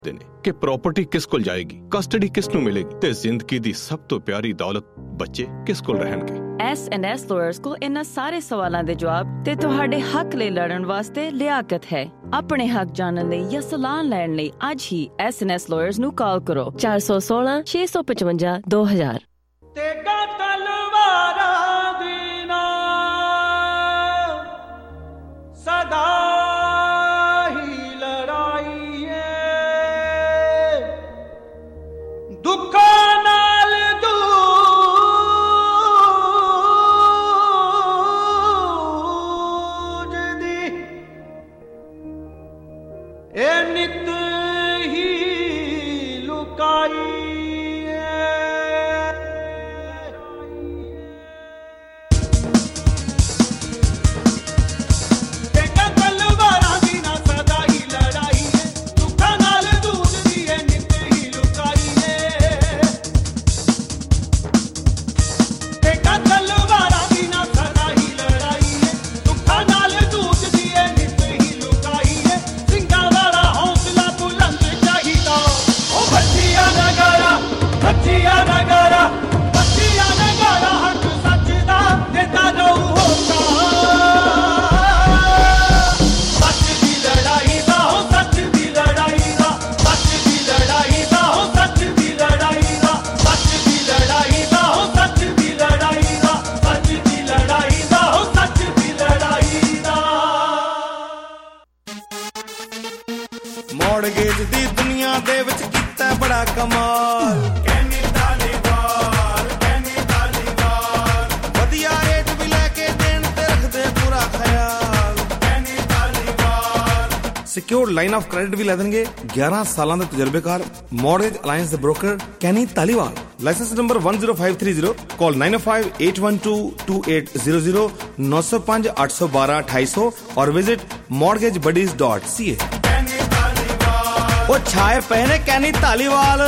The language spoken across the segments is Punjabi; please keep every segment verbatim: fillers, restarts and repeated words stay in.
ਨੇ ਕਿ ਪ੍ਰਾਪਰਟੀ ਕਿਸ ਕੋਲ ਜਾਏਗੀ, ਕਸਟਡੀ ਕਿਸ ਨੂੰ ਮਿਲੇਗੀ ਤੇ ਜ਼ਿੰਦਗੀ ਦੀ ਸਭ ਤੋਂ ਪਿਆਰੀ ਦੌਲਤ ਬੱਚੇ ਕਿਸ ਕੋਲ ਰਹਿਣਗੇ। ਐਸ ਐਂਡ ਐਸ ਲਾਇਰਸ ਕੋਲ ਇਹਨਾਂ ਸਾਰੇ ਸਵਾਲਾਂ ਦੇ ਜਵਾਬ ਤੇ ਤੁਹਾਡੇ ਹੱਕ ਲਈ ਲੜਨ ਵਾਸਤੇ ਲਿਆਕਤ ਹੈ। ਆਪਣੇ ਹੱਕ ਜਾਣਨ ਲਈ ਜਾਂ ਸਲਾਹ ਲੈਣ ਲਈ ਅੱਜ ਹੀ ਐਸ ਐਂਡ ਐਸ ਲਾਇਰਸ ਨੂੰ ਕਾਲ ਕਰੋ ਚਾਰ ਸੌ ਸੋਲਾਂ ਛੇ ਸੌ ਪਚਵੰਜਾ ਦੋ ਹਜ਼ਾਰ। ਤੇਗਾ ਤਲਵਾਰਾਂ ਦੀ ਨਾ ਸਦਾ ਹੀ ਲੜਾਈ ਏ, ਦੁੱਖਾਂ ਨਾਲ ਜੂਝਦੀ ਇਹ ਨਿਤ ਹੀ ਲੁਕਾਈ ਮੌੜਗੇਜ ਦੀ ਦੁਨੀਆ ਦੇ ਵਿੱਚ ਕੀਤਾ ਬੜਾ ਕਮਾਲ। ਕੈਨੀ ਧਾਲੀਵਾਲ, ਕੈਨੀ ਧਾਲੀਵਾਲ, ਵਧੀਆ ਰੇਟ ਵੀ ਲੈ ਕੇ ਦੇਣ ਤੇ ਰੱਖਦੇ ਪੂਰਾ ਖਿਆਲ। Kenny Dhaliwal secured line of credit ਵੀ ਲੈ ਦੇਣਗੇ। ਗਿਆਰਾਂ ਸਾਲਾਂ ਦੇ ਤਜਰਬੇਕਾਰ ਮੌੜਗੇਜ ਅਲਾਇੰਸ ਦੇ broker Kenny Dhaliwal. Licence number one zero five three zero, call nine oh five eight one two two eight zero zero, nine oh five eight one two one two eight zero zero और visit mortgage buddies dot c a। ਉਹ ਛਾਏ ਪਏ ਨੇ ਕੈਨੀ ਧਾਲੀਵਾਲ।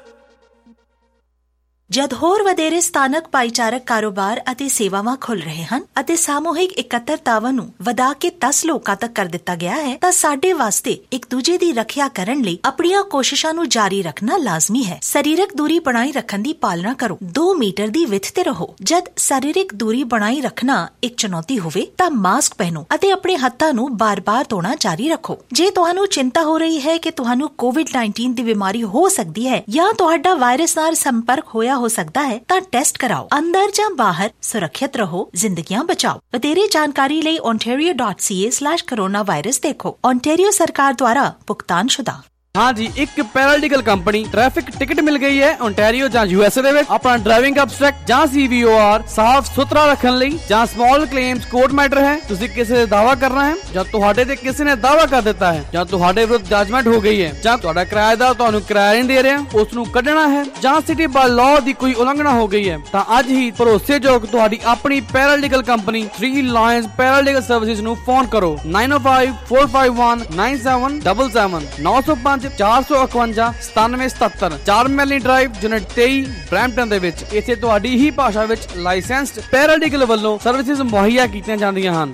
ਜਦ ਹੋਰ ਵਧੇਰੇ ਸਥਾਨਕ ਭਾਈਚਾਰਕ ਕਾਰੋਬਾਰ ਅਤੇ ਸੇਵਾਵਾਂ ਖੁੱਲ ਰਹੇ ਹਨ ਅਤੇ ਸਾਮੂਹਿਕ ਇਕੱਤਰਤਾਵਾਂ ਨੂੰ ਵਧਾ ਕੇ ਦਸ ਲੋਕਾਂ ਤੱਕ ਕਰ ਦਿੱਤਾ ਗਿਆ ਹੈ ਤਾਂ ਸਾਡੇ ਵਾਸਤੇ ਇੱਕ ਦੂਜੇ ਦੀ ਰੱਖਿਆ ਕਰਨ ਲਈ ਆਪਣੀਆਂ ਕੋਸ਼ਿਸ਼ਾਂ ਨੂੰ ਜਾਰੀ ਰੱਖਣਾ ਲਾਜ਼ਮੀ ਹੈ। ਸਰੀਰਕ ਦੂਰੀ ਬਣਾਈ ਰੱਖਣ ਦੀ ਪਾਲਣਾ ਕਰੋ। ਦੋ ਮੀਟਰ ਦੀ ਵਿੱਥ ਤੇ ਰਹੋ। ਜਦ ਸਰੀਰਕ ਦੂਰੀ ਬਣਾਈ ਰੱਖਣਾ ਇੱਕ ਚੁਣੌਤੀ ਹੋਵੇ ਤਾਂ ਮਾਸਕ ਪਹਿਨੋ ਅਤੇ ਆਪਣੇ ਹੱਥਾਂ ਨੂੰ ਬਾਰ-ਬਾਰ ਧੋਣਾ ਜਾਰੀ ਰੱਖੋ। ਜੇ ਤੁਹਾਨੂੰ ਚਿੰਤਾ ਹੋ ਰਹੀ ਹੈ ਕਿ ਤੁਹਾਨੂੰ ਕੋਵਿਡ ਨਾਈਨਟੀਨ ਦੀ ਬਿਮਾਰੀ ਹੋ ਸਕਦੀ ਹੈ ਜਾਂ ਤੁਹਾਡਾ ਵਾਇਰਸ ਨਾਲ ਸੰਪਰਕ ਹੋਇਆ ਹੋ ਸਕਦਾ ਹੈ ਤਾਂ ਟੈਸਟ ਕਰਾਓ। ਅੰਦਰ ਜਾਂ ਬਾਹਰ ਸੁਰੱਖਿਅਤ ਰਹੋ, ਜ਼ਿੰਦਗੀਆਂ ਬਚਾਓ। ਵਧੇਰੇ ਜਾਣਕਾਰੀ ਲਈ ontario dot c a slash corona virus ਦੇਖੋ। ontario ਸਰਕਾਰ ਦੁਆਰਾ ਭੁਗਤਾਨਸ਼ੁਦਾ। हाँ जी, एक पैरालीगल कंपनी ट्रैफिक टिकट मिल गई है ओंटारियो ਜਾਂ यूएसए ਦੇ ਵਿੱਚ ਆਪਣਾ ਡਰਾਈਵਿੰਗ ਅਬਸਟ੍ਰੈਕਟ ਜਾਂ C V O R ਸਾਫ਼ ਸੁਥਰਾ ਰੱਖਣ ਲਈ ਜਾਂ ਸਮਾਲ ਕਲੇਮਸ ਕੋਰਟ ਮੈਟਰ ਹੈ। ਤੁਸੀਂ ਕਿਸੇ ਦਾ ਦਾਅਵਾ ਕਰਨਾ ਹੈ ਜਾਂ ਤੁਹਾਡੇ ਤੇ ਕਿਸੇ ਨੇ ਦਾਅਵਾ ਕਰ ਦਿੱਤਾ ਹੈ ਜਾਂ ਤੁਹਾਡੇ ਵਿਰੁੱਧ ਜੱਜਮੈਂਟ ਹੋ ਗਈ ਹੈ ਜਾਂ ਤੁਹਾਡਾ ਕਿਰਾਏਦਾਰ ਤੁਹਾਨੂੰ ਕਿਰਾਇਆ ਨਹੀਂ ਦੇ ਰਿਹਾ, ਉਸ ਨੂੰ ਕੱਢਣਾ ਹੈ ਜਾਂ ਸਿਟੀ ਬਾਈ ਲਾਅ ਦੀ ਕੋਈ ਉਲੰਘਣਾ ਹੋ ਗਈ ਹੈ ਤਾਂ ਅੱਜ ਹੀ ਭਰੋਸੇਯੋਗ ਤੁਹਾਡੀ ਆਪਣੀ paralegal company three lions paralegal services ਨੂੰ ਫੋਨ ਕਰੋ nine oh five four five one nine seven seven seven nine oh five ਚਾਰ ਸੌ ਇਕਵੰਜਾ ਸਤਾਨਵੇਂ ਸਤੱਤਰ ਚਾਰ ਮੈਲੀ ਡਰਾਈਵ ਯੂਨਿਟ ਤੇਈ ਬਰੈਂਪਟਨ ਦੇ ਵਿੱਚ। ਇੱਥੇ ਤੁਹਾਡੀ ਹੀ ਭਾਸ਼ਾ ਵਿੱਚ ਲਾਇਸੈਂਸਡ ਪੈਰਾਲੀਗਲ ਵੱਲੋਂ ਸਰਵਿਸਿਜ਼ ਮੁਹੱਈਆ ਕੀਤੀਆਂ ਜਾਂਦੀਆਂ ਹਨ।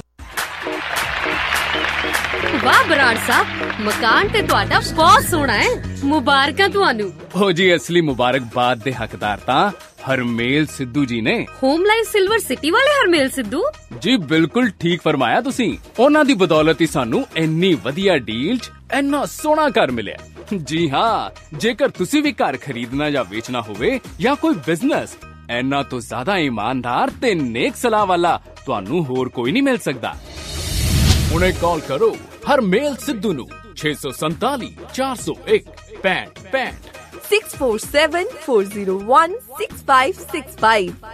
ਵਾਹ ਬਰਾੜ ਸਾਹਿਬ, ਮਕਾਨ ਤੇ ਤੁਹਾਡਾ ਬਹੁਤ ਸੋਹਣਾ ਹੈ। ਮੁਬਾਰਕਾਂ ਤੁਹਾਨੂੰ। ਹੋ ਜੀ, ਅਸਲੀ ਮੁਬਾਰਕਬਾਦ ਦੇ ਹੱਕਦਾਰ ਤਾਂ ਹਰਮੇਲ ਸਿੱਧੂ ਜੀ ਨੇ। ਹੋਮ ਲਾਈਫ ਸਿਲਵਰ ਸਿਟੀ ਵਾਲੇ ਹਰਮੇਲ ਸਿੱਧੂ ਜੀ, ਬਿਲਕੁਲ ਠੀਕ ਫਰਮਾਇਆ ਤੁਸੀਂ। ਉਹਨਾਂ ਦੀ ਬਦੌਲਤ ਹੀ ਸਾਨੂੰ ਇੰਨੀ ਵਧੀਆ ਡੀਲ 'ਚ ਇੰਨਾ ਸੋਹਣਾ ਘਰ ਮਿਲਿਆ। ਜੀ ਹਾਂ, ਜੇਕਰ ਤੁਸੀਂ ਵੀ ਘਰ ਖਰੀਦਣਾ ਜਾਂ ਵੇਚਣਾ ਹੋਵੇ ਜਾਂ ਕੋਈ ਬਿਜ਼ਨਸ, ਇੰਨਾ ਤੋਂ ਜ਼ਿਆਦਾ ਇਮਾਨਦਾਰ ਤੇ ਨੇਕ ਸਲਾਹ ਵਾਲਾ ਤੁਹਾਨੂੰ ਹੋਰ ਕੋਈ ਨਹੀਂ ਮਿਲ ਸਕਦਾ। ਹੁਣੇ ਕਾਲ ਕਰੋ ਹਰਮੇਲ ਸਿੱਧੂ ਨੂੰ ਛੇ ਸੌ ਸੰਤਾਲੀ ਚਾਰ ਸੌ ਇੱਕ ਪੈਂਹਠ ਪੈਂਹਠ six four seven four zero one six five six five।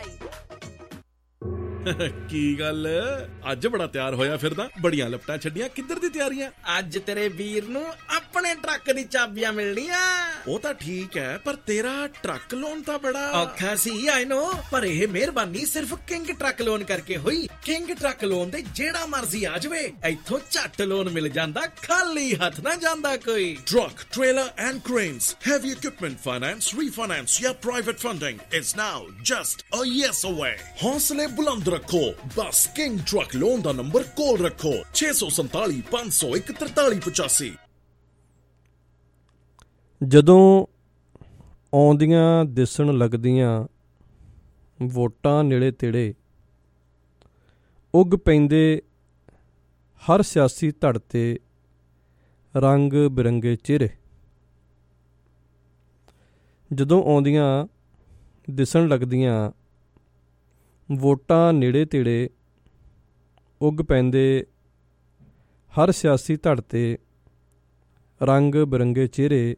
ਕੀ ਗੱਲ ਅੱਜ ਬੜਾ ਤਿਆਰ ਹੋਇਆ ਫਿਰਦਾ, ਬੜੀਆਂ ਲਪਟਾਂ ਛੱਡੀਆਂ, ਕਿੱਧਰ ਦੀ ਤਿਆਰੀਆਂ? ਅੱਜ ਤੇਰੇ ਵੀਰ ਨੂੰ ਆਪਣੇ ਟਰੱਕ ਦੀ ਚਾਬੀਆਂ ਮਿਲਣੀਆਂ। ਉਹ ਤਾਂ ਠੀਕ ਹੈ, ਪਰ ਤੇਰਾ ਟਰੱਕ ਲੋਨ ਤਾਂ ਬੜਾ ਔਖਾ ਸੀ। ਆਈ ਨੋ, ਪਰ ਇਹ ਮਿਹਰਬਾਨੀ ਸਿਰਫ ਕਿੰਗ ਟਰੱਕ ਲੋਨ ਕਰਕੇ ਹੋਈ। ਕਿੰਗ ਟਰੱਕ ਲੋਨ ਦੇ ਜਿਹੜਾ ਮਰਜ਼ੀ ਆ ਜਾਵੇ, ਇੱਥੋਂ ਝੱਟ ਲੋਨ ਮਿਲ ਜਾਂਦਾ, ਖਾਲੀ ਹੱਥ ਨਾ ਜਾਂਦਾ ਕੋਈ। Truck, trailer and cranes, heavy equipment finance, refinance ਜਾਂ private funding is now just a yes away. ਹੌਸਲੇ ਬੁਲੰਦ ਰੱਖੋ, ਬਸ ਕਿੰਗ ਟਰੱਕ ਲੋਨ ਦਾ ਨੰਬਰ ਕੋਲ ਰੱਖੋ ਛੇ ਸੌ ਸੰਤਾਲੀ ਪੰਜ ਸੌ ਇੱਕ ਤਰਤਾਲੀ ਪਚਾਸੀ। ਜਦੋਂ ਆਉਂਦੀਆਂ ਦਿਸਣ ਲੱਗਦੀਆਂ ਵੋਟਾਂ ਨੇੜੇ ਤੇੜੇ, ਉੱਗ ਪੈਂਦੇ ਹਰ ਸਿਆਸੀ ਧੜ 'ਤੇ ਰੰਗ ਬਿਰੰਗੇ ਚਿਹਰੇ। ਜਦੋਂ ਆਉਂਦੀਆਂ ਦਿਸਣ ਲੱਗਦੀਆਂ ਵੋਟਾਂ ਨੇੜੇ ਤੇੜੇ, ਉੱਗ ਪੈਂਦੇ ਹਰ ਸਿਆਸੀ ਧੜ 'ਤੇ ਰੰਗ ਬਿਰੰਗੇ ਚਿਹਰੇ।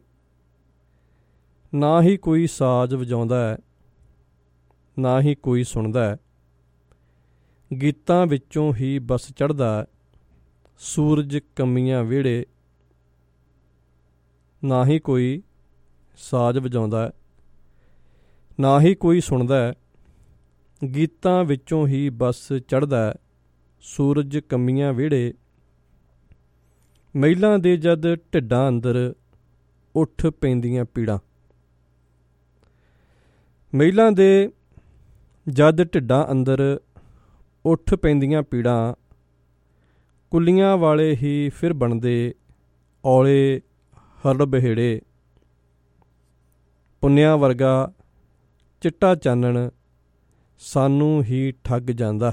ਨਾ ਹੀ ਕੋਈ ਸਾਜ਼ ਵਜਾਉਂਦਾ ਹੈ, ਨਾ ਹੀ ਕੋਈ ਸੁਣਦਾ ਹੈ, ਗੀਤਾਂ ਵਿੱਚੋਂ ਹੀ ਬਸ ਚੜ੍ਹਦਾ ਸੂਰਜ ਕਮੀਆਂ ਵਿਹੜੇ। ਨਾ ਹੀ ਕੋਈ ਸਾਜ਼ ਵਜਾਉਂਦਾ ਹੈ, ਨਾ ਹੀ ਕੋਈ ਸੁਣਦਾ ਹੈ, ਗੀਤਾਂ ਵਿੱਚੋਂ ਹੀ ਬਸ ਚੜ੍ਹਦਾ ਸੂਰਜ ਕਮੀਆਂ ਵਿਹੜੇ। ਮਹਿਲਾਂ ਦੇ ਜਦ ਢਿੱਡਾਂ ਅੰਦਰ ਉੱਠ ਪੈਂਦੀਆਂ ਪੀੜਾਂ, ਮਹਿਲਾਂ ਦੇ ਜਦ ਢਿੱਡਾਂ ਅੰਦਰ ਉੱਠ ਪੈਂਦੀਆਂ ਪੀੜਾਂ। ਕੁੱਲੀਆਂ ਵਾਲੇ ਹੀ ਫਿਰ ਬਣਦੇ ਔਲੇ ਹਰੜ ਬਹੇੜੇ। ਪੁੰਨਿਆਂ ਵਰਗਾ ਚਿੱਟਾ ਚਾਨਣ ਸਾਨੂੰ ਹੀ ਠੱਗ ਜਾਂਦਾ,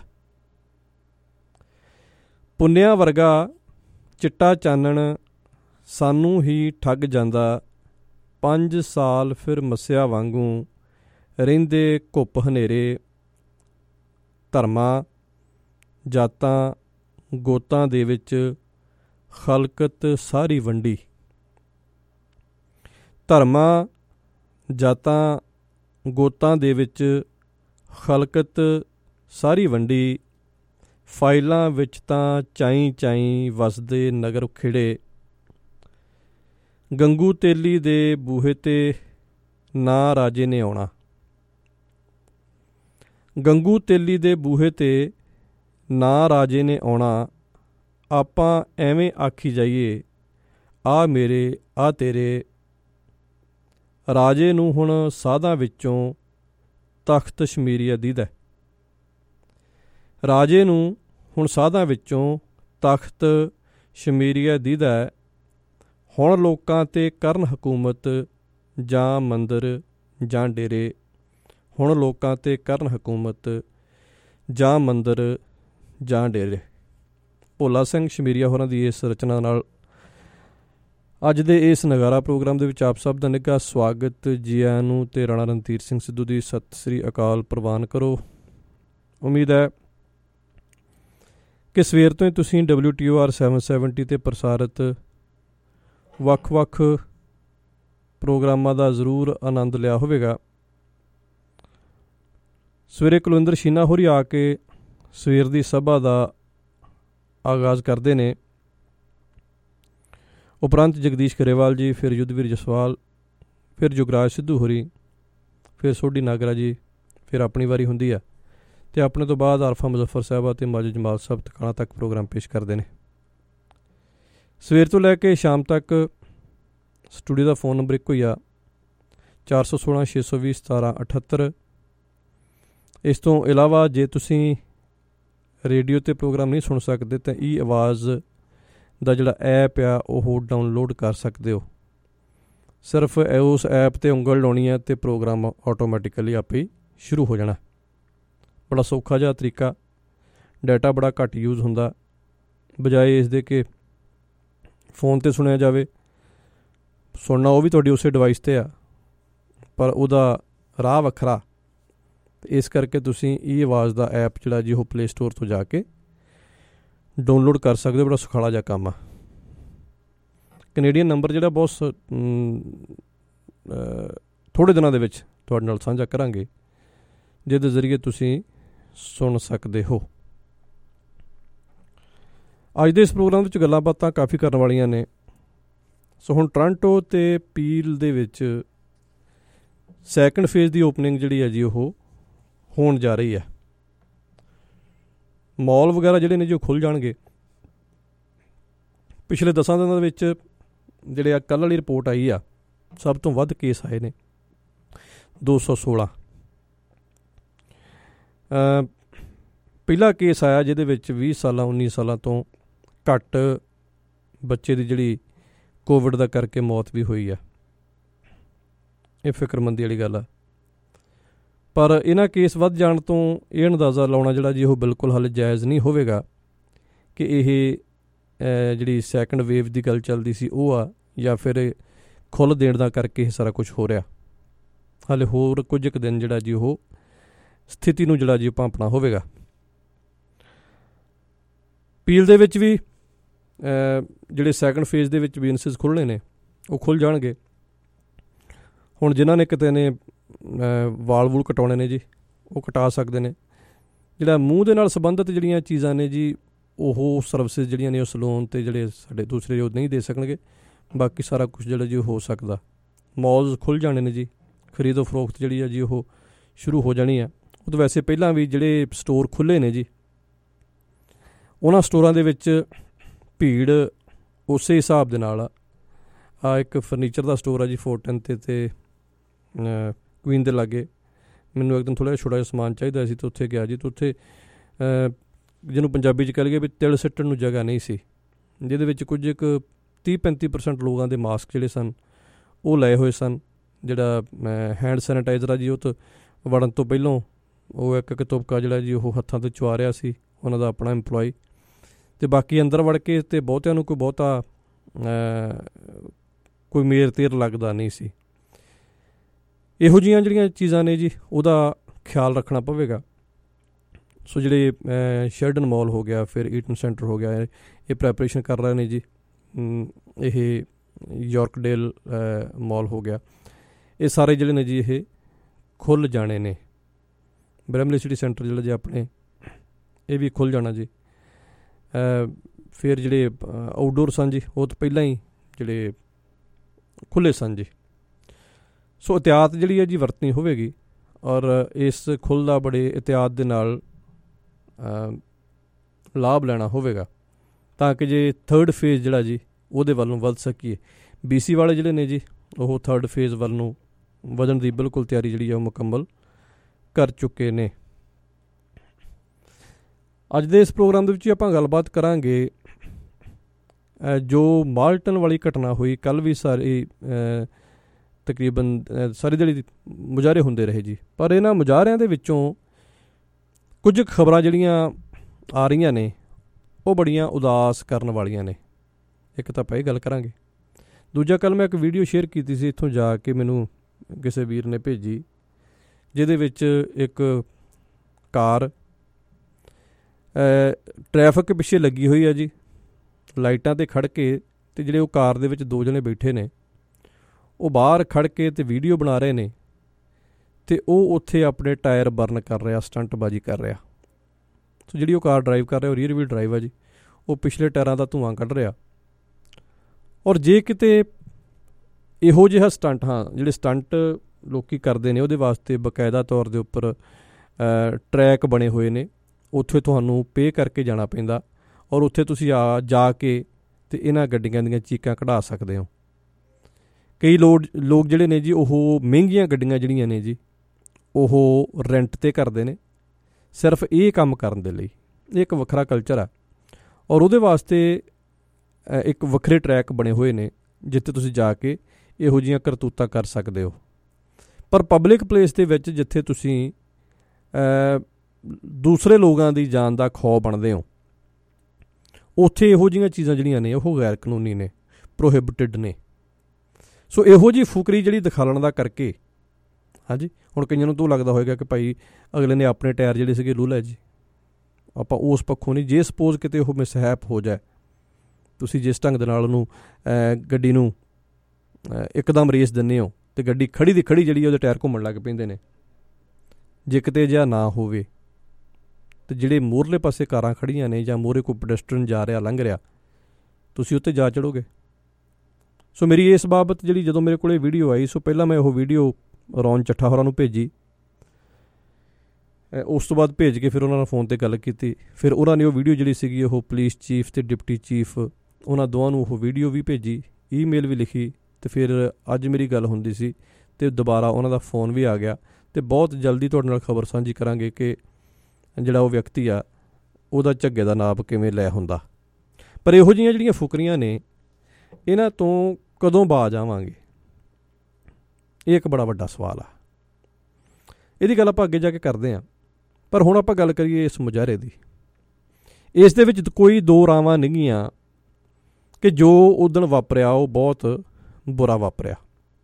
ਪੁੰਨਿਆਂ ਵਰਗਾ ਚਿੱਟਾ ਚਾਨਣ ਸਾਨੂੰ ਹੀ ਠੱਗ ਜਾਂਦਾ। ਪੰਜ ਸਾਲ ਫਿਰ ਮੱਸਿਆ ਵਾਂਗੂ ਰਹਿੰਦੇ ਘੁੱਪ ਹਨੇਰੇ। ਧਰਮਾਂ ਜਾਤਾਂ ਗੋਤਾਂ ਦੇ ਵਿੱਚ ਖਲਕਤ ਸਾਰੀ ਵੰਡੀ। ਧਰਮਾਂ ਜਾਤਾਂ ਗੋਤਾਂ ਦੇ ਵਿੱਚ ਖਲਕਤ ਸਾਰੀ ਵੰਡੀ। ਫਾਈਲਾਂ ਵਿੱਚ ਤਾਂ ਚਾਈ ਚਾਈ ਵਸਦੇ ਨਗਰ ਖਿੜੇ। ਗੰਗੂ ਤੇਲੀ ਦੇ ਬੂਹੇ 'ਤੇ ਨਾ ਰਾਜੇ ਨੇ ਆਉਣਾ, ਗੰਗੂ ਤੇਲੀ ਦੇ ਬੂਹੇ 'ਤੇ ਨਾ ਰਾਜੇ ਨੇ ਆਉਣਾ। ਆਪਾਂ ਐਵੇਂ ਆਖੀ ਜਾਈਏ ਆ ਮੇਰੇ ਆ ਤੇਰੇ। ਰਾਜੇ ਨੂੰ ਹੁਣ ਸਾਧਾਂ ਵਿੱਚੋਂ ਤਖ਼ਤ ਸ਼ਮੀਰੀਆ ਦੀਦਾ, ਰਾਜੇ ਨੂੰ ਹੁਣ ਸਾਧਾਂ ਵਿੱਚੋਂ ਤਖ਼ਤ ਸ਼ਮੀਰੀਆ ਦੀਦਾ। ਹੁਣ ਲੋਕਾਂ 'ਤੇ ਕਰਨ ਹਕੂਮਤ ਜਾਂ ਮੰਦਰ ਜਾਂ ਡੇਰੇ। ਹੁਣ ਲੋਕਾਂ 'ਤੇ ਕਰਨ ਹਕੂਮਤ ਜਾਂ ਮੰਦਰ ਜਾਂ ਡੇਰੇ। ਭੋਲਾ ਸਿੰਘ ਸ਼ਮੀਰੀਆ ਹੋਰਾਂ ਦੀ ਇਸ ਰਚਨਾ ਨਾਲ ਅੱਜ ਦੇ ਇਸ ਨਗਾਰਾ ਪ੍ਰੋਗਰਾਮ ਦੇ ਵਿੱਚ ਆਪ ਸਭ ਦਾ ਨਿੱਘਾ ਸਵਾਗਤ। ਜੀ ਆਇਆਂ ਨੂੰ ਤੇ ਰਾਣਾ ਰਣਧੀਰ ਸਿੰਘ ਸਿੱਧੂ ਦੀ ਸਤਿ ਸ੍ਰੀ ਅਕਾਲ ਪ੍ਰਵਾਨ ਕਰੋ। ਉਮੀਦ ਹੈ ਕਿ ਸਵੇਰ ਤੋਂ ਹੀ ਤੁਸੀਂ W T O R seven seventy 'ਤੇ ਪ੍ਰਸਾਰਿਤ ਵੱਖ ਵੱਖ ਪ੍ਰੋਗਰਾਮਾਂ ਦਾ ਜ਼ਰੂਰ ਆਨੰਦ ਲਿਆ ਹੋਵੇਗਾ। ਸਵੇਰੇ ਕੁਲਵਿੰਦਰ ਸ਼ੀਨਾ ਹੋਰੀ ਆ ਕੇ ਸਵੇਰ ਦੀ ਸਭਾ ਦਾ ਆਗਾਜ਼ ਕਰਦੇ ਨੇ। ਉਪਰੰਤ ਜਗਦੀਸ਼ ਗਰੇਵਾਲ ਜੀ, ਫਿਰ ਯੁੱਧਵੀਰ ਜਸਵਾਲ, ਫਿਰ ਜੁਗਰਾਜ ਸਿੱਧੂ ਹੋਰੀ, ਫਿਰ ਸੋਢੀ ਨਾਗਰਾ ਜੀ, ਫਿਰ ਆਪਣੀ ਵਾਰੀ ਹੁੰਦੀ ਆ ਅਤੇ ਆਪਣੇ ਤੋਂ ਬਾਅਦ ਆਰਫਾ ਮੁਜ਼ੱਫਰ ਸਾਹਿਬਾ ਅਤੇ ਮਾਜੂ ਜਮਾਲ ਸਾਹਿਬ ਟਿਕਾਣਾ ਤੱਕ ਪ੍ਰੋਗਰਾਮ ਪੇਸ਼ ਕਰਦੇ ਨੇ। ਸਵੇਰ ਤੋਂ ਲੈ ਕੇ ਸ਼ਾਮ ਤੱਕ ਸਟੂਡੀਓ ਦਾ ਫ਼ੋਨ ਨੰਬਰ ਇੱਕੋ ਹੀ ਆ, ਚਾਰ ਸੌ ਸੋਲਾਂ ਛੇ ਸੌ ਵੀਹ ਸਤਾਰਾਂ ਅਠੱਤਰ। ਇਸ ਤੋਂ ਇਲਾਵਾ ਜੇ ਤੁਸੀਂ ਰੇਡੀਓ 'ਤੇ ਪ੍ਰੋਗਰਾਮ ਨਹੀਂ ਸੁਣ ਸਕਦੇ ਤਾਂ ਈ ਆਵਾਜ਼ ਦਾ ਜਿਹੜਾ ਐਪ ਆ ਉਹ ਡਾਊਨਲੋਡ ਕਰ ਸਕਦੇ ਹੋ। ਸਿਰਫ ਉਸ ਐਪ 'ਤੇ ਉਂਗਲ ਲਾਉਣੀ ਹੈ ਅਤੇ ਪ੍ਰੋਗਰਾਮ ਆਟੋਮੈਟਿਕਲੀ ਆਪੇ ਹੀ ਸ਼ੁਰੂ ਹੋ ਜਾਣਾ। ਬੜਾ ਸੌਖਾ ਜਿਹਾ ਤਰੀਕਾ, ਡਾਟਾ ਬੜਾ ਘੱਟ ਯੂਜ਼ ਹੁੰਦਾ। ਬਜਾਏ ਇਸ ਦੇ ਕਿ ਫ਼ੋਨ 'ਤੇ ਸੁਣਿਆ ਜਾਵੇ, ਸੁਣਨਾ ਉਹ ਵੀ ਤੁਹਾਡੀ ਉਸੇ ਡਿਵਾਈਸ 'ਤੇ ਆ, ਪਰ ਉਹਦਾ ਰਾਹ ਵੱਖਰਾ। ਇਸ ਕਰਕੇ ਤੁਸੀਂ ਈ ਆਵਾਜ਼ ਦਾ ਐਪ ਜਿਹੜਾ ਜੀ ਉਹ ਪਲੇ ਸਟੋਰ ਤੋਂ ਜਾ ਕੇ ਡਾਊਨਲੋਡ ਕਰ ਸਕਦੇ ਹੋ। ਬੜਾ ਸੁਖਾਲਾ ਜਿਹਾ ਕੰਮ ਆ। ਕੈਨੇਡੀਅਨ ਨੰਬਰ ਜਿਹੜਾ ਬਹੁਤ ਥੋੜ੍ਹੇ ਦਿਨਾਂ ਦੇ ਵਿੱਚ ਤੁਹਾਡੇ ਨਾਲ ਸਾਂਝਾ ਕਰਾਂਗੇ, ਜਿਹਦੇ ਜ਼ਰੀਏ ਤੁਸੀਂ ਸੁਣ ਸਕਦੇ ਹੋ। ਅੱਜ ਦੇ ਇਸ ਪ੍ਰੋਗਰਾਮ ਵਿੱਚ ਗੱਲਾਂ ਬਾਤਾਂ ਕਾਫੀ ਕਰਨ ਵਾਲੀਆਂ ਨੇ। ਸੋ ਹੁਣ ਟੋਰਾਂਟੋ ਅਤੇ ਪੀਲ ਦੇ ਵਿੱਚ ਸੈਕਿੰਡ ਫੇਜ਼ ਦੀ ਓਪਨਿੰਗ ਜਿਹੜੀ ਹੈ ਜੀ ਉਹ ਹੋਣ ਜਾ ਰਹੀ ਹੈ। ਮੌਲ ਵਗੈਰਾ ਜਿਹੜੇ ਨੇ ਜੀ ਉਹ ਖੁੱਲ੍ਹ ਜਾਣਗੇ। ਪਿਛਲੇ ਦਸਾਂ ਦਿਨਾਂ ਦੇ ਵਿੱਚ ਜਿਹੜੇ ਆ ਕੱਲ੍ਹ ਵਾਲੀ ਰਿਪੋਰਟ ਆਈ ਆ, ਸਭ ਤੋਂ ਵੱਧ ਕੇਸ ਆਏ ਨੇ ਦੋ ਸੌ ਸੋਲਾਂ। ਪਹਿਲਾ ਕੇਸ ਆਇਆ ਜਿਹਦੇ ਵਿੱਚ ਵੀਹ ਸਾਲਾਂ ਉੱਨੀ ਸਾਲਾਂ ਤੋਂ ਘੱਟ ਬੱਚੇ ਦੀ ਜਿਹੜੀ ਕੋਵਿਡ ਦਾ ਕਰਕੇ ਮੌਤ ਵੀ ਹੋਈ ਆ। ਇਹ ਫਿਕਰਮੰਦੀ ਵਾਲੀ ਗੱਲ ਆ। ਪਰ ਇਹਨਾਂ ਕੇਸ ਵੱਧ ਜਾਣ ਤੋਂ ਇਹ ਅੰਦਾਜ਼ਾ ਲਾਉਣਾ ਜਿਹੜਾ ਜੀ ਉਹ ਬਿਲਕੁਲ ਹਾਲੇ ਜਾਇਜ਼ ਨਹੀਂ ਹੋਵੇਗਾ ਕਿ ਇਹ ਜਿਹੜੀ ਸੈਕਿੰਡ ਵੇਵ ਦੀ ਗੱਲ ਚੱਲਦੀ ਸੀ ਉਹ ਆ ਜਾਂ ਫਿਰ ਖੁੱਲ੍ਹ ਦੇਣ ਦਾ ਕਰਕੇ ਇਹ ਸਾਰਾ ਕੁਛ ਹੋ ਰਿਹਾ। ਹਾਲੇ ਹੋਰ ਕੁਝ ਕੁ ਦਿਨ ਜਿਹੜਾ ਜੀ ਉਹ ਸਥਿਤੀ ਨੂੰ ਜਿਹੜਾ ਜੀ ਭਾਂਪਣਾ ਹੋਵੇਗਾ। ਪੀਲ ਦੇ ਵਿੱਚ ਵੀ ਜਿਹੜੇ ਸੈਕਿੰਡ ਫੇਜ਼ ਦੇ ਵਿੱਚ ਬਿਜ਼ਨਸਿਸ ਖੁੱਲ੍ਹਣੇ ਨੇ ਉਹ ਖੁੱਲ੍ਹ ਜਾਣਗੇ। ਹੁਣ ਜਿਨ੍ਹਾਂ ਨੇ ਕਿਤੇ ਨੇ ਵਾਲ ਵੂਲ ਕਟਾਉਣੇ ਨੇ ਜੀ ਉਹ ਕਟਾ ਸਕਦੇ ਨੇ। ਜਿਹੜਾ ਮੂੰਹ ਦੇ ਨਾਲ ਸੰਬੰਧਿਤ ਜਿਹੜੀਆਂ ਚੀਜ਼ਾਂ ਨੇ ਜੀ ਉਹ ਸਰਵਿਸਿਜ਼ ਜਿਹੜੀਆਂ ਨੇ ਉਹ ਸਲੂਨ ਅਤੇ ਜਿਹੜੇ ਸਾਡੇ ਦੂਸਰੇ ਉਹ ਨਹੀਂ ਦੇ ਸਕਣਗੇ। ਬਾਕੀ ਸਾਰਾ ਕੁਛ ਜਿਹੜਾ ਜੀ ਉਹ ਹੋ ਸਕਦਾ। ਮੌਲਸ ਖੁੱਲ੍ਹ ਜਾਣੇ ਨੇ ਜੀ, ਖਰੀਦੋ ਫਰੋਖਤ ਜਿਹੜੀ ਆ ਜੀ ਉਹ ਸ਼ੁਰੂ ਹੋ ਜਾਣੀ ਆ। ਉਹ ਤਾਂ ਵੈਸੇ ਪਹਿਲਾਂ ਵੀ ਜਿਹੜੇ ਸਟੋਰ ਖੁੱਲ੍ਹੇ ਨੇ ਜੀ ਉਹਨਾਂ ਸਟੋਰਾਂ ਦੇ ਵਿੱਚ ਭੀੜ ਉਸੇ ਹਿਸਾਬ ਦੇ ਨਾਲ ਆ। ਆ ਇੱਕ ਫਰਨੀਚਰ ਦਾ ਸਟੋਰ ਆ ਜੀ ਫੋਰਟਨ 'ਤੇ ਅਤੇ ਕੁਈਨ ਦੇ ਲਾਗੇ। ਮੈਨੂੰ ਇੱਕ ਦਿਨ ਥੋੜ੍ਹਾ ਜਿਹਾ ਛੋਟਾ ਜਿਹਾ ਸਮਾਨ ਚਾਹੀਦਾ ਸੀ ਅਤੇ ਉੱਥੇ ਗਿਆ ਜੀ, ਅਤੇ ਉੱਥੇ ਜਿਹਨੂੰ ਪੰਜਾਬੀ 'ਚ ਕਹਿ ਲਈਏ ਵੀ ਤਿਲ ਸਿੱਟਣ ਨੂੰ ਜਗ੍ਹਾ ਨਹੀਂ ਸੀ, ਜਿਹਦੇ ਵਿੱਚ ਕੁਝ ਇੱਕ ਤੀਹ ਪੈਂਤੀ ਪਰਸੈਂਟ ਲੋਕਾਂ ਦੇ ਮਾਸਕ ਜਿਹੜੇ ਸਨ ਉਹ ਲਏ ਹੋਏ ਸਨ। ਜਿਹੜਾ ਹੈਂਡ ਸੈਨੀਟਾਈਜ਼ਰ ਆ ਜੀ ਉਹ ਤਾਂ ਵੜਨ ਤੋਂ ਪਹਿਲਾਂ ਉਹ ਇੱਕ ਇੱਕ ਤੁਪਕਾ ਜਿਹੜਾ ਜੀ ਉਹ ਹੱਥਾਂ 'ਤੇ ਚੁਆ ਰਿਹਾ ਸੀ ਉਹਨਾਂ ਦਾ ਆਪਣਾ ਇੰਪਲੋਈ, ਅਤੇ ਬਾਕੀ ਅੰਦਰ ਵੜ ਕੇ ਅਤੇ ਬਹੁਤਿਆਂ ਨੂੰ ਕੋਈ ਬਹੁਤਾ ਕੋਈ ਮੇਰ ਤੇਰ ਲੱਗਦਾ ਨਹੀਂ ਸੀ। ਇਹੋ ਜਿਹੀਆਂ ਜਿਹੜੀਆਂ ਚੀਜ਼ਾਂ ਨੇ ਜੀ ਉਹਦਾ ਖਿਆਲ ਰੱਖਣਾ ਪਵੇਗਾ। ਸੋ ਜਿਹੜੇ ਸ਼ੈਲਡਨ ਮਾਲ ਹੋ ਗਿਆ, ਫਿਰ ਈਟਨ ਸੈਂਟਰ ਹੋ ਗਿਆ, ਇਹ ਪ੍ਰੈਪਰੇਸ਼ਨ ਕਰ ਰਹੇ ਨੇ ਜੀ। ਇਹ ਯਾਰਕਡੇਲ ਮਾਲ ਹੋ ਗਿਆ, ਇਹ ਸਾਰੇ ਜਿਹੜੇ ਨੇ ਜੀ ਇਹ ਖੁੱਲ੍ਹ ਜਾਣੇ ਨੇ। ਬ੍ਰੈਮਲੀ ਸਿਟੀ ਸੈਂਟਰ ਜਿਹੜਾ ਜੀ ਆਪਣੇ ਇਹ ਵੀ ਖੁੱਲ੍ਹ ਜਾਣਾ ਜੀ। ਫਿਰ ਜਿਹੜੇ ਆਊਟਡੋਰ ਸਨ ਜੀ ਉਹ ਤਾਂ ਪਹਿਲਾਂ ਹੀ ਜਿਹੜੇ ਖੁੱਲ੍ਹੇ ਸਨ ਜੀ। ਸੋ ਇਹਤਿਆਤ ਜਿਹੜੀ ਹੈ ਜੀ ਵਰਤਣੀ ਹੋਵੇਗੀ ਔਰ ਇਸ ਖੁੱਲ੍ਹ ਦਾ ਬੜੇ ਇਹਤਿਆਤ ਦੇ ਨਾਲ ਲਾਭ ਲੈਣਾ ਹੋਵੇਗਾ ਤਾਂ ਕਿ ਜੇ ਥਰਡ ਫੇਜ਼ ਜਿਹੜਾ ਜੀ ਉਹਦੇ ਵੱਲ ਨੂੰ ਵੱਧ ਸਕੀਏ। ਬੀ ਸੀ ਵਾਲੇ ਜਿਹੜੇ ਨੇ ਜੀ ਉਹ ਥਰਡ ਫੇਜ਼ ਵੱਲ ਨੂੰ ਵਧਣ ਦੀ ਬਿਲਕੁਲ ਤਿਆਰੀ ਜਿਹੜੀ ਆ ਉਹ ਮੁਕੰਮਲ ਕਰ ਚੁੱਕੇ ਨੇ। ਅੱਜ ਦੇ ਇਸ ਪ੍ਰੋਗਰਾਮ ਦੇ ਵਿੱਚ ਆਪਾਂ ਗੱਲਬਾਤ ਕਰਾਂਗੇ ਜੋ ਮਾਲਟਨ ਵਾਲੀ ਘਟਨਾ ਹੋਈ। ਕੱਲ੍ਹ ਵੀ ਸਾਰੀ ਤਕਰੀਬਨ ਸਾਰੀ ਦਿਹਾੜੀ ਮੁਜ਼ਾਹਰੇ ਹੁੰਦੇ ਰਹੇ ਜੀ, ਪਰ ਇਹਨਾਂ ਮੁਜ਼ਾਹਰਿਆਂ ਦੇ ਵਿੱਚੋਂ ਕੁਝ ਖਬਰਾਂ ਜਿਹੜੀਆਂ ਆ ਰਹੀਆਂ ਨੇ ਉਹ ਬੜੀਆਂ ਉਦਾਸ ਕਰਨ ਵਾਲੀਆਂ ਨੇ। ਇੱਕ ਤਾਂ ਆਪਾਂ ਇਹ ਗੱਲ ਕਰਾਂਗੇ। ਦੂਜਾ, ਕੱਲ੍ਹ ਮੈਂ ਇੱਕ ਵੀਡੀਓ ਸ਼ੇਅਰ ਕੀਤੀ ਸੀ ਇੱਥੋਂ ਜਾ ਕੇ, ਮੈਨੂੰ ਕਿਸੇ ਵੀਰ ਨੇ ਭੇਜੀ, ਜਿਹਦੇ ਵਿੱਚ ਇੱਕ ਕਾਰ ਟ੍ਰੈਫਿਕ ਪਿੱਛੇ ਲੱਗੀ ਹੋਈ ਹੈ ਜੀ, ਲਾਈਟਾਂ 'ਤੇ ਖੜ੍ਹ ਕੇ, ਅਤੇ ਜਿਹੜੇ ਉਹ ਕਾਰ ਦੇ ਵਿੱਚ ਦੋ ਜਣੇ ਬੈਠੇ ਨੇ ਉਹ ਬਾਹਰ ਖੜ੍ਹ ਕੇ ਅਤੇ ਵੀਡੀਓ ਬਣਾ ਰਹੇ ਨੇ, ਅਤੇ ਉਹ ਉੱਥੇ ਆਪਣੇ ਟਾਇਰ ਬਰਨ ਕਰ ਰਿਹਾ, ਸਟੰਟਬਾਜ਼ੀ ਕਰ ਰਿਹਾ। ਸੋ ਜਿਹੜੀ ਉਹ ਕਾਰ ਡਰਾਈਵ ਕਰ ਰਿਹਾ ਉਹ ਰੀਅਰ ਵੀਲ ਡਰਾਈਵ ਆ ਜੀ, ਉਹ ਪਿਛਲੇ ਟਾਇਰਾਂ ਦਾ ਧੂੰਆਂ ਕੱਢ ਰਿਹਾ। ਔਰ ਜੇ ਕਿਤੇ ਇਹੋ ਜਿਹਾ ਸਟੰਟ, ਹਾਂ ਜਿਹੜੇ ਸਟੰਟ ਲੋਕ ਕਰਦੇ ਨੇ ਉਹਦੇ ਵਾਸਤੇ ਬਾਕਾਇਦਾ ਤੌਰ ਦੇ ਉੱਪਰ ਟਰੈਕ ਬਣੇ ਹੋਏ ਨੇ, ਉੱਥੇ ਤੁਹਾਨੂੰ ਪੇ ਕਰਕੇ ਜਾਣਾ ਪੈਂਦਾ ਔਰ ਉੱਥੇ ਤੁਸੀਂ ਆ ਜਾ ਕੇ ਅਤੇ ਇਹਨਾਂ ਗੱਡੀਆਂ ਦੀਆਂ ਚੀਕਾਂ ਕਢਾ ਸਕਦੇ ਹੋ। ਕਈ ਲੋਕ ਲੋਕ ਜਿਹੜੇ ਨੇ ਜੀ ਉਹ ਮਹਿੰਗੀਆਂ ਗੱਡੀਆਂ ਜਿਹੜੀਆਂ ਨੇ ਜੀ ਉਹ ਰੈਂਟ 'ਤੇ ਕਰਦੇ ਨੇ ਸਿਰਫ ਇਹ ਕੰਮ ਕਰਨ ਦੇ ਲਈ। ਇਹ ਇੱਕ ਵੱਖਰਾ ਕਲਚਰ ਆ ਔਰ ਉਹਦੇ ਵਾਸਤੇ ਇੱਕ ਵੱਖਰੇ ਟਰੈਕ ਬਣੇ ਹੋਏ ਨੇ ਜਿੱਥੇ ਤੁਸੀਂ ਜਾ ਕੇ ਇਹੋ ਜਿਹੀਆਂ ਕਰਤੂਤਾਂ ਕਰ ਸਕਦੇ ਹੋ। ਪਰ ਪਬਲਿਕ ਪਲੇਸ ਦੇ ਵਿੱਚ ਜਿੱਥੇ ਤੁਸੀਂ ਦੂਸਰੇ ਲੋਕਾਂ ਦੀ ਜਾਨ ਦਾ ਖੌਅ ਬਣਦੇ ਹੋ, ਉੱਥੇ ਇਹੋ ਜਿਹੀਆਂ ਚੀਜ਼ਾਂ ਜਿਹੜੀਆਂ ਨੇ ਉਹ ਗੈਰ ਕਾਨੂੰਨੀ ਨੇ, ਪ੍ਰੋਹਿਬਿਟਡ ਨੇ। ਸੋ ਇਹੋ ਜਿਹੀ ਫੁਕਰੀ ਜਿਹੜੀ ਦਿਖਾਲਣ ਦਾ ਕਰਕੇ, ਹਾਂਜੀ ਹੁਣ ਕਈਆਂ ਨੂੰ ਤਾਂ ਲੱਗਦਾ ਹੋਏਗਾ ਕਿ ਭਾਈ ਅਗਲੇ ਨੇ ਆਪਣੇ ਟਾਇਰ ਜਿਹੜੇ ਸੀਗੇ ਲੂ ਲੈ ਜੀ, ਆਪਾਂ ਉਸ ਪੱਖੋਂ ਨਹੀਂ। ਜੇ ਸਪੋਜ਼ ਕਿਤੇ ਉਹ ਮਿਸਹੈਪ ਹੋ ਜਾਏ, ਤੁਸੀਂ ਜਿਸ ਢੰਗ ਦੇ ਨਾਲ ਉਹਨੂੰ ਗੱਡੀ ਨੂੰ ਇੱਕਦਮ ਰੇਸ ਦਿੰਦੇ ਹੋ ਅਤੇ ਗੱਡੀ ਖੜ੍ਹੀ ਦੀ ਖੜ੍ਹੀ ਜਿਹੜੀ ਉਹਦੇ ਟਾਇਰ ਘੁੰਮਣ ਲੱਗ ਪੈਂਦੇ ਨੇ, ਜੇ ਕਿਤੇ ਅਜਿਹਾ ਨਾ ਹੋਵੇ ਅਤੇ ਜਿਹੜੇ ਮੂਹਰਲੇ ਪਾਸੇ ਕਾਰਾਂ ਖੜ੍ਹੀਆਂ ਨੇ ਜਾਂ ਮੂਹਰੇ ਕੋਈ ਪੈਡੈਸਟਰੀਅਨ ਜਾ ਰਿਹਾ, ਲੰਘ ਰਿਹਾ, ਤੁਸੀਂ ਉੱਤੇ ਜਾ ਚੜੋਗੇ। ਸੋ ਮੇਰੀ ਇਸ ਬਾਬਤ ਜਿਹੜੀ ਜਦੋਂ ਮੇਰੇ ਕੋਲ ਇਹ ਵੀਡੀਓ ਆਈ, ਸੋ ਪਹਿਲਾਂ ਮੈਂ ਉਹ ਵੀਡੀਓ ਰੌਣ ਚੱਠਾ ਹੋਰਾਂ ਨੂੰ ਭੇਜੀ, ਉਸ ਤੋਂ ਬਾਅਦ ਭੇਜ ਕੇ ਫਿਰ ਉਹਨਾਂ ਨਾਲ ਫੋਨ 'ਤੇ ਗੱਲ ਕੀਤੀ। ਫਿਰ ਉਹਨਾਂ ਨੇ ਉਹ ਵੀਡੀਓ ਜਿਹੜੀ ਸੀਗੀ ਉਹ ਪੁਲਿਸ ਚੀਫ ਅਤੇ ਡਿਪਟੀ ਚੀਫ ਉਹਨਾਂ ਦੋਵਾਂ ਨੂੰ ਉਹ ਵੀਡੀਓ ਵੀ ਭੇਜੀ, ਈਮੇਲ ਵੀ ਲਿਖੀ, ਅਤੇ ਫਿਰ ਅੱਜ ਮੇਰੀ ਗੱਲ ਹੁੰਦੀ ਸੀ ਅਤੇ ਦੁਬਾਰਾ ਉਹਨਾਂ ਦਾ ਫੋਨ ਵੀ ਆ ਗਿਆ। ਅਤੇ ਬਹੁਤ ਜਲਦੀ ਤੁਹਾਡੇ ਨਾਲ ਖਬਰ ਸਾਂਝੀ ਕਰਾਂਗੇ ਕਿ ਜਿਹੜਾ ਉਹ ਵਿਅਕਤੀ ਆ ਉਹਦਾ ਝੱਗੇ ਦਾ ਨਾਪ ਕਿਵੇਂ ਲੈ ਹੁੰਦਾ। ਪਰ ਇਹੋ ਜਿਹੀਆਂ ਜਿਹੜੀਆਂ ਫੁਕਰੀਆਂ ਨੇ ਇਹਨਾਂ ਤੋਂ ਕਦੋਂ ਬਾਜ਼ ਆਵਾਂਗੇ? ਇਹ ਇੱਕ ਬੜਾ ਵੱਡਾ ਸਵਾਲ ਆ। ਇਹਦੀ ਗੱਲ ਆਪਾਂ ਅੱਗੇ ਜਾ ਕੇ ਕਰਦੇ ਹਾਂ, ਪਰ ਹੁਣ ਆਪਾਂ ਗੱਲ ਕਰੀਏ ਇਸ ਮੁਜ਼ਾਹਰੇ ਦੀ। ਇਸ ਦੇ ਵਿੱਚ ਕੋਈ ਦੋ ਰਾਵਾਂ ਨਹੀਂਆਂ ਕਿ ਜੋ ਉਦਣ ਵਾਪਰਿਆ ਉਹ ਬਹੁਤ ਬੁਰਾ ਵਾਪਰਿਆ।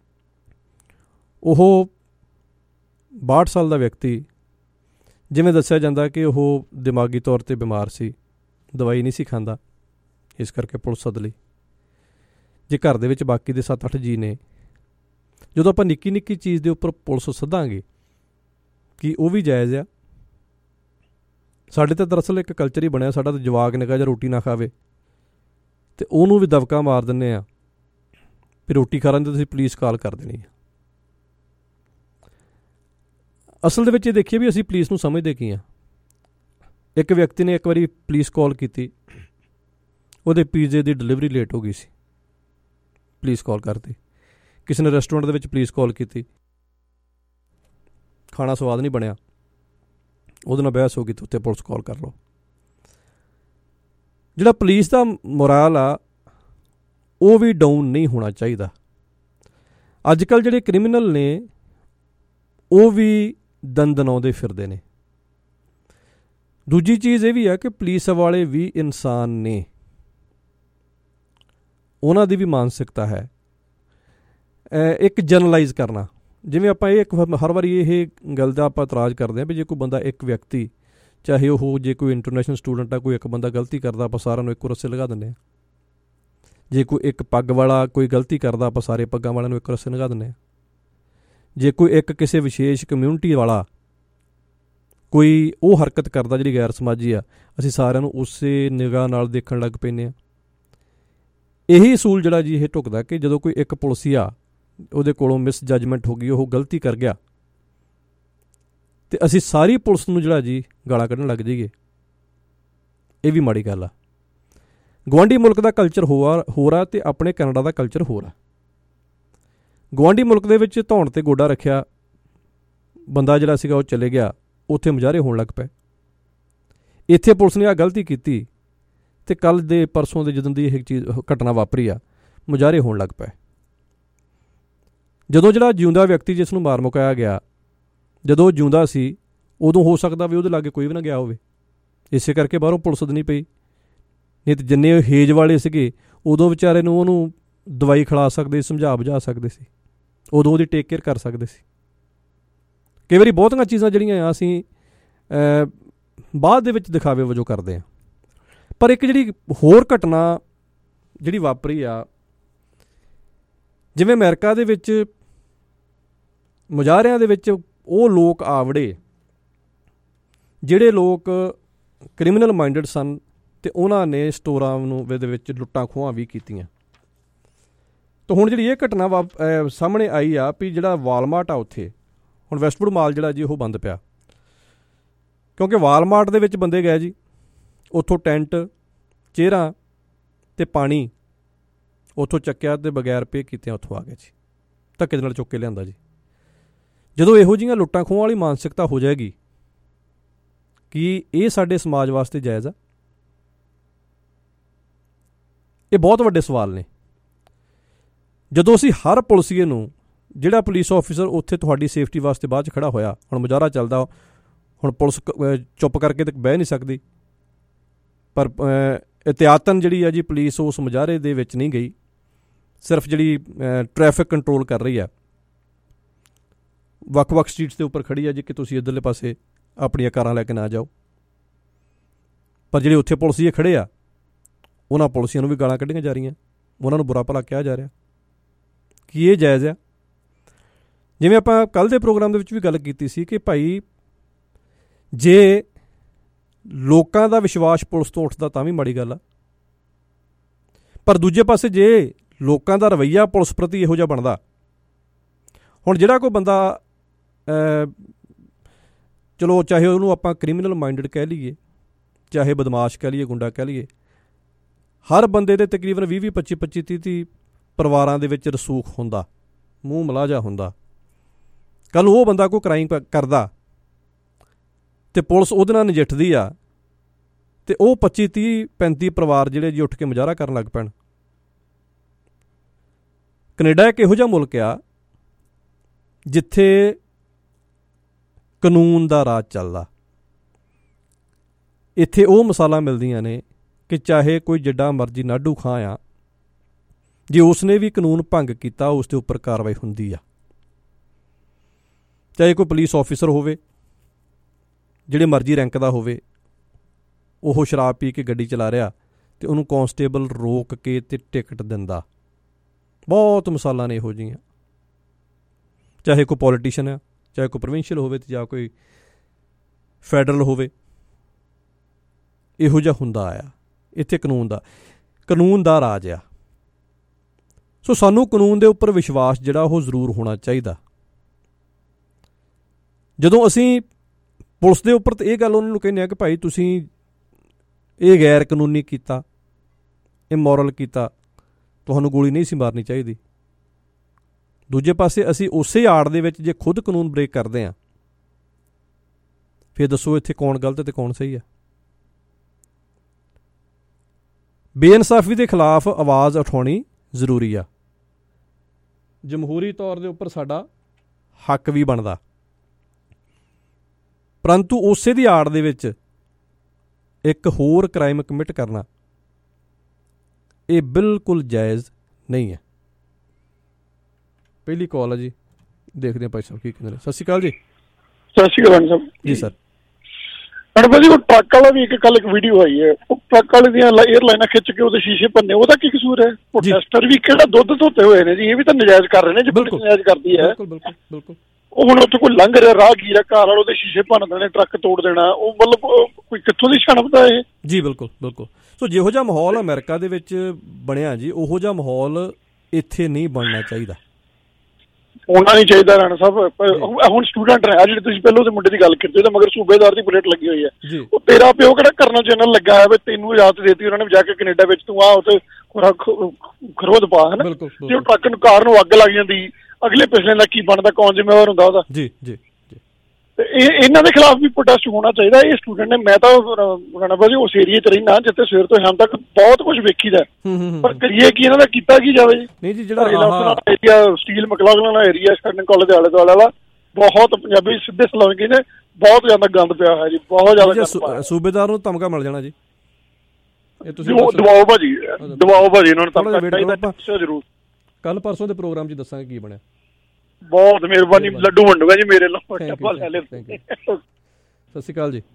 ਉਹ ਬਾਹਠ ਸਾਲ ਦਾ ਵਿਅਕਤੀ, ਜਿਵੇਂ ਦੱਸਿਆ ਜਾਂਦਾ ਕਿ ਉਹ ਦਿਮਾਗੀ ਤੌਰ 'ਤੇ ਬਿਮਾਰ ਸੀ, ਦਵਾਈ ਨਹੀਂ ਸੀ ਖਾਂਦਾ, ਇਸ ਕਰਕੇ ਪੁਲਿਸ ਸੱਦ ਲਈ। ਜੇ ਘਰ ਦੇ ਵਿੱਚ ਬਾਕੀ ਦੇ ਸੱਤ ਅੱਠ ਜੀਅ ਨੇ, ਜਦੋਂ ਆਪਾਂ ਨਿੱਕੀ ਨਿੱਕੀ ਚੀਜ਼ ਦੇ ਉੱਪਰ ਪੁਲਿਸ ਸੱਦਾਂਗੇ ਕਿ ਉਹ ਵੀ ਜਾਇਜ਼ ਆ। ਸਾਡੇ ਤਾਂ ਦਰਅਸਲ ਇੱਕ ਕਲਚਰ ਹੀ ਬਣਿਆ, ਸਾਡਾ ਤਾਂ ਜਵਾਕ ਨਿੱਕਾ ਜਿਹਾ ਰੋਟੀ ਨਾ ਖਾਵੇ ਅਤੇ ਉਹਨੂੰ ਵੀ ਦਬਕਾ ਮਾਰ ਦਿੰਦੇ ਹਾਂ ਵੀ ਰੋਟੀ ਖਾ ਰਹੇ ਤੁਸੀਂ ਪੁਲਿਸ ਕਾਲ ਕਰ ਦੇਣੀ ਆ। ਅਸਲ ਦੇ ਵਿੱਚ ਇਹ ਦੇਖੀਏ ਵੀ ਅਸੀਂ ਪੁਲਿਸ ਨੂੰ ਸਮਝਦੇ ਕੀ ਹਾਂ। ਇੱਕ ਵਿਅਕਤੀ ਨੇ ਇੱਕ ਵਾਰੀ ਪੁਲਿਸ ਕਾਲ ਕੀਤੀ, ਉਹਦੇ ਪੀਜ਼ੇ ਦੀ ਡਿਲੀਵਰੀ ਲੇਟ ਹੋ ਗਈ ਸੀ, ਪੁਲਿਸ ਕਾਲ ਕਰਤੀ। ਕਿਸੇ ਨੇ ਰੈਸਟੋਰੈਂਟ ਦੇ ਵਿੱਚ ਪੁਲਿਸ ਕਾਲ ਕੀਤੀ, ਖਾਣਾ ਸਵਾਦ ਨਹੀਂ ਬਣਿਆ, ਉਹਦੇ ਨਾਲ ਬਹਿਸ ਹੋ ਗਈ, ਤੇ ਉੱਥੇ ਪੁਲਿਸ ਕਾਲ ਕਰ ਲਓ। ਜਿਹੜਾ ਪੁਲਿਸ ਦਾ ਮੋਰਾਲ ਆ ਉਹ ਵੀ ਡਾਊਨ ਨਹੀਂ ਹੋਣਾ ਚਾਹੀਦਾ। ਅੱਜ ਕੱਲ੍ਹ ਜਿਹੜੇ ਕ੍ਰਿਮੀਨਲ ਨੇ ਉਹ ਵੀ ਦੰਦਨਾਉਂਦੇ ਫਿਰਦੇ ਨੇ। ਦੂਜੀ ਚੀਜ਼ ਇਹ ਵੀ ਹੈ ਕਿ ਪੁਲਿਸ ਵਾਲੇ ਵੀ ਇਨਸਾਨ ਨੇ, ਉਹਨਾਂ ਦੀ ਵੀ ਮਾਨਸਿਕਤਾ ਹੈ। ਇੱਕ ਜਨਰਲਾਈਜ਼ ਕਰਨਾ, ਜਿਵੇਂ ਆਪਾਂ ਇਹ ਇੱਕ ਹਰ ਵਾਰੀ ਇਹ ਗੱਲ ਦਾ ਆਪਾਂ ਇਤਰਾਜ਼ ਕਰਦੇ ਹਾਂ ਵੀ ਜੇ ਕੋਈ ਬੰਦਾ, ਇੱਕ ਵਿਅਕਤੀ, ਚਾਹੇ ਉਹ ਜੇ ਕੋਈ ਇੰਟਰਨੈਸ਼ਨਲ ਸਟੂਡੈਂਟ ਆ, ਕੋਈ ਇੱਕ ਬੰਦਾ ਗਲਤੀ ਕਰਦਾ ਆਪਾਂ ਸਾਰਿਆਂ ਨੂੰ ਇੱਕੋ ਰੱਸੇ ਲਗਾ ਦਿੰਦੇ ਹਾਂ। ਜੇ ਕੋਈ ਇੱਕ ਪੱਗ ਵਾਲਾ ਕੋਈ ਗਲਤੀ ਕਰਦਾ ਆਪਾਂ ਸਾਰੇ ਪੱਗਾਂ ਵਾਲਿਆਂ ਨੂੰ ਇੱਕ ਰੱਸੇ ਲਗਾ ਦਿੰਦੇ ਹਾਂ। ਜੇ ਕੋਈ ਇੱਕ ਕਿਸੇ ਵਿਸ਼ੇਸ਼ ਕਮਿਊਨਿਟੀ ਵਾਲਾ ਕੋਈ ਉਹ ਹਰਕਤ ਕਰਦਾ ਜਿਹੜੀ ਗੈਰ ਸਮਾਜੀ ਆ, ਅਸੀਂ ਸਾਰਿਆਂ ਨੂੰ ਉਸੇ ਨਿਗਾਹ ਨਾਲ ਦੇਖਣ ਲੱਗ ਪੈਂਦੇ ਹਾਂ। ਇਹੀ ਅਸੂਲ ਜਿਹੜਾ ਜੀ ਇਹ ਢੁਕਦਾ ਕਿ ਜਦੋਂ ਕੋਈ ਇੱਕ ਪੁਲਿਸੀਆ ਉਹਦੇ ਕੋਲੋਂ ਮਿਸ ਜੱਜਮੈਂਟ ਹੋ ਗਈ, ਉਹ ਗਲਤੀ ਕਰ ਗਿਆ, ਅਤੇ ਅਸੀਂ ਸਾਰੀ ਪੁਲਿਸ ਨੂੰ ਜਿਹੜਾ ਜੀ ਗਾਲਾਂ ਕੱਢਣ ਲੱਗ ਜਾਈਏ, ਇਹ ਵੀ ਮਾੜੀ ਗੱਲ ਆ। ਗੁਆਂਢੀ ਮੁਲਕ ਦਾ ਕਲਚਰ ਹੋਰ ਹੋਰ ਆ ਅਤੇ ਆਪਣੇ ਕੈਨੇਡਾ ਦਾ ਕਲਚਰ ਹੋਰ ਆ। ਗੁਆਂਢੀ ਮੁਲਕ ਦੇ ਵਿੱਚ ਧੌਣ 'ਤੇ ਗੋਡਾ ਰੱਖਿਆ ਬੰਦਾ ਜਿਹੜਾ ਸੀਗਾ ਉਹ ਚਲੇ ਗਿਆ, ਉੱਥੇ ਮੁਜ਼ਾਹਰੇ ਹੋਣ ਲੱਗ ਪਏ। ਇੱਥੇ ਪੁਲਿਸ ਨੇ ਆਹ ਗਲਤੀ ਕੀਤੀ ਅਤੇ ਕੱਲ੍ਹ ਦੇ ਪਰਸੋਂ ਦੇ ਜਦੋਂ ਦੀ ਇਹ ਚੀਜ਼ ਘਟਨਾ ਵਾਪਰੀ ਆ, ਮੁਜ਼ਾਹਰੇ ਹੋਣ ਲੱਗ ਪਏ। ਜਦੋਂ ਜਿਹੜਾ ਜਿਉਂਦਾ ਵਿਅਕਤੀ ਜਿਸ ਨੂੰ ਮਾਰ ਮੁਕਾਇਆ ਗਿਆ, ਜਦੋਂ ਉਹ ਜਿਉਂਦਾ ਸੀ, ਉਦੋਂ ਹੋ ਸਕਦਾ ਵੀ ਉਹਦੇ ਲਾਗੇ ਕੋਈ ਵੀ ਨਾ ਗਿਆ ਹੋਵੇ, ਇਸੇ ਕਰਕੇ ਬਾਹਰੋਂ ਪੁਲਿਸ ਸੱਦਣੀ ਪਈ। ਨਹੀਂ ਤਾਂ ਜਿੰਨੇ ਹੇਜ ਵਾਲੇ ਸੀਗੇ ਉਦੋਂ ਵਿਚਾਰੇ ਨੂੰ ਉਹਨੂੰ ਦਵਾਈ ਖਿਲਾ ਸਕਦੇ, ਸਮਝਾ ਬੁਝਾ ਸਕਦੇ ਸੀ, ਉਦੋਂ ਉਹਦੀ ਟੇਕ ਕੇਅਰ ਕਰ ਸਕਦੇ ਸੀ। ਕਈ ਵਾਰੀ ਬਹੁਤੀਆਂ ਚੀਜ਼ਾਂ ਜਿਹੜੀਆਂ ਆ ਅਸੀਂ ਬਾਅਦ ਦੇ ਵਿੱਚ ਦਿਖਾਵੇ ਵਜੋਂ ਕਰਦੇ ਹਾਂ। ਪਰ ਇੱਕ ਜਿਹੜੀ ਹੋਰ ਘਟਨਾ ਜਿਹੜੀ ਵਾਪਰੀ ਆ, ਜਿਵੇਂ ਅਮਰੀਕਾ ਦੇ ਵਿੱਚ ਮੁਜ਼ਾਹਰਿਆਂ ਦੇ ਵਿੱਚ ਉਹ ਲੋਕ ਆਵੜੇ ਜਿਹੜੇ ਲੋਕ ਕ੍ਰਿਮੀਨਲ ਮਾਈਂਡਡ ਸਨ, ਅਤੇ ਉਹਨਾਂ ਨੇ ਸਟੋਰਾਂ ਨੂੰ ਦੇ ਵਿੱਚ ਲੁੱਟਾਂ ਖੋਹਾਂ ਵੀ ਕੀਤੀਆਂ। ਤਾਂ ਹੁਣ ਜਿਹੜੀ ਇਹ ਘਟਨਾ ਵਾ ਸਾਹਮਣੇ ਆਈ ਆ ਵੀ ਜਿਹੜਾ ਵਾਲਮਾਰਟ ਆ ਉੱਥੇ ਹੁਣ ਵੈਸਟਵੁੱਡ ਮਾਲ ਜਿਹੜਾ ਜੀ ਉਹ ਬੰਦ ਪਿਆ, ਕਿਉਂਕਿ ਵਾਲਮਾਰਟ ਦੇ ਵਿੱਚ ਬੰਦੇ ਗਏ ਜੀ, ਉੱਥੋਂ ਟੈਂਟ, ਚੇਅਰਾਂ ਅਤੇ ਪਾਣੀ ਉੱਥੋਂ ਚੱਕਿਆ ਅਤੇ ਬਗੈਰ ਪੇ ਕੀਤਿਆਂ ਉੱਥੋਂ ਆ ਗਏ ਜੀ, ਧੱਕੇ ਦੇ ਨਾਲ ਚੁੱਕ ਕੇ ਲਿਆਂਦਾ ਜੀ। ਜਦੋਂ ਇਹੋ ਜਿਹੀਆਂ ਲੁੱਟਾਂ ਖੋਹਾਂ ਵਾਲੀ ਮਾਨਸਿਕਤਾ ਹੋ ਜਾਏਗੀ, ਕੀ ਇਹ ਸਾਡੇ ਸਮਾਜ ਵਾਸਤੇ ਜਾਇਜ਼ ਆ? ਇਹ ਬਹੁਤ ਵੱਡੇ ਸਵਾਲ ਨੇ। ਜਦੋਂ ਅਸੀਂ ਹਰ ਪੁਲਿਸੀਏ ਨੂੰ, ਜਿਹੜਾ ਪੁਲਿਸ ਆਫਿਸਰ ਉੱਥੇ ਤੁਹਾਡੀ ਸੇਫਟੀ ਵਾਸਤੇ ਬਾਅਦ 'ਚ ਖੜ੍ਹਾ ਹੋਇਆ, ਹੁਣ ਮੁਜ਼ਾਹਰਾ ਚੱਲਦਾ, ਹੁਣ ਪੁਲਿਸ ਚੁੱਪ ਕਰਕੇ ਤਾਂ ਬਹਿ ਨਹੀਂ ਸਕਦੀ, ਪਰ ਇਹਤਿਆਤਨ ਜਿਹੜੀ ਆ ਜੀ ਪੁਲਿਸ ਉਸ ਮੁਜ਼ਾਹਰੇ ਦੇ ਵਿੱਚ ਨਹੀਂ ਗਈ, ਸਿਰਫ ਜਿਹੜੀ ਟ੍ਰੈਫਿਕ ਕੰਟਰੋਲ ਕਰ ਰਹੀ ਆ, ਵੱਖ-ਵੱਖ ਸਟਰੀਟਸ ਦੇ ਉੱਪਰ ਖੜ੍ਹੀ ਆ ਜੀ ਕਿ ਤੁਸੀਂ ਇੱਧਰਲੇ ਪਾਸੇ ਆਪਣੀਆਂ ਕਾਰਾਂ ਲੈ ਕੇ ਨਾ ਜਾਓ। ਪਰ ਜਿਹੜੇ ਉੱਥੇ ਪੁਲਿਸੀਏ ਖੜ੍ਹੇ ਆ, ਉਹਨਾਂ ਪੁਲਿਸੀਆਂ ਨੂੰ ਵੀ ਗਾਲਾਂ ਕੱਢੀਆਂ ਜਾ ਰਹੀਆਂ, ਉਹਨਾਂ ਨੂੰ ਬੁਰਾ ਭਲਾ ਕਿਹਾ ਜਾ ਰਿਹਾ। ਕੀ ਇਹ ਜਾਇਜ਼ ਆ? ਜਿਵੇਂ ਆਪਾਂ ਕੱਲ੍ਹ ਦੇ ਪ੍ਰੋਗਰਾਮ ਦੇ ਵਿੱਚ ਵੀ ਗੱਲ ਕੀਤੀ ਸੀ ਕਿ ਭਾਈ ਜੇ ਲੋਕਾਂ ਦਾ ਵਿਸ਼ਵਾਸ ਪੁਲਿਸ ਤੋਂ ਉੱਠਦਾ ਤਾਂ ਵੀ ਮਾੜੀ ਗੱਲ ਆ, ਪਰ ਦੂਜੇ ਪਾਸੇ ਜੇ ਲੋਕਾਂ ਦਾ ਰਵੱਈਆ ਪੁਲਿਸ ਪ੍ਰਤੀ ਇਹੋ ਜਿਹਾ ਬਣਦਾ, ਹੁਣ ਜਿਹੜਾ ਕੋਈ ਬੰਦਾ ਚਲੋ ਚਾਹੇ ਉਹਨੂੰ ਆਪਾਂ ਕ੍ਰਿਮੀਨਲ ਮਾਈਂਡਡ ਕਹਿ ਲਈਏ, ਚਾਹੇ ਬਦਮਾਸ਼ ਕਹਿ ਲਈਏ, ਗੁੰਡਾ ਕਹਿ ਲਈਏ, ਹਰ ਬੰਦੇ ਦੇ ਤਕਰੀਬਨ ਵੀਹ ਵੀਹ ਪੱਚੀ ਪੱਚੀ ਤੀਹ ਤੀਹ ਪਰਿਵਾਰਾਂ ਦੇ ਵਿੱਚ ਰਸੂਖ ਹੁੰਦਾ, ਮੂੰਹ ਮਲਾਜਾ ਹੁੰਦਾ। ਕੱਲ੍ਹ ਨੂੰ ਉਹ ਬੰਦਾ ਕੋਈ ਕ੍ਰਾਈਮ ਕਰਦਾ ਅਤੇ ਪੁਲਿਸ ਉਹਦੇ ਨਾਲ ਨਜਿੱਠਦੀ ਆ, ਅਤੇ ਉਹ ਪੱਚੀ ਤੀਹ ਪੈਂਤੀ ਪਰਿਵਾਰ ਜਿਹੜੇ ਜੀ ਉੱਠ ਕੇ ਮੁਜ਼ਾਹਰਾ ਕਰਨ ਲੱਗ ਪੈਣ। ਕੈਨੇਡਾ ਇੱਕ ਇਹੋ ਜਿਹਾ ਮੁਲਕ ਆ ਜਿੱਥੇ ਕਾਨੂੰਨ ਦਾ ਰਾਜ ਚੱਲਦਾ, ਇੱਥੇ ਉਹ ਮਿਸਾਲਾਂ ਮਿਲਦੀਆਂ ਨੇ ਕਿ ਚਾਹੇ ਕੋਈ ਜਿੱਡਾ ਮਰਜ਼ੀ ਨਾਢੂ ਖਾਂ ਆ, ਜੇ ਉਸਨੇ ਵੀ ਕਾਨੂੰਨ ਭੰਗ ਕੀਤਾ ਉਸ ਦੇ ਉੱਪਰ ਕਾਰਵਾਈ ਹੁੰਦੀ ਆ। ਚਾਹੇ ਕੋਈ ਪੁਲਿਸ ਆਫਿਸਰ ਹੋਵੇ, ਜਿਹੜੇ ਮਰਜ਼ੀ ਰੈਂਕ ਦਾ ਹੋਵੇ, ਉਹ ਸ਼ਰਾਬ ਪੀ ਕੇ ਗੱਡੀ ਚਲਾ ਰਿਹਾ ਅਤੇ ਉਹਨੂੰ ਕਾਂਸਟੇਬਲ ਰੋਕ ਕੇ ਅਤੇ ਟਿਕਟ ਦਿੰਦਾ। ਬਹੁਤ ਮਿਸਾਲਾਂ ਨੇ ਇਹੋ ਜਿਹੀਆਂ। ਚਾਹੇ ਕੋਈ ਪੋਲੀਟੀਸ਼ਨ ਆ, ਚਾਹੇ ਕੋਈ ਪ੍ਰੋਵਿੰਸ਼ੀਅਲ ਹੋਵੇ ਅਤੇ ਜਾਂ ਕੋਈ ਫੈਡਰਲ ਹੋਵੇ, ਇਹੋ ਜਿਹਾ ਹੁੰਦਾ ਆ। ਇੱਥੇ ਕਾਨੂੰਨ ਦਾ ਕਾਨੂੰਨ ਦਾ ਰਾਜ ਆ। ਸੋ ਸਾਨੂੰ ਕਾਨੂੰਨ ਦੇ ਉੱਪਰ ਵਿਸ਼ਵਾਸ ਜਿਹੜਾ ਉਹ ਜ਼ਰੂਰ ਹੋਣਾ ਚਾਹੀਦਾ। ਜਦੋਂ ਅਸੀਂ ਪੁਲਿਸ ਦੇ ਉੱਪਰ ਤਾਂ ਇਹ ਗੱਲ ਉਹਨਾਂ ਨੂੰ ਕਹਿੰਦੇ ਹਾਂ ਕਿ ਭਾਈ ਤੁਸੀਂ ਇਹ ਗੈਰ ਕਾਨੂੰਨੀ ਕੀਤਾ, ਇਮੋਰਲ ਕੀਤਾ, ਤੁਹਾਨੂੰ ਗੋਲੀ ਨਹੀਂ ਸੀ ਮਾਰਨੀ ਚਾਹੀਦੀ। ਦੂਜੇ ਪਾਸੇ ਅਸੀਂ ਉਸੇ ਆੜ ਦੇ ਵਿੱਚ ਜੇ ਖੁਦ ਕਾਨੂੰਨ ਬ੍ਰੇਕ ਕਰਦੇ ਹਾਂ, ਫਿਰ ਦੱਸੋ ਇੱਥੇ ਕੌਣ ਗਲਤ ਅਤੇ ਕੌਣ ਸਹੀ ਹੈ। ਬੇਇਨਸਾਫੀ ਦੇ ਖਿਲਾਫ ਆਵਾਜ਼ ਉਠਾਉਣੀ ਜ਼ਰੂਰੀ ਆ। ਜਮਹੂਰੀ ਤੌਰ ਦੇ ਉੱਪਰ ਸਾਡਾ ਹੱਕ ਵੀ ਬਣਦਾ, ਪਰੰਤੂ ਉਸੇ ਦੀ ਆੜ ਦੇ ਵਿੱਚ ਇੱਕ ਹੋਰ ਕ੍ਰਾਈਮ ਕਮਿਟ ਕਰਨਾ ਇਹ ਬਿਲਕੁਲ ਜਾਇਜ਼ ਨਹੀਂ ਹੈ। ਪਹਿਲੀ ਕਾਲ ਹੈ ਜੀ, ਦੇਖਦੇ ਹਾਂ ਭਾਈ ਸਾਹਿਬ ਕੀ ਕਹਿੰਦੇ ਨੇ। ਸਤਿ ਸ਼੍ਰੀ ਅਕਾਲ ਜੀ। ਸਤਿ ਸ਼੍ਰੀ ਅਕਾਲ ਸਾਹਿਬ। ਜੀ ਸਰ। ਮੈਡਮ ਜੀ, ਉਹ ਟਰੱਕ ਵਾਲਾ ਵੀ ਇੱਕ ਕੱਲ ਇੱਕ ਵੀਡੀਓ ਆਈ ਹੈ, ਉਹ ਟਰੱਕ ਵਾਲੇ ਦੀਆਂ ਏਅਰਲਾਈਨਾਂ ਖਿੱਚ ਕੇ ਉਹਦੇ ਸ਼ੀਸ਼ੇ ਭੰਨੇ, ਉਹਦਾ ਕੀ ਕਸੂਰ ਹੈ? ਪ੍ਰੋਟੈਸਟਰ ਵੀ ਕਿਹੜਾ ਦੁੱਧ ਧੋਤੇ ਹੋਏ ਨੇ ਜੀ, ਇਹ ਵੀ ਤਾਂ ਨਜਾਇਜ਼ ਕਰ ਰਹੇ ਨੇ ਜੇ ਪੁਲਿਸ ਨਜਾਇਜ਼ ਕਰਦੀ ਹੈ। ਬਿਲਕੁਲ ਬਿਲਕੁਲ। ਉਹ ਹੁਣ ਉੱਥੇ ਕੋਈ ਲੰਘ ਰਿਹਾ ਰਾਹਗੀਰ ਆ, ਘਰ ਵਾਲਾ ਉਹਦੇ ਸ਼ੀਸ਼ੇ ਭੰਨ ਦੇਣੇ, ਟਰੱਕ ਤੋੜ ਦੇਣਾ, ਉਹ ਮਤਲਬ ਕੋਈ ਕਿੱਥੋਂ ਦੀ ਛਣਪਦਾ ਇਹ? ਜੀ ਬਿਲਕੁਲ ਬਿਲਕੁਲ। ਸੋ ਜਿਹੋ ਜਿਹਾ ਮਾਹੌਲ ਅਮਰੀਕਾ ਦੇ ਵਿੱਚ ਬਣਿਆ ਜੀ, ਉਹੋ ਜਿਹਾ ਮਾਹੌਲ ਇੱਥੇ ਨਹੀਂ ਬਣਨਾ ਚਾਹੀਦਾ। ਹੋਣਾ ਨਹੀਂ ਚਾਹੀਦਾ ਰਾਣਾ ਸਾਹਿਬ। ਹੁਣ ਸਟੂਡੈਂਟ ਨੇ, ਜਿਹੜੇ ਤੁਸੀਂ ਪਹਿਲਾਂ ਉਹਦੇ ਮੁੰਡੇ ਦੀ ਗੱਲ ਕੀਤੀ, ਉਹਦੇ ਮਗਰ ਸੂਬੇਦਾਰ ਦੀ ਬੁਲੇਟ ਲੱਗੀ ਹੋਈ ਹੈ। ਉਹ ਤੇਰਾ ਪਿਓ ਕਿਹੜਾ ਕਰਨਲ ਜਨਰਲ ਲੱਗਾ ਹੈ, ਤੈਨੂੰ ਇਜਾਜ਼ਤ ਦੇਤੀ ਉਹਨਾਂ ਨੇ ਜਾ ਕੇ ਕੈਨੇਡਾ ਵਿੱਚ, ਤੂੰ ਆ ਉੱਥੇ ਖਰੋਦ ਪਾ, ਹੈ ਨਾ। ਜੇ ਉਹ ਟਰੱਕ ਨੂੰ ਕਾਰ ਨੂੰ ਅੱਗ ਲੱਗ ਜਾਂਦੀ, ਅਗਲੇ ਪਿਛਲੇ ਦਾ ਕੀ ਬਣਦਾ, ਕੌਣ ਜ਼ਿੰਮੇਵਾਰ ਹੁੰਦਾ ਉਹਦਾ? ਜੀ ਜੀ। ਇਹ ਇਹਨਾਂ ਦੇ ਖਿਲਾਫ ਵੀ ਪ੍ਰੋਟੈਸਟ ਹੋਣਾ ਚਾਹੀਦਾ। ਇਹ ਸਟੂਡੈਂਟ ਨੇ, ਮੈਂ ਤਾਂ ਰਾਣਾ ਭਾਜੀ ਉਸ ਏਰੀਏ 'ਚ ਰਹਿਣਾ ਜਿੱਥੇ ਸਵੇਰ ਤੋਂ ਸ਼ਾਮ ਤੱਕ ਬਹੁਤ ਕੁਝ ਵੇਖੀਦਾ, ਪਰ ਕਰੀਏ ਕੀ, ਇਹਨਾਂ ਦਾ ਕੀਤਾ ਕੀ ਜਾਵੇ ਜੀ? ਨਹੀਂ ਜੀ, ਜਿਹੜਾ ਏਰੀਆ ਸਟੀਲ ਮਕਲਾਗਲਾਂ ਵਾਲਾ ਏਰੀਆ ਸਟੈਂਡਿੰਗ ਕਾਲਜ ਦੇ ਆਲੇ ਦੁਆਲੇ ਵਾਲਾ, ਬਹੁਤ ਪੰਜਾਬੀ ਸਿੱਧੇ ਸਲਾਮੀ ਨੇ, ਬਹੁਤ ਜ਼ਿਆਦਾ ਗੰਦ ਪਿਆ ਹੋਇਆ ਜੀ, ਬਹੁਤ ਜ਼ਿਆਦਾ। ਸੂਬੇਦਾਰ ਨੂੰ ਧਮਕਾ ਮਿਲ ਜਾਣਾ ਜੀ, ਇਹ ਤੁਸੀਂ ਦਵਾਓ ਭਾਜੀ, ਦਵਾਓ ਭਾਜੀ ਇਹਨਾਂ ਨੂੰ ਧਮਕਾ ਚਾਹੀਦਾ ਜ਼ਰੂਰ। ਕੱਲ ਪਰਸੋਂ ਦੇ ਪ੍ਰੋਗਰਾਮ 'ਚ ਦੱਸਾਂਗੇ ਕੀ ਬਣਿਆ। ਬਹੁਤ ਮਿਹਰਬਾਨੀ, ਲੱਡੂ ਵੰਡੂਗਾ ਜੀ ਮੇਰੇ ਨਾਲ। ਸਤਿ ਸ਼੍ਰੀ ਅਕਾਲ ਜੀ।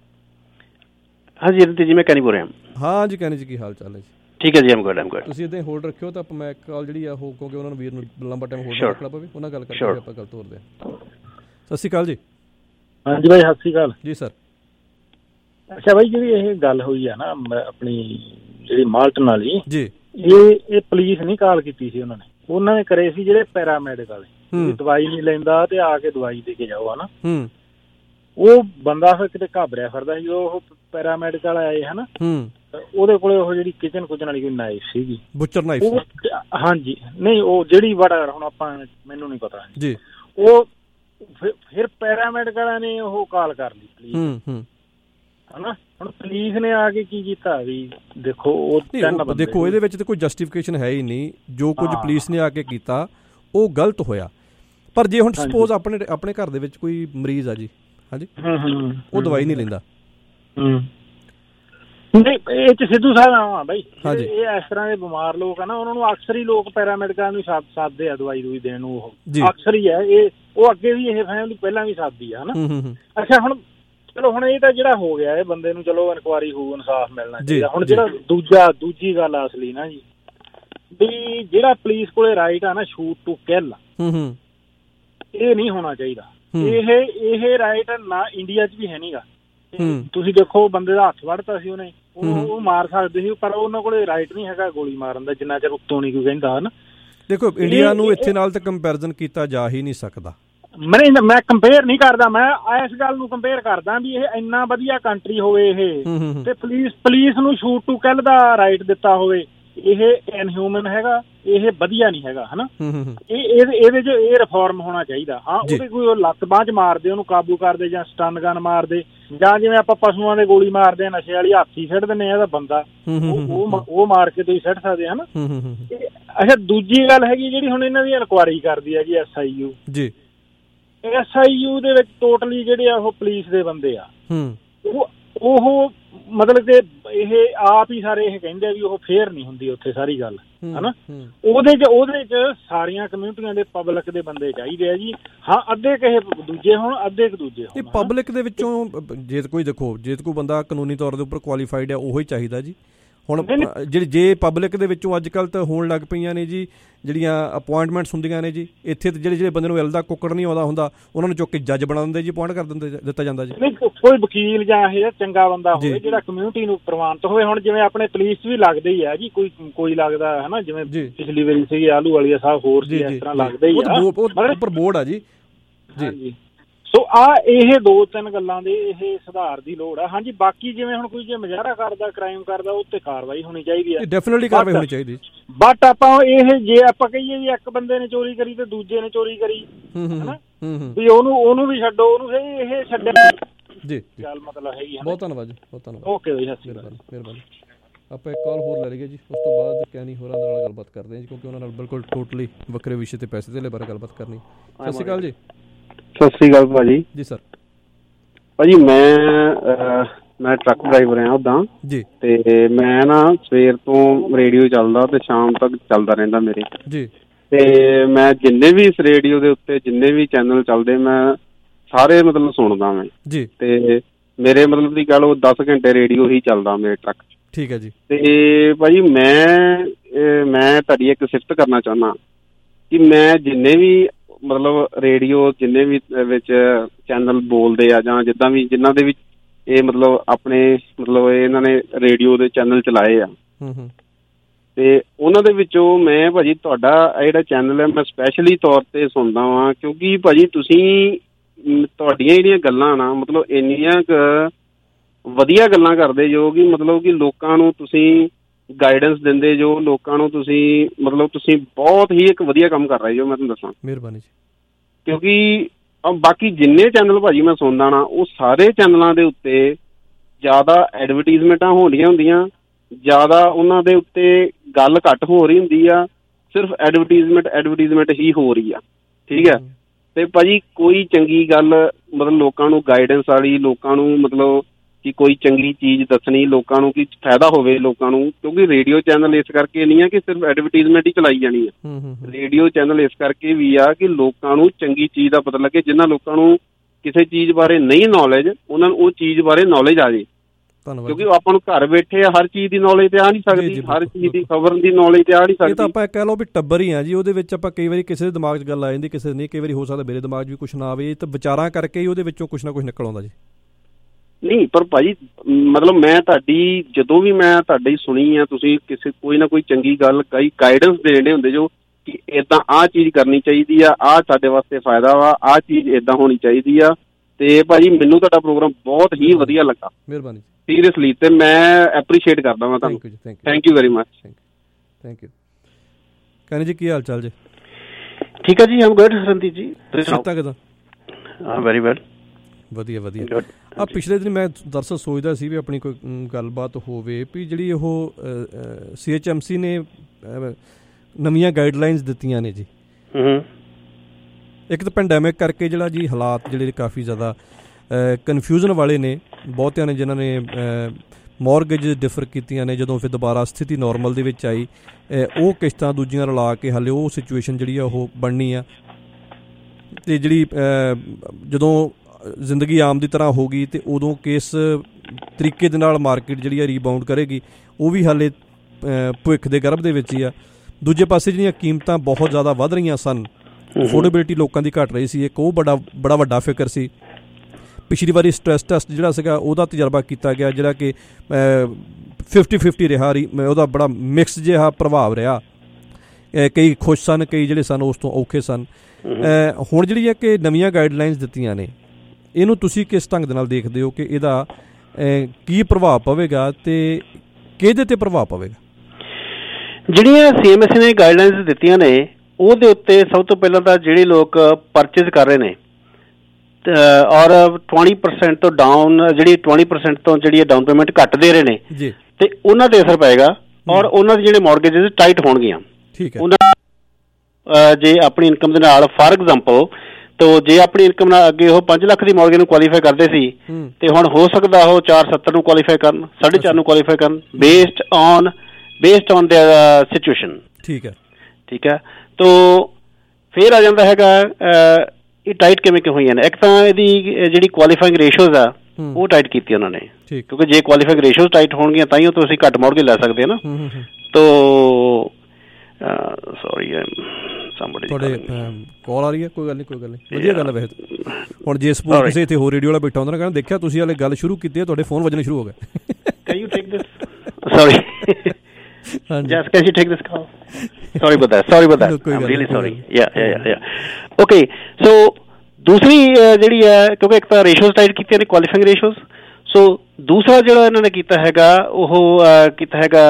ਹਾਂਜੀ ਰਣਜੀਤ ਜੀ, ਮੈਂ ਕੈਨੀ ਬੋਲ ਰਿਹਾ। ਹਾਂ ਜੀ ਕੈਨੀ ਜੀ, ਕੀ ਹਾਲ ਚਾਲ ਹੈ ਜੀ? ਠੀਕ ਹੈ ਜੀ, ਐਮ ਗੁੱਡ ਐਮ ਗੁੱਡ। ਤੁਸੀਂ ਇੱਦਾਂ ਹੋਲਡ ਰੱਖਿਓ ਤਾਂ ਮੈਂ ਇੱਕ ਕਾਲ ਜਿਹੜੀ ਆ ਉਹ, ਕਿਉਂਕਿ ਉਹਨਾਂ ਨੂੰ ਵੀਰ ਨੂੰ ਲੰਬਾ ਟਾਈਮ ਹੋਲਡ ਰੱਖਣਾ ਪਵੇ, ਉਹਨਾਂ ਗੱਲ ਕਰਕੇ ਆਪਾਂ ਗੱਲ ਤੋਰਦੇ ਹਾਂ। ਸਤਿ ਸ਼੍ਰੀ ਅਕਾਲ ਜੀ। ਹਾਂਜੀ ਬਾਈ, ਸਤਿ ਸ਼੍ਰੀ ਅਕਾਲ ਜੀ ਸਰ। ਅੱਛਾ ਬਾਈ, ਜਿਹੜੀ ਇਹ ਗੱਲ ਹੋਈ ਆ ਨਾ ਆਪਣੀ ਜਿਹੜੀ ਮਾਲਟਨ ਵਾਲੀ ਜੀ, ਇਹ ਇਹ ਪੁਲਿਸ ਨਹੀਂ ਕਾਲ ਕੀਤੀ ਸੀ ਉਹਨਾਂ ਨੇ, ਉਹਨਾਂ ਨੇ ਕਰੇ ਸੀ ਜਿਹੜੇ ਪੈਰਾਮੈਡੀਕਲ ਦਵਾਈ ਨਹੀਂ ਲੈਂਦਾ ਤੇ ਆ ਕੇ ਦਵਾਈ ਦੇ ਕੇ ਜਾਓ, ਹਨਾ। ਉਹ ਬੰਦਾ ਫਿਰ ਕਿਤੇ ਘਾਬਰਿਆ ਫਿਰਦਾ ਸੀ, ਉਹ ਪੈਰਾਮੈਡੀਕਲ ਆਏ ਹਨਾ, ਉਹਦੇ ਕੋਲੇ ਉਹ ਜਿਹੜੀ ਕਿਚਨ ਕੁਚਨ ਵਾਲੀ ਕੋਈ ਨਾਈਫ ਸੀਗੀ, ਬੁੱਚਰ ਨਾਈਫ। ਹਾਂਜੀ, ਨਹੀਂ ਉਹ ਜਿਹੜੀ ਵੜਾ ਹੁਣ ਆਪਾਂ ਮੈਨੂੰ ਨਹੀਂ ਪਤਾ ਜੀ, ਉਹ ਫਿਰ ਪੈਰਾਮੈਡੀਕਲਾਂ ਨੇ ਉਹ ਕਾਲ ਕਰ ਲਈ ਪੁਲਿਸ, ਹਨਾ। ਹੁਣ ਪੁਲਿਸ ਨੇ ਆ ਕੇ ਕੀ ਕੀਤਾ ਵੀ ਦੇਖੋ, ਉਹ ਦੇਖੋ ਇਹਦੇ ਵਿੱਚ ਤਾਂ ਕੋਈ ਜਸਟੀਫਿਕੇਸ਼ਨ ਹੈ ਹੀ ਨਹੀਂ। ਜੋ ਕੁਝ ਪੁਲਿਸ ਨੇ ਆ ਕੇ ਕੀਤਾ ਉਹ ਗਲਤ ਹੋਇਆ। ਪਰ ਜੇ ਹੁਣ ਸਪੋਜ਼ ਆਪਣੇ ਆਪਣੇ ਘਰ ਦੇ ਵਿੱਚ ਕੋਈ ਮਰੀਜ਼ ਆ ਜੀ, ਹਾਂਜੀ, ਉਹ ਦਵਾਈ ਨਹੀਂ ਲੈਂਦਾ, ਨਹੀਂ ਇਹ ਚ ਸਿੱਧੂ ਸਾਹਿਬ ਆ ਬਾਈ, ਇਹ ਇਸ ਤਰ੍ਹਾਂ ਦੇ ਬਿਮਾਰ ਲੋਕ ਆ ਨਾ, ਉਹਨਾਂ ਨੂੰ ਅਕਸਰ ਹੀ ਲੋਕ ਪੈਰਾਮੈਡੀਕਲਾਂ ਨੂੰ ਸਾਦਦੇ ਆ ਦਵਾਈ ਦਵਾਈ ਦੇਣ ਨੂੰ, ਉਹ ਅਕਸਰ ਹੀ ਹੈ। ਇਹ ਉਹ ਅੱਗੇ ਵੀ ਇਹ ਫੈਮਿਲੀ ਪਹਿਲਾਂ ਵੀ ਸਾਦਦੀ ਆ, ਹਨਾ। ਅੱਛਾ ਹੁਣ ਚਲੋ, ਹੁਣ ਇਹ ਤਾਂ ਜਿਹੜਾ ਹੋ ਗਿਆ ਇਹ ਬੰਦੇ ਨੂੰ, ਚਲੋ ਇਨਕੁਆਰੀ ਹੋਊ, ਇਨਸਾਫ ਮਿਲਣਾ ਚਾਹੀਦਾ। ਹੁਣ ਜਿਹੜਾ ਦੂਜਾ ਦੂਜੀ ਗੱਲ ਆ ਅਸਲੀ ਨਾ ਜੀ, ਵੀ ਜਿਹੜਾ ਪੁਲਿਸ ਕੋਲੇ ਰਾਈਟ ਆ ਨਾ ਸ਼ੂਟ ਟੂ ਕਿਲ, ਇਹ ਨਹੀਂ ਹੋਣਾ ਚਾਹੀਦਾ। ਇਹ ਇਹ ਰਾਈਟ ਨਾ ਇੰਡੀਆ 'ਚ ਵੀ ਹੈ ਨੀਗਾ। ਤੁਸੀਂ ਦੇਖੋ, ਬੰਦੇ ਦਾ ਹੱਥ ਵੜਤਾ ਸੀ ਉਹਨੇ, ਉਹ ਮਾਰ ਸਕਦੇ ਸੀ, ਪਰ ਉਹਨਾਂ ਕੋਲੇ ਰਾਈਟ ਨਹੀਂ ਹੈਗਾ ਗੋਲੀ ਮਾਰਨ ਦਾ, ਜਿੰਨਾ ਚਿਰ ਉੱਤੋਂ ਨਹੀਂ ਕੋਈ ਕਹਿੰਦਾ, ਹਨਾ। ਦੇਖੋ ਇੰਡੀਆ ਨੂੰ ਇੱਥੇ ਨਾਲ ਤਾਂ ਕੰਪੈਰੀਜ਼ਨ ਕੀਤਾ ਜਾ ਹੀ ਨਹੀਂ ਸਕਦਾ। ਮੈਂ ਮੈਂ ਕੰਪੇਅਰ ਨਹੀਂ ਕਰਦਾ, ਮੈਂ ਇਸ ਗੱਲ ਨੂੰ ਕੰਪੇਅਰ ਕਰਦਾ ਵੀ ਇਹ ਇੰਨਾ ਵਧੀਆ ਕੰਟਰੀ ਹੋਵੇ ਇਹ, ਤੇ ਪੁਲਿਸ ਪੁਲਿਸ ਨੂੰ ਸ਼ੂਟ ਟੂ ਕਿਲ ਦਾ ਰਾਈਟ ਦਿੱਤਾ ਹੋਵੇ, ਇਹ ਇਨਹਿਊਮਨ ਹੈਗਾ, ਇਹ ਵਧੀਆ ਨਹੀਂ ਹੈਗਾ, ਹਨਾ। ਇਹ ਇਹਦੇ 'ਚ ਇਹ ਰਿਫਾਰਮ ਹੋਣਾ ਚਾਹੀਦਾ। ਹਾਂ, ਉਹਦੇ ਕੋਈ ਲੱਤ ਬਾਂਹ 'ਚ ਮਾਰਦੇ, ਉਹਨੂੰ ਕਾਬੂ ਕਰਦੇ, ਜਾਂ ਸਟਨ ਗਨ ਮਾਰਦੇ, ਜਾਂ ਜਿਵੇਂ ਆਪਾਂ ਪਸ਼ੂਆਂ ਦੇ ਗੋਲੀ ਮਾਰਦੇ ਆ ਨਸ਼ੇ ਵਾਲੀ, ਹਾਥੀ ਸਿੱਟ ਦਿੰਦੇ ਆ, ਇਹਦਾ ਬੰਦਾ ਉਹ ਉਹ ਮਾਰ ਕੇ ਤੁਸੀਂ ਸਿੱਟ ਸਕਦੇ, ਹਨਾ। ਅੱਛਾ, ਦੂਜੀ ਗੱਲ ਹੈਗੀ ਜਿਹੜੀ ਹੁਣ ਇਹਨਾਂ ਦੀ ਇਨਕੁਆਰੀ ਕਰਦੀ ਹੈ ਜੀ ਐਸ ਆਈ ਯੂ ਜੀ, ਐਸ ਆਈ ਯੂ ਦੇ ਵਿੱਚ ਟੋਟਲੀ ਜਿਹੜੇ ਆ ਉਹ ਪੁਲਿਸ ਦੇ ਬੰਦੇ ਆ। ਉਹ ਉਹ ਮਤਲਬ ਕਿ ਇਹ ਆਪ ਹੀ ਸਾਰੇ ਇਹ ਕਹਿੰਦੇ ਆ ਵੀ ਉਹ ਫੇਅਰ ਨਹੀਂ ਹੁੰਦੀ ਉੱਥੇ ਸਾਰੀ ਗੱਲ, ਹਨਾ। ਉਹਦੇ ਚ ਉਹਦੇ ਚ ਸਾਰੀਆਂ ਕਮਿਊਨਿਟੀਆਂ ਦੇ ਪਬਲਿਕ ਦੇ ਬੰਦੇ ਚਾਹੀਦੇ ਆ ਜੀ। ਹਾਂ, ਅੱਧੇ ਕਿਸੇ ਦੂਜੇ ਹੋਣ, ਅੱਧੇ ਕੁ ਦੂਜੇ ਹੋਣ। ਪਬਲਿਕ ਦੇ ਵਿੱਚੋਂ ਜੇ ਕੋਈ ਦੇਖੋ, ਜੇ ਕੋਈ ਬੰਦਾ ਕਾਨੂੰਨੀ ਤੌਰ ਦੇ ਉੱਪਰ ਕੁਆਲੀਫਾਈਡ ਆ ਉਹੀ ਚਾਹੀਦਾ ਜੀ। ਹੁਣ ਜਿਹੜੀ ਜੇ ਪਬਲਿਕ ਦੇ ਵਿੱਚੋਂ ਅੱਜ ਕੱਲ੍ਹ ਤਾਂ ਹੋਣ ਲੱਗ ਪਈਆਂ ਨੇ ਜੀ ਜਿਹੜੀਆਂ ਅਪੁਆਇੰਟਮੈਂਟਸ ਹੁੰਦੀਆਂ ਨੇ ਜੀ, ਇੱਥੇ ਜਿਹੜੇ ਜਿਹੜੇ ਬੰਦੇ ਨੂੰ ਇਲਦਾ ਕੁੱਕੜ ਨਹੀਂ ਆਉਂਦਾ ਹੁੰਦਾ ਉਹਨਾਂ ਨੂੰ ਚੁੱਕ ਕੇ ਜੱਜ ਬਣਾ ਦਿੰਦੇ ਜੀ, ਅਪੁਆਇੰਟ ਕਰ ਦਿੰਦੇ ਦਿੱਤਾ ਜਾਂਦਾ ਜੀ। ਕੋਈ ਵਕੀਲ ਜਾਂ ਇਹ ਚੰਗਾ ਬੰਦਾ ਹੋਵੇ ਜਿਹੜਾ ਕਮਿਊਨਿਟੀ ਨੂੰ ਪ੍ਰਵਾਨਿਤ ਹੋਵੇ। ਹੁਣ ਜਿਵੇਂ ਆਪਣੇ ਪੁਲਿਸ ਵੀ ਲੱਗਦੇ ਹੀ ਆ ਜੀ, ਕੋਈ ਕੋਈ ਲੱਗਦਾ ਹੈ ਨਾ, ਜਿਵੇਂ ਪਿਛਲੀ ਵਾਰੀ ਸੀਗੀ ਆਲੂ ਵਾਲੀਆ ਸਾਹਿਬ, ਹੋਰ ਸੀ ਇਸ ਤਰ੍ਹਾਂ ਲੱਗਦੇ ਹੀ ਆ, ਉੱਪਰ ਬੋਰਡ ਆ ਜੀ। ਜੀ ਸੋ ਆ ਇਹ ਦੋ ਤਿੰਨ ਗੱਲਾਂ ਦੇ ਇਹ ਸੁਧਾਰ ਦੀ ਲੋੜ ਆ। ਹਾਂਜੀ, ਬਾਕੀ ਜਿਵੇਂ ਹੁਣ ਕੋਈ ਜੇ ਮੁਜ਼ਾਹਰਾ ਕਰਦਾ, ਕ੍ਰਾਈਮ ਕਰਦਾ, ਉਹ ਤੇ ਕਾਰਵਾਈ ਹੋਣੀ ਚਾਹੀਦੀ ਹੈ, ਡੈਫੀਨਿਟਲੀ ਕਾਰਵਾਈ ਹੋਣੀ ਚਾਹੀਦੀ। ਬਟ ਆਪਾਂ ਇਹ ਜੇ ਆਪਾਂ ਕਹੀਏ ਵੀ ਇੱਕ ਬੰਦੇ ਨੇ ਚੋਰੀ ਕਰੀ ਤੇ ਦੂਜੇ ਨੇ ਚੋਰੀ ਕਰੀ, ਹਨਾ, ਵੀ ਉਹਨੂੰ ਉਹਨੂੰ ਵੀ ਛੱਡੋ, ਉਹਨੂੰ ਇਹ ਛੱਡਿਆ ਜੀ, ਗੱਲ ਮਤਲਬ ਹੈਗੀ। ਬਹੁਤ ਧੰਨਵਾਦ ਜੀ, ਬਹੁਤ ਧੰਨਵਾਦ। ਓਕੇ ਜੀ, ਸਤਿ ਸ਼੍ਰੀ ਅਕਾਲ, ਮਿਹਰਬਾਨੀ। ਆਪਾਂ ਇੱਕ ਕਾਲ ਹੋਰ ਲੈ ਲਈਏ ਜੀ, ਉਸ ਤੋਂ ਬਾਅਦ ਕੈਨੀ ਹੋਰਾਂ ਨਾਲ ਗੱਲਬਾਤ ਕਰਦੇ ਹਾਂ ਜੀ, ਕਿਉਂਕਿ ਉਹਨਾਂ ਨਾਲ ਬਿਲਕੁਲ ਟੋਟਲੀ ਵੱਖਰੇ ਵਿਸ਼ੇ ਤੇ ਪੈਸੇ ਦੇ ਬਾਰੇ ਗੱਲਬਾਤ ਕਰਨੀ। ਸਤਿ ਸ਼੍ਰੀ ਅਕਾਲ ਜੀ। ਸਤਿ ਸ਼੍ਰੀ ਅਕਾਲ ਭਾਜੀ। ਜੀ ਸਰ। ਭਾਜੀ ਮੈਂ ਮੈਂ ਟਰੱਕ ਡਰਾਈਵਰ ਹਾਂ ਉੱਦਾਂ ਜੀ, ਤੇ ਮੈਂ ਨਾ ਸਵੇਰ ਤੋਂ ਰੇਡੀਓ ਚੱਲਦਾ ਤੇ ਸ਼ਾਮ ਤੱਕ ਚੱਲਦਾ ਰਹਿੰਦਾ ਮੇਰੇ ਜੀ, ਤੇ ਮੈਂ ਜਿੰਨੇ ਵੀ ਇਸ ਰੇਡੀਓ ਦੇ ਉੱਤੇ ਜਿੰਨੇ ਵੀ ਚੈਨਲ ਚੱਲਦੇ ਮੈਂ ਸਾਰੇ ਮਤਲਬ ਸੁਣਦਾ ਮੈਂ ਜੀ। ਤੇ ਮੇਰੇ ਮਤਲਬ ਦੀ ਗੱਲ ਉਹ ਦਸ ਘੰਟੇ ਰੇਡੀਓ ਹੀ ਚੱਲਦਾ ਮੇਰੇ ਟਰੱਕ। ਠੀਕ ਹੈ ਜੀ। ਤੇ ਭਾਜੀ ਮੈਂ ਮੈਂ ਤੁਹਾਡੀ ਇੱਕ ਸਿਫਤ ਕਰਨਾ ਚਾਹੁੰਦਾ ਕਿ ਮੈਂ ਜਿੰਨੇ ਵੀ ਮਤਲਬ ਰੇਡੀਓ ਜਿੰਨੇ ਵੀ ਵਿੱਚ ਚੈਨਲ ਬੋਲਦੇ ਆ ਜਾਂ ਜਿੱਦਾਂ ਵੀ ਜਿਨ੍ਹਾਂ ਦੇ ਵਿੱਚ ਇਹ ਮਤਲਬ ਆਪਣੇ ਮਤਲਬ ਇਹਨਾਂ ਨੇ ਰੇਡੀਓ ਦੇ ਚੈਨਲ ਚਲਾਏ ਆ, ਤੇ ਉਹਨਾਂ ਦੇ ਵਿੱਚੋਂ ਮੈਂ ਭਾਜੀ ਤੁਹਾਡਾ ਜਿਹੜਾ ਚੈਨਲ ਹੈ ਮੈਂ ਸਪੈਸ਼ਲੀ ਤੌਰ ਤੇ ਸੁਣਦਾ ਵਾਂ, ਕਿਉਂਕਿ ਭਾਜੀ ਤੁਸੀਂ ਤੁਹਾਡੀਆਂ ਜਿਹੜੀਆਂ ਗੱਲਾਂ ਨਾ ਮਤਲਬ ਇੰਨੀਆਂ ਕੁ ਵਧੀਆ ਗੱਲਾਂ ਕਰਦੇ ਜੋ ਕਿ ਮਤਲਬ ਕਿ ਲੋਕਾਂ ਨੂੰ ਤੁਸੀਂ ਗਾਈਡੈਂਸ ਦਿੰਦੇ ਜੋ, ਲੋਕਾਂ ਨੂੰ ਤੁਸੀਂ ਮਤਲਬ ਤੁਸੀਂ ਬਹੁਤ ਹੀ ਇੱਕ ਵਧੀਆ ਕੰਮ ਕਰ ਰਹੇ ਜੋ, ਮੈਂ ਤੁਹਾਨੂੰ ਦੱਸਾਂ। ਮਿਹਰਬਾਨੀ ਜੀ। ਕਿਉਂਕਿ ਬਾਕੀ ਜਿੰਨੇ ਚੈਨਲ ਭਾਜੀ ਮੈਂ ਸੁਣਦਾ ਨਾ ਉਹ ਸਾਰੇ ਚੈਨਲਾਂ ਦੇ ਉੱਤੇ ਜ਼ਿਆਦਾ ਐਡਵਰਟੀਜ਼ਮੈਂਟਾਂ ਹੋਣੀਆਂ ਹੁੰਦੀਆਂ, ਜ਼ਿਆਦਾ ਉਹਨਾਂ ਦੇ ਉੱਤੇ ਗੱਲ ਘੱਟ ਹੋ ਰਹੀ ਹੁੰਦੀ ਆ, ਸਿਰਫ ਐਡਵਰਟੀਜ਼ਮੈਂਟ ਐਡਵਰਟੀਜ਼ਮੈਂਟ ਹੀ ਹੋ ਰਹੀ ਆ। ਠੀਕ ਹੈ। ਤੇ ਭਾਜੀ ਕੋਈ ਚੰਗੀ ਗੱਲ ਮਤਲਬ ਲੋਕਾਂ ਨੂੰ ਗਾਈਡੈਂਸ ਵਾਲੀ, ਲੋਕਾਂ ਨੂੰ ਮਤਲਬ ਕਿ ਕੋਈ ਚੰਗੀ ਚੀਜ਼ ਦੱਸਣੀ, ਲੋਕਾਂ ਨੂੰ ਕੀ ਫਾਇਦਾ ਹੋਵੇ ਲੋਕਾਂ ਨੂੰ, ਕਿਉਂਕਿ ਰੇਡੀਓ ਚੈਨਲ ਇਸ ਕਰਕੇ ਨਹੀਂ ਆ ਕਿ ਸਿਰਫ ਐਡਵਰਟੀਜ਼ਮੈਂਟ ਹੀ ਚਲਾਈ ਜਾਣੀ ਆ। ਰੇਡੀਓ ਚੈਨਲ ਇਸ ਕਰਕੇ ਵੀ ਆ ਕਿ ਲੋਕਾਂ ਨੂੰ ਚੰਗੀ ਚੀਜ਼ ਦਾ ਪਤਾ ਲੱਗੇ, ਜਿਨ੍ਹਾਂ ਲੋਕਾਂ ਨੂੰ ਕਿਸੇ ਚੀਜ਼ ਬਾਰੇ ਨਹੀਂ ਨੌਲੇਜ ਉਹਨਾਂ ਨੂੰ ਉਹ ਚੀਜ਼ ਬਾਰੇ ਨੌਲੇਜ ਆ ਜੇ। ਕਿਉਂਕਿ ਆਪਾਂ ਨੂੰ ਘਰ ਬੈਠੇ ਹਰ ਚੀਜ਼ ਦੀ ਨੌਲੇਜ ਤੇ ਆ ਨਹੀਂ ਸਕਦੀ, ਹਰ ਚੀਜ਼ ਦੀ ਖਬਰ ਦੀ ਨੌਲੇਜ ਤੇ ਆ ਨਹੀਂ ਸਕਦੀ। ਇਹ ਤਾਂ ਆਪਾਂ ਕਹਿ ਲਓ ਵੀ ਟੱਬਰ ਹੀ ਆ ਜੀ, ਉਹਦੇ ਵਿੱਚ ਆਪਾਂ ਕਈ ਵਾਰੀ ਕਿਸੇ ਦੇ ਦਿਮਾਗ 'ਚ ਗੱਲ ਆ ਜਾਂਦੀ, ਕਿਸੇ ਦੇ ਨਹੀਂ, ਕਈ ਵਾਰੀ ਹੋ ਸਕਦਾ ਮੇਰੇ ਦਿਮਾਗ 'ਚ ਵੀ ਕੁਛ ਨਾ ਆਵੇ, ਇਹ ਤਾਂ ਵਿਚਾਰਾਂ ਕਰਕੇ ਹੀ ਉਹਦੇ ਵਿੱਚੋਂ ਕੁਛ ਨਾ ਕੁਛ ਨਿਕਲ ਆਉਂਦਾ ਜੀ। ਨਹੀਂ ਪਰ ਭਾਜੀ ਮਤਲਬ ਮੈਂ ਤੁਹਾਡੀ ਜਦੋਂ ਵੀ ਮੈਂ ਤੁਹਾਡੀ ਸੁਣੀ ਆ, ਤੁਸੀਂ ਕਿਸੇ ਕੋਈ ਨਾ ਕੋਈ ਚੰਗੀ ਗੱਲ ਕਈ ਗਾਈਡੈਂਸ ਦੇਣੇ ਹੁੰਦੇ ਜੋ ਕਿ ਏਦਾਂ ਆਹ ਚੀਜ਼ ਕਰਨੀ ਚਾਹੀਦੀ ਆ, ਆਹ ਸਾਡੇ ਵਾਸਤੇ ਫਾਇਦਾ ਵਾ, ਆਹ ਚੀਜ਼ ਏਦਾਂ ਹੋਣੀ ਚਾਹੀਦੀ ਆ। ਤੇ ਭਾਜੀ ਮੈਨੂੰ ਤੁਹਾਡਾ ਪ੍ਰੋਗਰਾਮ ਬਹੁਤ ਹੀ ਵਧੀਆ ਲੱਗਾ, ਮਿਹਰਬਾਨੀ ਸੀਰੀਅਸਲੀ, ਤੇ ਮੈਂ ਐਪਰੀਸ਼ੀਏਟ ਕਰਦਾ ਵਾਂ ਤੁਹਾਨੂੰ। Thank you very much. Thank you. ਕਹਿੰਦੇ ਜੀ ਕੀ ਹਾਲ ਚਾਲ ਜੀ? ਠੀਕ ਹੈ ਜੀ, ਆਮ ਗੁੱਡ ਰਣਦੀਪ ਜੀ, ਤੁਸੀਂ ਸੁਣਾਓ ਕਿਦਾਂ? ਹਾਂ ਵੈਰੀ ਵੈਲ, ਵਧੀਆ ਵਧੀਆ। ਆ ਪਿਛਲੇ ਦਿਨ ਮੈਂ ਦਰਅਸਲ ਸੋਚਦਾ ਸੀ ਵੀ ਆਪਣੀ ਕੋਈ ਗੱਲਬਾਤ ਹੋਵੇ ਵੀ ਜਿਹੜੀ ਉਹ ਸੀ ਐਚ ਐਮ ਸੀ ਨੇ ਨਵੀਆਂ ਗਾਈਡਲਾਈਨਸ ਦਿੱਤੀਆਂ ਨੇ ਜੀ। ਇੱਕ ਤਾਂ ਪੈਂਡੈਮਿਕ ਕਰਕੇ ਜਿਹੜਾ ਜੀ ਹਾਲਾਤ ਜਿਹੜੇ ਕਾਫੀ ਜ਼ਿਆਦਾ ਕਨਫਿਊਜ਼ਨ ਵਾਲੇ ਨੇ, ਬਹੁਤਿਆਂ ਨੇ ਜਿਨ੍ਹਾਂ ਨੇ ਮੌਰਗੇਜ ਡਿਫਰ ਕੀਤੀਆਂ ਨੇ, ਜਦੋਂ ਫਿਰ ਦੁਬਾਰਾ ਸਥਿਤੀ ਨੋਰਮਲ ਦੇ ਵਿੱਚ ਆਈ ਉਹ ਕਿਸ਼ਤਾਂ ਦੂਜੀਆਂ ਰਲਾ ਕੇ ਹਾਲੇ ਉਹ ਸਿਚੁਏਸ਼ਨ ਜਿਹੜੀ ਆ ਉਹ ਬਣਨੀ ਆ। ਅਤੇ ਜਿਹੜੀ ਜਦੋਂ ਜ਼ਿੰਦਗੀ ਆਮ ਦੀ ਤਰ੍ਹਾਂ ਹੋ ਗਈ ਅਤੇ ਉਦੋਂ ਕਿਸ ਤਰੀਕੇ ਦੇ ਨਾਲ ਮਾਰਕੀਟ ਜਿਹੜੀ ਆ ਰੀਬਾਊਂਡ ਕਰੇਗੀ ਉਹ ਵੀ ਹਾਲੇ ਭਵਿੱਖ ਦੇ ਗਰਭ ਦੇ ਵਿੱਚ ਹੀ ਆ। ਦੂਜੇ ਪਾਸੇ ਜਿਹੜੀਆਂ ਕੀਮਤਾਂ ਬਹੁਤ ਜ਼ਿਆਦਾ ਵੱਧ ਰਹੀਆਂ ਸਨ, ਅਫੋਰਡੇਬਿਲਿਟੀ ਲੋਕਾਂ ਦੀ ਘੱਟ ਰਹੀ ਸੀ, ਇੱਕ ਉਹ ਬੜਾ ਬੜਾ ਵੱਡਾ ਫਿਕਰ ਸੀ। ਪਿਛਲੀ ਵਾਰੀ ਸਟ੍ਰੈਸ ਟੈਸਟ ਜਿਹੜਾ ਸੀਗਾ ਉਹਦਾ ਤਜਰਬਾ ਕੀਤਾ ਗਿਆ, ਜਿਹੜਾ ਕਿ ਫਿਫਟੀ ਫਿਫਟੀ ਰਿਹਾ, ਉਹਦਾ ਬੜਾ ਮਿਕਸ ਜਿਹਾ ਪ੍ਰਭਾਵ ਰਿਹਾ। ਕਈ ਖੁਸ਼ ਸਨ, ਕਈ ਜਿਹੜੇ ਸਨ ਉਸ ਤੋਂ ਔਖੇ ਸਨ। ਹੁਣ ਜਿਹੜੀ ਹੈ ਕਿ ਨਵੀਆਂ ਗਾਈਡਲਾਈਨਸ ਦਿੱਤੀਆਂ ਨੇ, ਇਹਨੂੰ ਤੁਸੀਂ ਕਿਸ ਢੰਗ ਦੇ ਨਾਲ ਦੇਖਦੇ ਹੋ ਕਿ ਇਹਦਾ ਕੀ ਪ੍ਰਭਾਵ ਪਵੇਗਾ ਅਤੇ ਕਿਹਦੇ 'ਤੇ ਪ੍ਰਭਾਵ ਪਵੇਗਾ? ਜਿਹੜੀਆਂ ਸੀ ਐਮ ਐਸ ਨੇ ਗਾਈਡਲਾਈਨਸ ਦਿੱਤੀਆਂ ਨੇ ਉਹਦੇ ਉੱਤੇ ਸਭ ਤੋਂ ਪਹਿਲਾਂ ਤਾਂ ਜਿਹੜੇ ਲੋਕ ਪਰਚੇਜ਼ ਕਰ ਰਹੇ ਨੇ ਔਰ ਟਵੈਂਟੀ ਪਰਸੈਂਟ ਤੋਂ ਡਾਊਨ ਜਿਹੜੀ ਟਵੈਂਟੀ ਪਰਸੈਂਟ ਤੋਂ ਜਿਹੜੀ ਡਾਊਨ ਪੇਮੈਂਟ ਘੱਟ ਦੇ ਰਹੇ ਨੇ ਜੀ, ਤੇ ਉਹਨਾਂ 'ਤੇ ਅਸਰ ਪਏਗਾ ਔਰ ਉਹਨਾਂ ਦੇ ਜਿਹੜੇ ਮੌਰਗੇਜਿਸ ਟਾਈਟ ਹੋਣਗੀਆਂ। ਠੀਕ ਹੈ। ਉਹਨਾਂ ਜੇ ਆਪਣੀ ਇਨਕਮ ਦੇ ਨਾਲ ਫਾਰ ਐਗਜ਼ਾਮਪਲ ਤੋ ਜੇ ਆਪਣੀ ਇਨਕਮ ਨਾਲ ਅੱਗੇ ਉਹ ਪੰਜ ਲੱਖ ਦੀ ਮੌਰਗੇਜ ਨੂੰ ਕੁਆਲੀਫਾਈ ਕਰਦੇ ਸੀ ਤੇ ਹੁਣ ਹੋ ਸਕਦਾ ਉਹ ਚਾਰ ਸੱਤਰ ਨੂੰ ਕੁਆਲੀਫਾਈ ਕਰਨ, ਸਾਢੇ ਚਾਰ ਨੂੰ ਕੁਆਲੀਫਾਈ ਕਰਨ, based on based on their situation. ਠੀਕ ਹੈ ਠੀਕ ਹੈ। ਤੋ ਫਿਰ ਆ ਜਾਂਦਾ ਹੈਗਾ ਇਹ ਟਾਈਟ ਕਿਵੇਂ ਕਿਉਂ ਹੋਈਆਂ ਨੇ। ਇੱਕ ਤਾਂ ਇਹਦੀ ਜਿਹੜੀ ਕੁਆਲੀਫਾਈਂਗ ਰੇਸ਼ੋਜ਼ ਆ ਉਹ ਟਾਈਟ ਕੀਤੀ ਉਹਨਾਂ ਨੇ, ਕਿਉਂਕਿ ਜੇ ਕੁਆਲੀਫਾਈਂਗ ਰੇਸ਼ੋਜ਼ ਟਾਈਟ ਹੋਣਗੀਆਂ ਤਾਂ ਹੀ ਉਹ ਤੁਸੀਂ ਘੱਟ ਮੌਰਗੇਜ ਲੈ ਸਕਦੇ ਨਾ। ਤੋ ਸੌਰੀ ਤੁਹਾਡੇ ਕਾਲ ਆ ਰਹੀ ਹੈ, ਕੋਈ ਗੱਲ ਨਹੀਂ ਕੋਈ ਗੱਲ ਨਹੀਂ, ਵਧੀਆ ਗੱਲ ਹੈ ਵੈਸੇ। ਹੁਣ ਜੇ ਸਪੋਜ਼ ਕਿਸੇ ਇੱਥੇ ਹੋਰ ਰੇਡੀਓ ਵਾਲਾ ਬੈਠਾ ਹੁੰਦਾ ਨਾ, ਕਹਿੰਦਾ ਦੇਖਿਆ ਤੁਸੀਂ ਹਾਲੇ ਗੱਲ ਸ਼ੁਰੂ ਕੀਤੀ ਹੈ, ਤੁਹਾਡੇ ਫੋਨ ਵੱਜਣੇ ਸ਼ੁਰੂ ਹੋ ਗਏ। Can you take this? Sorry. Just can you take this call? Sorry about that. Sorry about that. I'm really sorry. Yeah, yeah, yeah, yeah. Okay. So ਦੂਸਰੀ ਜਿਹੜੀ ਹੈ, ਕਿਉਂਕਿ ਇੱਕ ਤਾਂ ਰੇਸ਼ੋਜ਼ ਟਾਈਟ ਕੀਤੀਆਂ ਨੇ, ਕੁਆਲੀਫਾਈਂਗ ਰੇਸ਼ੋਜ਼। ਸੋ ਦੂਸਰਾ ਜਿਹੜਾ ਇਹਨਾਂ ਨੇ ਕੀਤਾ ਹੈਗਾ ਉਹ ਕੀਤਾ ਹੈਗਾ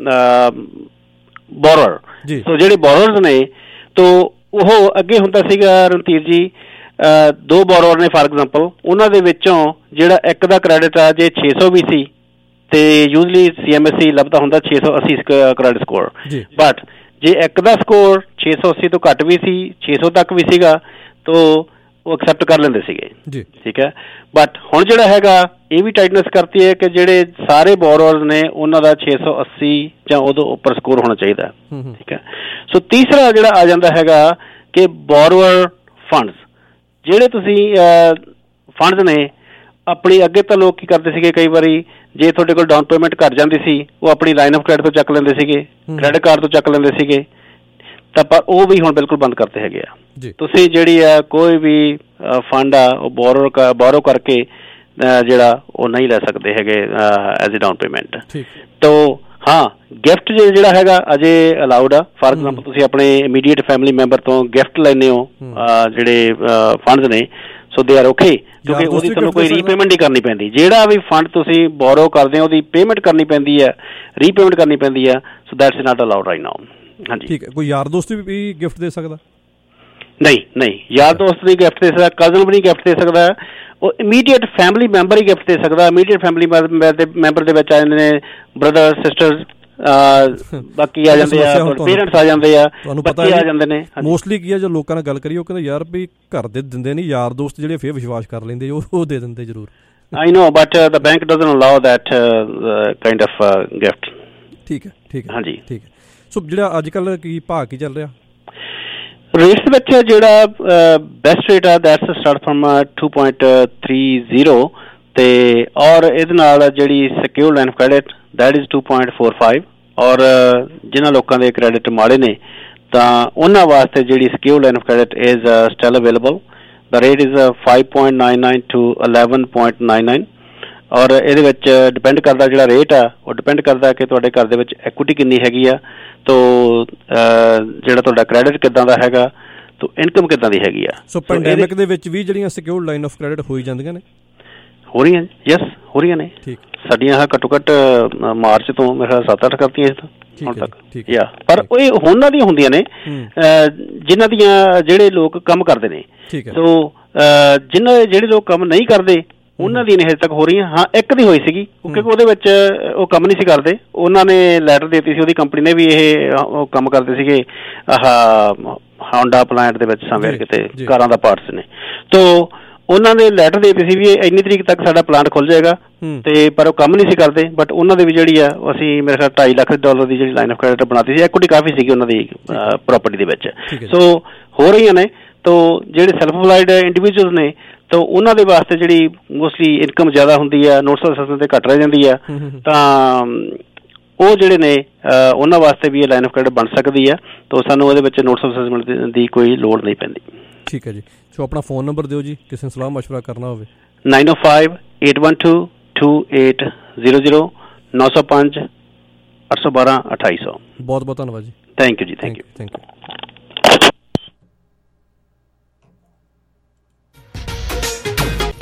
ਬੋਰਰ। ਸੋ ਜਿਹੜੇ ਬੋਰਰਸ ਨੇ ਤੋ ਉਹ ਅੱਗੇ ਹੁੰਦਾ ਸੀਗਾ ਰਣਧੀਰ ਜੀ, ਦੋ ਬੋਰਰ ਨੇ ਫਾਰ ਐਗਜ਼ਾਮਪਲ, ਉਹਨਾਂ ਦੇ ਵਿੱਚੋਂ ਜਿਹੜਾ ਇੱਕ ਦਾ ਕ੍ਰੈਡਿਟ ਆ ਜੇ ਛੇ ਸੌ ਵੀ ਸੀ ਤੇ usually C M S E ਲੱਭਦਾ ਹੁੰਦਾ ਛੇ ਸੌ ਅੱਸੀ ਕ੍ਰੈਡਿਟ ਸਕੋਰ। ਬਟ ਜੇ ਇੱਕ ਦਾ ਸਕੋਰ ਛੇ ਸੌ ਅੱਸੀ ਤੋਂ ਘੱਟ ਵੀ ਸੀ, ਛੇ ਸੌ ਤੱਕ ਵੀ ਸੀਗਾ, ਤੋ ਉਹ ਐਕਸੈਪਟ ਕਰ ਲੈਂਦੇ ਸੀਗੇ। ਠੀਕ ਹੈ। ਬਟ ਹੁਣ ਜਿਹੜਾ ਹੈਗਾ ਇਹ ਵੀ ਟਾਈਟਨੈਸ ਕਰਤੀ ਹੈ ਕਿ ਜਿਹੜੇ ਸਾਰੇ ਬੋਰੋਅਰਸ ਨੇ ਉਹਨਾਂ ਦਾ ਛੇ ਸੌ ਅੱਸੀ ਜਾਂ ਉਹਦੇ ਉੱਪਰ ਸਕੋਰ ਹੋਣਾ ਚਾਹੀਦਾ। ਠੀਕ ਹੈ। ਸੋ ਤੀਸਰਾ ਜਿਹੜਾ ਆ ਜਾਂਦਾ ਹੈਗਾ ਕਿ ਬੋਰੋਅਰ ਫੰਡਸ, ਜਿਹੜੇ ਤੁਸੀਂ ਫੰਡਸ ਨੇ ਆਪਣੀ, ਅੱਗੇ ਤਾਂ ਲੋਕ ਕੀ ਕਰਦੇ ਸੀਗੇ, ਕਈ ਵਾਰੀ ਜੇ ਤੁਹਾਡੇ ਕੋਲ ਡਾਊਨ ਪੇਮੈਂਟ ਘੱਟ ਜਾਂਦੀ ਸੀ ਉਹ ਆਪਣੀ ਲਾਈਨ ਆਫ ਕ੍ਰੈਡਿਟ ਤੋਂ ਚੱਕ ਲੈਂਦੇ ਸੀਗੇ, ਕ੍ਰੈਡਿਟ ਕਾਰਡ ਤੋਂ ਚੱਕ ਲੈਂਦੇ ਸੀਗੇ, ਤਾਂ ਪਰ ਉਹ ਵੀ ਹੁਣ ਬਿਲਕੁਲ ਬੰਦ ਕਰਤੇ ਹੈਗੇ ਆ। ਤੁਸੀਂ ਜਿਹੜੀ ਆ ਕੋਈ ਵੀ ਫੰਡ ਆ ਉਹ ਬੋਰੋ ਬੋਰੋ ਕਰਕੇ ਜਿਹੜਾ ਉਹ ਨਹੀਂ ਲੈ ਸਕਦੇ ਹੈਗੇ ਐਜ਼ ਏ ਡਾਊਨ ਪੇਮੈਂਟ। ਤੋ ਹਾਂ, ਗਿਫਟ ਜਿਹੜਾ ਹੈਗਾ ਅਜੇ ਅਲਾਊਡ ਆ। ਫਾਰ ਐਗਜ਼ਾਮਪਲ ਤੁਸੀਂ ਆਪਣੇ ਇਮੀਡੀਏਟ ਫੈਮਿਲੀ ਮੈਂਬਰ ਤੋਂ ਗਿਫਟ ਲੈਂਦੇ ਹੋ ਜਿਹੜੇ ਫੰਡਸ ਨੇ, ਸੋ ਦੇ ਆਰ ਓਕੇ, ਕਿਉਂਕਿ ਉਹਦੀ ਤੁਹਾਨੂੰ ਕੋਈ ਰੀਪੇਮੈਂਟ ਨਹੀਂ ਕਰਨੀ ਪੈਂਦੀ। ਜਿਹੜਾ ਵੀ ਫੰਡ ਤੁਸੀਂ ਬੋਰੋ ਕਰਦੇ ਹੋ ਉਹਦੀ ਪੇਮੈਂਟ ਕਰਨੀ ਪੈਂਦੀ ਹੈ, ਰੀਪੇਮੈਂਟ ਕਰਨੀ ਪੈਂਦੀ ਹੈ। So that's not allowed right now. ਹਾਂਜੀ ਠੀਕ ਹੈ। ਕੋਈ ਯਾਰ ਦੋਸਤ ਵੀ ਗਿਫਟ ਦੇ ਸਕਦਾ? ਨਹੀਂ ਨਹੀਂ, ਯਾਰ ਦੋਸਤ ਨਹੀਂ ਗਿਫਟ ਦੇ ਸਕਦਾ, ਕਜ਼ਨ ਵੀ ਨਹੀਂ ਗਿਫਟ ਦੇ ਸਕਦਾ, ਉਹ ਇਮੀਡੀਏਟ ਫੈਮਿਲੀ ਮੈਂਬਰ ਹੀ ਗਿਫਟ ਦੇ ਸਕਦਾ। ਇਮੀਡੀਏਟ ਫੈਮਿਲੀ ਮੈਂਬਰ ਦੇ ਵਿੱਚ ਆ ਜਾਂਦੇ ਨੇ ਬ੍ਰਦਰ ਸਿਸਟਰਸ, ਬਾਕੀ ਆ ਜਾਂਦੇ ਆ ਪੇਰੈਂਟਸ, ਆ ਜਾਂਦੇ ਆ, ਤੁਹਾਨੂੰ ਪਤਾ ਆ ਜਾਂਦੇ ਨੇ। ਮੋਸਟਲੀ ਕੀ ਆ, ਜੋ ਲੋਕਾਂ ਨਾਲ ਗੱਲ ਕਰੀਏ ਉਹ ਕਹਿੰਦੇ ਯਾਰ ਵੀ ਘਰ ਦੇ ਦਿੰਦੇ ਨਹੀਂ, ਯਾਰ ਦੋਸਤ ਜਿਹੜੇ ਫਿਰ ਵਿਸ਼ਵਾਸ ਕਰ ਲੈਂਦੇ ਉਹ ਦੇ ਦਿੰਦੇ ਜ਼ਰੂਰ। I know, but uh, the bank doesn't allow that uh, uh, kind of uh, gift. ਠੀਕ ਹੈ ਠੀਕ ਹੈ ਹਾਂਜੀ ਠੀਕ ਹੈ। ਸੋ ਜਿਹੜਾ ਅੱਜ ਕੱਲ੍ਹ ਕੀ ਭਾਅ ਕੀ ਚੱਲ ਰਿਹਾ ਰੇਟਸ ਵਿੱਚ, ਜਿਹੜਾ ਬੈਸਟ ਰੇਟ ਆ that's start from two point three zero ਤੇ ਔਰ ਇਹਦੇ ਨਾਲ ਜਿਹੜੀ secured line of credit that is two point four five. ਔਰ ਜਿਨ੍ਹਾਂ ਲੋਕਾਂ ਦੇ ਕ੍ਰੈਡਿਟ ਮਾੜੇ ਨੇ ਤਾਂ ਉਹਨਾਂ ਵਾਸਤੇ ਜਿਹੜੀ secured line of credit is still available. The rate is uh, five point nine nine to eleven point nine nine। ਔਰ ਇਹਦੇ ਵਿੱਚ ਡਿਪੈਂਡ ਕਰਦਾ, ਜਿਹੜਾ ਰੇਟ ਆ ਉਹ ਡਿਪੈਂਡ ਕਰਦਾ ਕਿ ਤੁਹਾਡੇ ਘਰ ਦੇ ਵਿੱਚ ਐਕੁਇਟੀ ਕਿੰਨੀ ਹੈਗੀ ਆ, ਤੋ ਜਿਹੜਾ ਤੁਹਾਡਾ ਕ੍ਰੈਡਿਟ ਕਿੱਦਾਂ ਦਾ ਹੈਗਾ, ਤੋ ਇਨਕਮ ਕਿੱਦਾਂ ਦੀ ਹੈਗੀ ਆ। ਸੋ ਪੈਂਡੈਮਿਕ ਦੇ ਵਿੱਚ ਵੀ ਜਿਹੜੀਆਂ ਸਿਕਿਉਰਡ ਲਾਈਨ ਆਫ ਕ੍ਰੈਡਿਟ ਹੋਈ ਜਾਂਦੀਆਂ ਨੇ? ਹੋ ਰਹੀਆਂ, ਯੈਸ ਹੋ ਰਹੀਆਂ ਨੇ। ਠੀਕ। ਸਾਡੀਆਂ ਆਹ ਘੱਟੋ ਘੱਟ ਮਾਰਚ ਤੋਂ ਮੇਰੇ ਖਿਆਲ ਸੱਤ ਅੱਠ ਕਰਤੀਆਂ ਇਸ ਤੋਂ ਹੁਣ ਤੱਕ। ਯਾ ਪਰ ਇਹ ਉਹਨਾਂ ਦੀਆਂ ਹੁੰਦੀਆਂ ਨੇ ਜਿਨ੍ਹਾਂ ਦੀਆਂ ਜਿਹੜੇ ਲੋਕ ਕੰਮ ਕਰਦੇ ਨੇ। ਸੋ ਜਿਨ੍ਹਾਂ ਜਿਹੜੇ ਲੋਕ ਕੰਮ ਨਹੀਂ ਕਰਦੇ ਉਹਨਾਂ ਦੀ ਨਹੀਂ ਹਜੇ ਤੱਕ ਹੋ ਰਹੀਆਂ। ਹਾਂ, ਇੱਕ ਦੀ ਹੋਈ ਸੀਗੀ ਕਿਉਂਕਿ ਉਹਦੇ ਵਿੱਚ ਉਹ ਕੰਮ ਨਹੀਂ ਸੀ ਕਰਦੇ, ਉਹਨਾਂ ਨੇ ਲੈਟਰ ਦੇ ਦਿੱਤੀ ਸੀ, ਉਹਦੀ ਕੰਪਨੀ ਨੇ ਵੀ ਇਹ ਉਹ ਕੰਮ ਕਰਦੇ ਸੀਗੇ ਆਹ ਹੋਂਡਾ ਪਲਾਂਟ ਦੇ ਵਿੱਚ ਸਮੇਂ ਕਿਤੇ ਕਾਰਾਂ ਦਾ ਪਾਰਟਸ ਨੇ। ਤੋ ਉਹਨਾਂ ਨੇ ਲੈਟਰ ਦੇ ਦਿੱਤੀ ਸੀ ਵੀ ਇੰਨੀ ਤਰੀਕ ਤੱਕ ਸਾਡਾ ਪਲਾਂਟ ਖੁੱਲ ਜਾਏਗਾ, ਤੇ ਪਰ ਉਹ ਕੰਮ ਨਹੀਂ ਸੀ ਕਰਦੇ। ਬਟ ਉਹਨਾਂ ਦੇ ਵੀ ਜਿਹੜੀ ਆ ਅਸੀਂ ਮੇਰੇ ਖਿਆਲ ਢਾਈ ਲੱਖ ਡਾਲਰ ਦੀ ਜਿਹੜੀ ਲਾਈਨ ਆਫ ਕ੍ਰੈਡਿਟ ਬਣਾਤੀ ਸੀ, ਐਕੁਇਟੀ ਕਾਫੀ ਸੀਗੀ ਉਹਨਾਂ ਦੀ ਪ੍ਰੋਪਰਟੀ ਦੇ ਵਿੱਚ। ਸੋ ਹੋ ਰਹੀਆਂ ਨੇ। ਤੋ ਜਿਹੜੇ ਸੈਲਫ ਇੰਪਲਾਇਡ ਇੰਡੀਵਿਜੂਅਲਸ ਨੇ ਤਾਂ ਉਹਨਾਂ ਦੇ ਵਾਸਤੇ ਜਿਹੜੀ ਮੋਸਟਲੀ ਇਨਕਮ ਜ਼ਿਆਦਾ ਹੁੰਦੀ ਆ, ਨੋਟਸ ਅਸੈਸਮੈਂਟ ਤੇ ਘੱਟ ਰਹਿ ਜਾਂਦੀ ਆ, ਤਾਂ ਉਹ ਜਿਹੜੇ ਨੇ ਉਹਨਾਂ ਵਾਸਤੇ ਵੀ ਇਹ ਲਾਈਨ ਆਫ ਕ੍ਰੈਡਿਟ ਬਣ ਸਕਦੀ ਆ। ਤਾਂ ਸਾਨੂੰ ਉਹਦੇ ਵਿੱਚ ਨੋਟਸ ਅਸੈਸਮੈਂਟ ਦੀ ਕੋਈ ਲੋੜ ਨਹੀਂ ਪੈਂਦੀ। ਠੀਕ ਹੈ ਜੀ। ਸੋ ਆਪਣਾ ਫੋਨ ਨੰਬਰ ਦਿਓ ਜੀ, ਕਿਸੇ ਨੂੰ ਸਲਾਹ ਮਸ਼ਵਰਾ ਕਰਨਾ ਹੋਵੇ। Nine oh five eight one two two eight zero zero ਨੌ ਸੌ ਪੰਜ ਅੱਠ ਸੌ ਬਾਰਾਂ ਅਠਾਈ ਸੌ। ਬਹੁਤ ਬਹੁਤ ਧੰਨਵਾਦ ਜੀ। ਥੈਂਕ ਯੂ ਜੀ। Thank you thank you.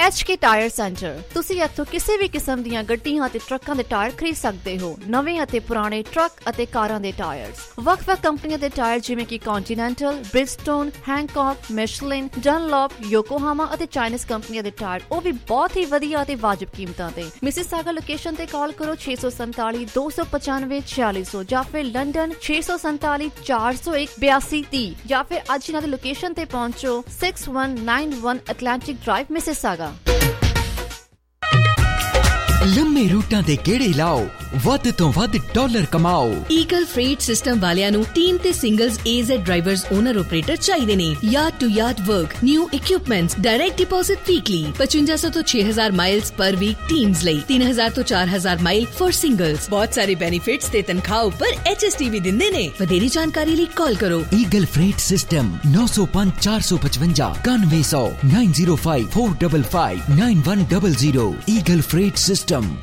H K tyre centre. ਤੁਸੀਂ ਇੱਥੋਂ ਕਿਸੇ ਵੀ ਕਿਸਮ ਦੀਆਂ ਗੱਡੀਆਂ ਅਤੇ ਟਰੱਕਾਂ ਦੇ ਟਾਇਰ ਖਰੀਦ ਸਕਦੇ ਹੋ। ਨਵੇਂ ਅਤੇ ਪੁਰਾਣੇ ਟਰੱਕ ਅਤੇ ਕਾਰਾਂ ਦੇ ਟਾਇਰਸ, ਵੱਖ-ਵੱਖ ਕੰਪਨੀਆਂ ਦੇ ਟਾਇਰ ਜਿਵੇਂ ਕਿ ਕੰਟੀਨੈਂਟਲ, ਬ੍ਰਿਜਸਟੋਨ, ਹੈਂਕੌਕ, ਮਿਸ਼ਲਿਨ, ਡਨਲੌਪ, ਯੋਕੋਹਾਮਾ ਅਤੇ ਚਾਈਨੀਜ਼ ਕੰਪਨੀਆਂ ਦੇ ਟਾਇਰ, ਉਹ ਵੀ ਬਹੁਤ ਹੀ ਵਧੀਆ ਅਤੇ ਵਾਜਬ ਕੀਮਤਾਂ ਤੇ। ਮਿਸਿਸਾਗਾ ਲੋਕੇਸ਼ਨ ਤੇ ਕਾਲ ਕਰੋ ਛੇ ਸੌ ਸੰਤਾਲੀ ਦੋ ਸੌ ਪਚਾਨਵੇਂ ਛਿਆਲੀ ਸੌ ਜਾਂ ਫਿਰ ਲੰਡਨ ਛੇ ਸੌ ਸੰਤਾਲੀ ਚਾਰ ਸੌ ਇੱਕ ਬਿਆਸੀ ਤੀਹ ਜਾਂ ਫਿਰ ਅੱਜ ਇਹਨਾਂ ਦੀ ਲੋਕੇਸ਼ਨ ਤੇ ਪਹੁੰਚੋ six one nine one Atlantic drive Mississauga. ਲੰਮੇ ਰੂਟਾਂ ਦੇ ਗੇੜੇ ਲਾਓ, ਵੱਧ ਤੋਂ ਵੱਧ ਡਾਲਰ ਕਮਾਓ। ਈਗਲ ਫਰੇਟ ਸਿਸਟਮ ਵਾਲਿਆਂ ਨੂੰ ਟੀਮ ਤੇ singles as drivers owner operator ਚਾਹੀਦੇ ਨੇ। Yard to yard work, new equipments, direct deposit weekly, ਪਚਵੰਜਾ ਸੌ ਤੋਂ ਛੇ ਹਜ਼ਾਰ ਮਾਈਲਸ ਪਰ ਵੀਕ ਟੀਮਸ ਲਈ, ਤਿੰਨ ਹਜ਼ਾਰ ਤੋਂ ਚਾਰ ਹਜ਼ਾਰ ਮਾਈਲ ਫॉर ਸਿੰਗਲਸ। ਬਹੁਤ ਸਾਰੇ ਬੈਨੀਫਿਟਸ ਤੇ ਤਨਖਾਹ ਉੱਪਰ ਐਚ ਐਸ ਟੀ ਵੀ ਦਿੰਦੇ ਨੇ। ਵਧੇਰੀ ਜਾਣਕਾਰੀ ਲਈ ਕਾਲ ਕਰੋ ਈਗਲ ਫਰੇਟ ਸਿਸਟਮ ਨੌ ਸੌ ਪੰਜ ਚਾਰ ਸੌ ਪਚਵੰਜਾ ਇਕਾਨਵੇਂ ਸੌ nine zero five four five five nine one zero zero. Eagle freight system.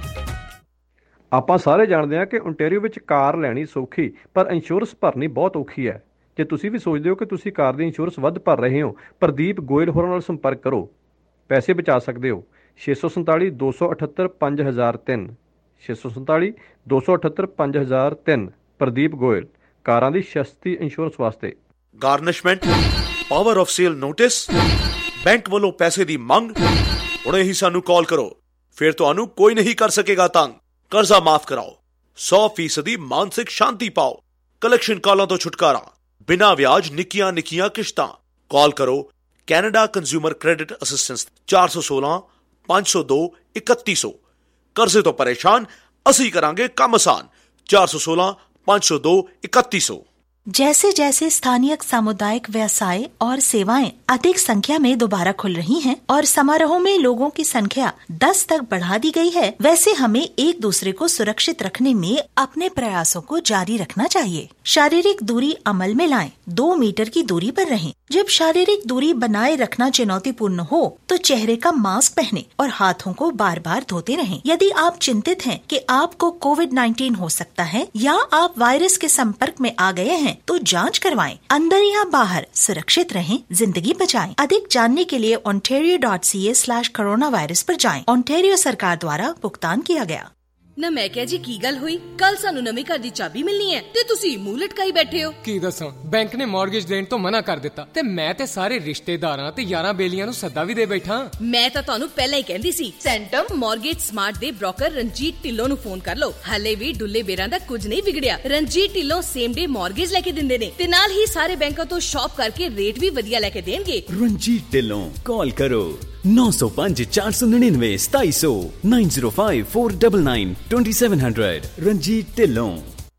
ਆਪਾਂ ਸਾਰੇ ਜਾਣਦੇ ਹਾਂ ਕਿ ਓਨਟਾਰੀਓ ਵਿੱਚ ਕਾਰ ਲੈਣੀ ਸੌਖੀ, ਪਰ ਇੰਸ਼ੋਰੈਂਸ ਭਰਨੀ ਬਹੁਤ ਔਖੀ ਹੈ। ਜੇ ਤੁਸੀਂ ਵੀ ਸੋਚਦੇ ਹੋ ਕਿ ਤੁਸੀਂ ਕਾਰ ਦੀ ਇੰਸ਼ੋਰੈਂਸ ਵੱਧ ਭਰ ਰਹੇ ਹੋ, ਪ੍ਰਦੀਪ ਗੋਇਲ ਹੋਰਾਂ ਨਾਲ ਸੰਪਰਕ ਕਰੋ, ਪੈਸੇ ਬਚਾ ਸਕਦੇ ਹੋ। ਛੇ ਸੌ ਸੰਤਾਲੀ ਦੋ ਸੌ ਅਠੱਤਰ ਪੰਜ ਹਜ਼ਾਰ ਤਿੰਨ ਛੇ ਸੌ ਸੰਤਾਲੀ ਦੋ ਸੌ ਅਠੱਤਰ ਪੰਜ ਹਜ਼ਾਰ ਤਿੰਨ। ਪ੍ਰਦੀਪ ਗੋਇਲ, ਕਾਰਾਂ ਦੀ ਸਸਤੀ ਇੰਸ਼ੋਰੈਂਸ ਵਾਸਤੇ। Garnishment, power of sale notice, bank ਵੱਲੋਂ ਪੈਸੇ ਦੀ ਮੰਗ, ਹੁਣੇ ਹੀ ਸਾਨੂੰ ਕਾਲ ਕਰੋ, ਫਿਰ ਤੁਹਾਨੂੰ ਕੋਈ ਨਹੀਂ ਕਰ ਸਕੇਗਾ ਤੰਗ। ਕਰਜ਼ਾ ਮਾਫ ਕਰਾਓ, ਸੌ ਫੀਸਦੀ ਮਾਨਸਿਕ ਸ਼ਾਂਤੀ ਪਾਓ, ਕਲੈਕਸ਼ਨ ਕਾਲਾਂ ਤੋਂ ਛੁਟਕਾਰਾ, ਬਿਨਾਂ ਵਿਆਜ ਨਿੱਕੀਆਂ ਨਿੱਕੀਆਂ ਕਿਸ਼ਤਾਂ। ਕਾਲ ਕਰੋ ਕੈਨੇਡਾ ਕੰਜ਼ਿਊਮਰ ਕ੍ਰੈਡਿਟ ਅਸਿਸਟੈਂਸ ਚਾਰ ਸੌ ਸੋਲਾਂ ਪੰਜ ਸੌ ਦੋ ਇਕੱਤੀ ਸੌ। ਕਰਜ਼ੇ ਤੋਂ ਪਰੇਸ਼ਾਨ, ਅਸੀਂ ਕਰਾਂਗੇ ਕੰਮ ਆसान। ਚਾਰ सौ सोलह पाँच सौ दो इकतीस सौ। जैसे जैसे स्थानीय सामुदायिक व्यवसाय और सेवाएं अधिक संख्या में दोबारा खुल रही हैं और समारोहों में लोगों की संख्या दस तक बढ़ा दी गई है, वैसे हमें एक दूसरे को सुरक्षित रखने में अपने प्रयासों को जारी रखना चाहिए। शारीरिक दूरी अमल में लाएं, दो मीटर की दूरी पर रहें। जब शारीरिक दूरी बनाए रखना चुनौतीपूर्ण हो तो चेहरे का मास्क पहने और हाथों को बार बार धोते रहें। यदि आप चिंतित हैं कि आपको कोविड नाइन्टीन हो सकता है या आप वायरस के संपर्क में आ गए हैं तो जांच करवाएं। अंदर या बाहर सुरक्षित रहें, जिंदगी बचाएं। अधिक जानने के लिए Ontario dot C A slash corona virus पर जाएं। ओंटारियो सरकार द्वारा भुगतान किया गया। ना मैं क्या जी की गल हुई, कल सानू नवी घर दी चाबी मिलनी है ते तुसी मूंह लटकाई बैठे हो। की दसां, बैंक ने मॉर्गेज देण तो मना कर दिता ते मैं ते सारे रिश्तेदारां ते यारां बेलियां नू सद्दा भी दे बैठा। मैं तां तुहानू पहला ही कहंदी सी, सेंटम मॉर्गेज स्मार्ट दे ब्रोकर रंजीत ढिल्लों नू फोन कर लो। हले भी डुल्ले बेरां दा कुछ नहीं बिगड़िया। Ranjit Dhillon same day mortgage लेके दिंदे ने ते नाल ही सारे बैंकों तो शॉप करके रेट भी वधिया लेके देणगे। रंजीत ढिल्लों कॉल करो नौ सौ पांच चार सौ निन्यानवे सताईस सौ nine zero five four double nine twenty seven hundred. Ranjit Dhillon.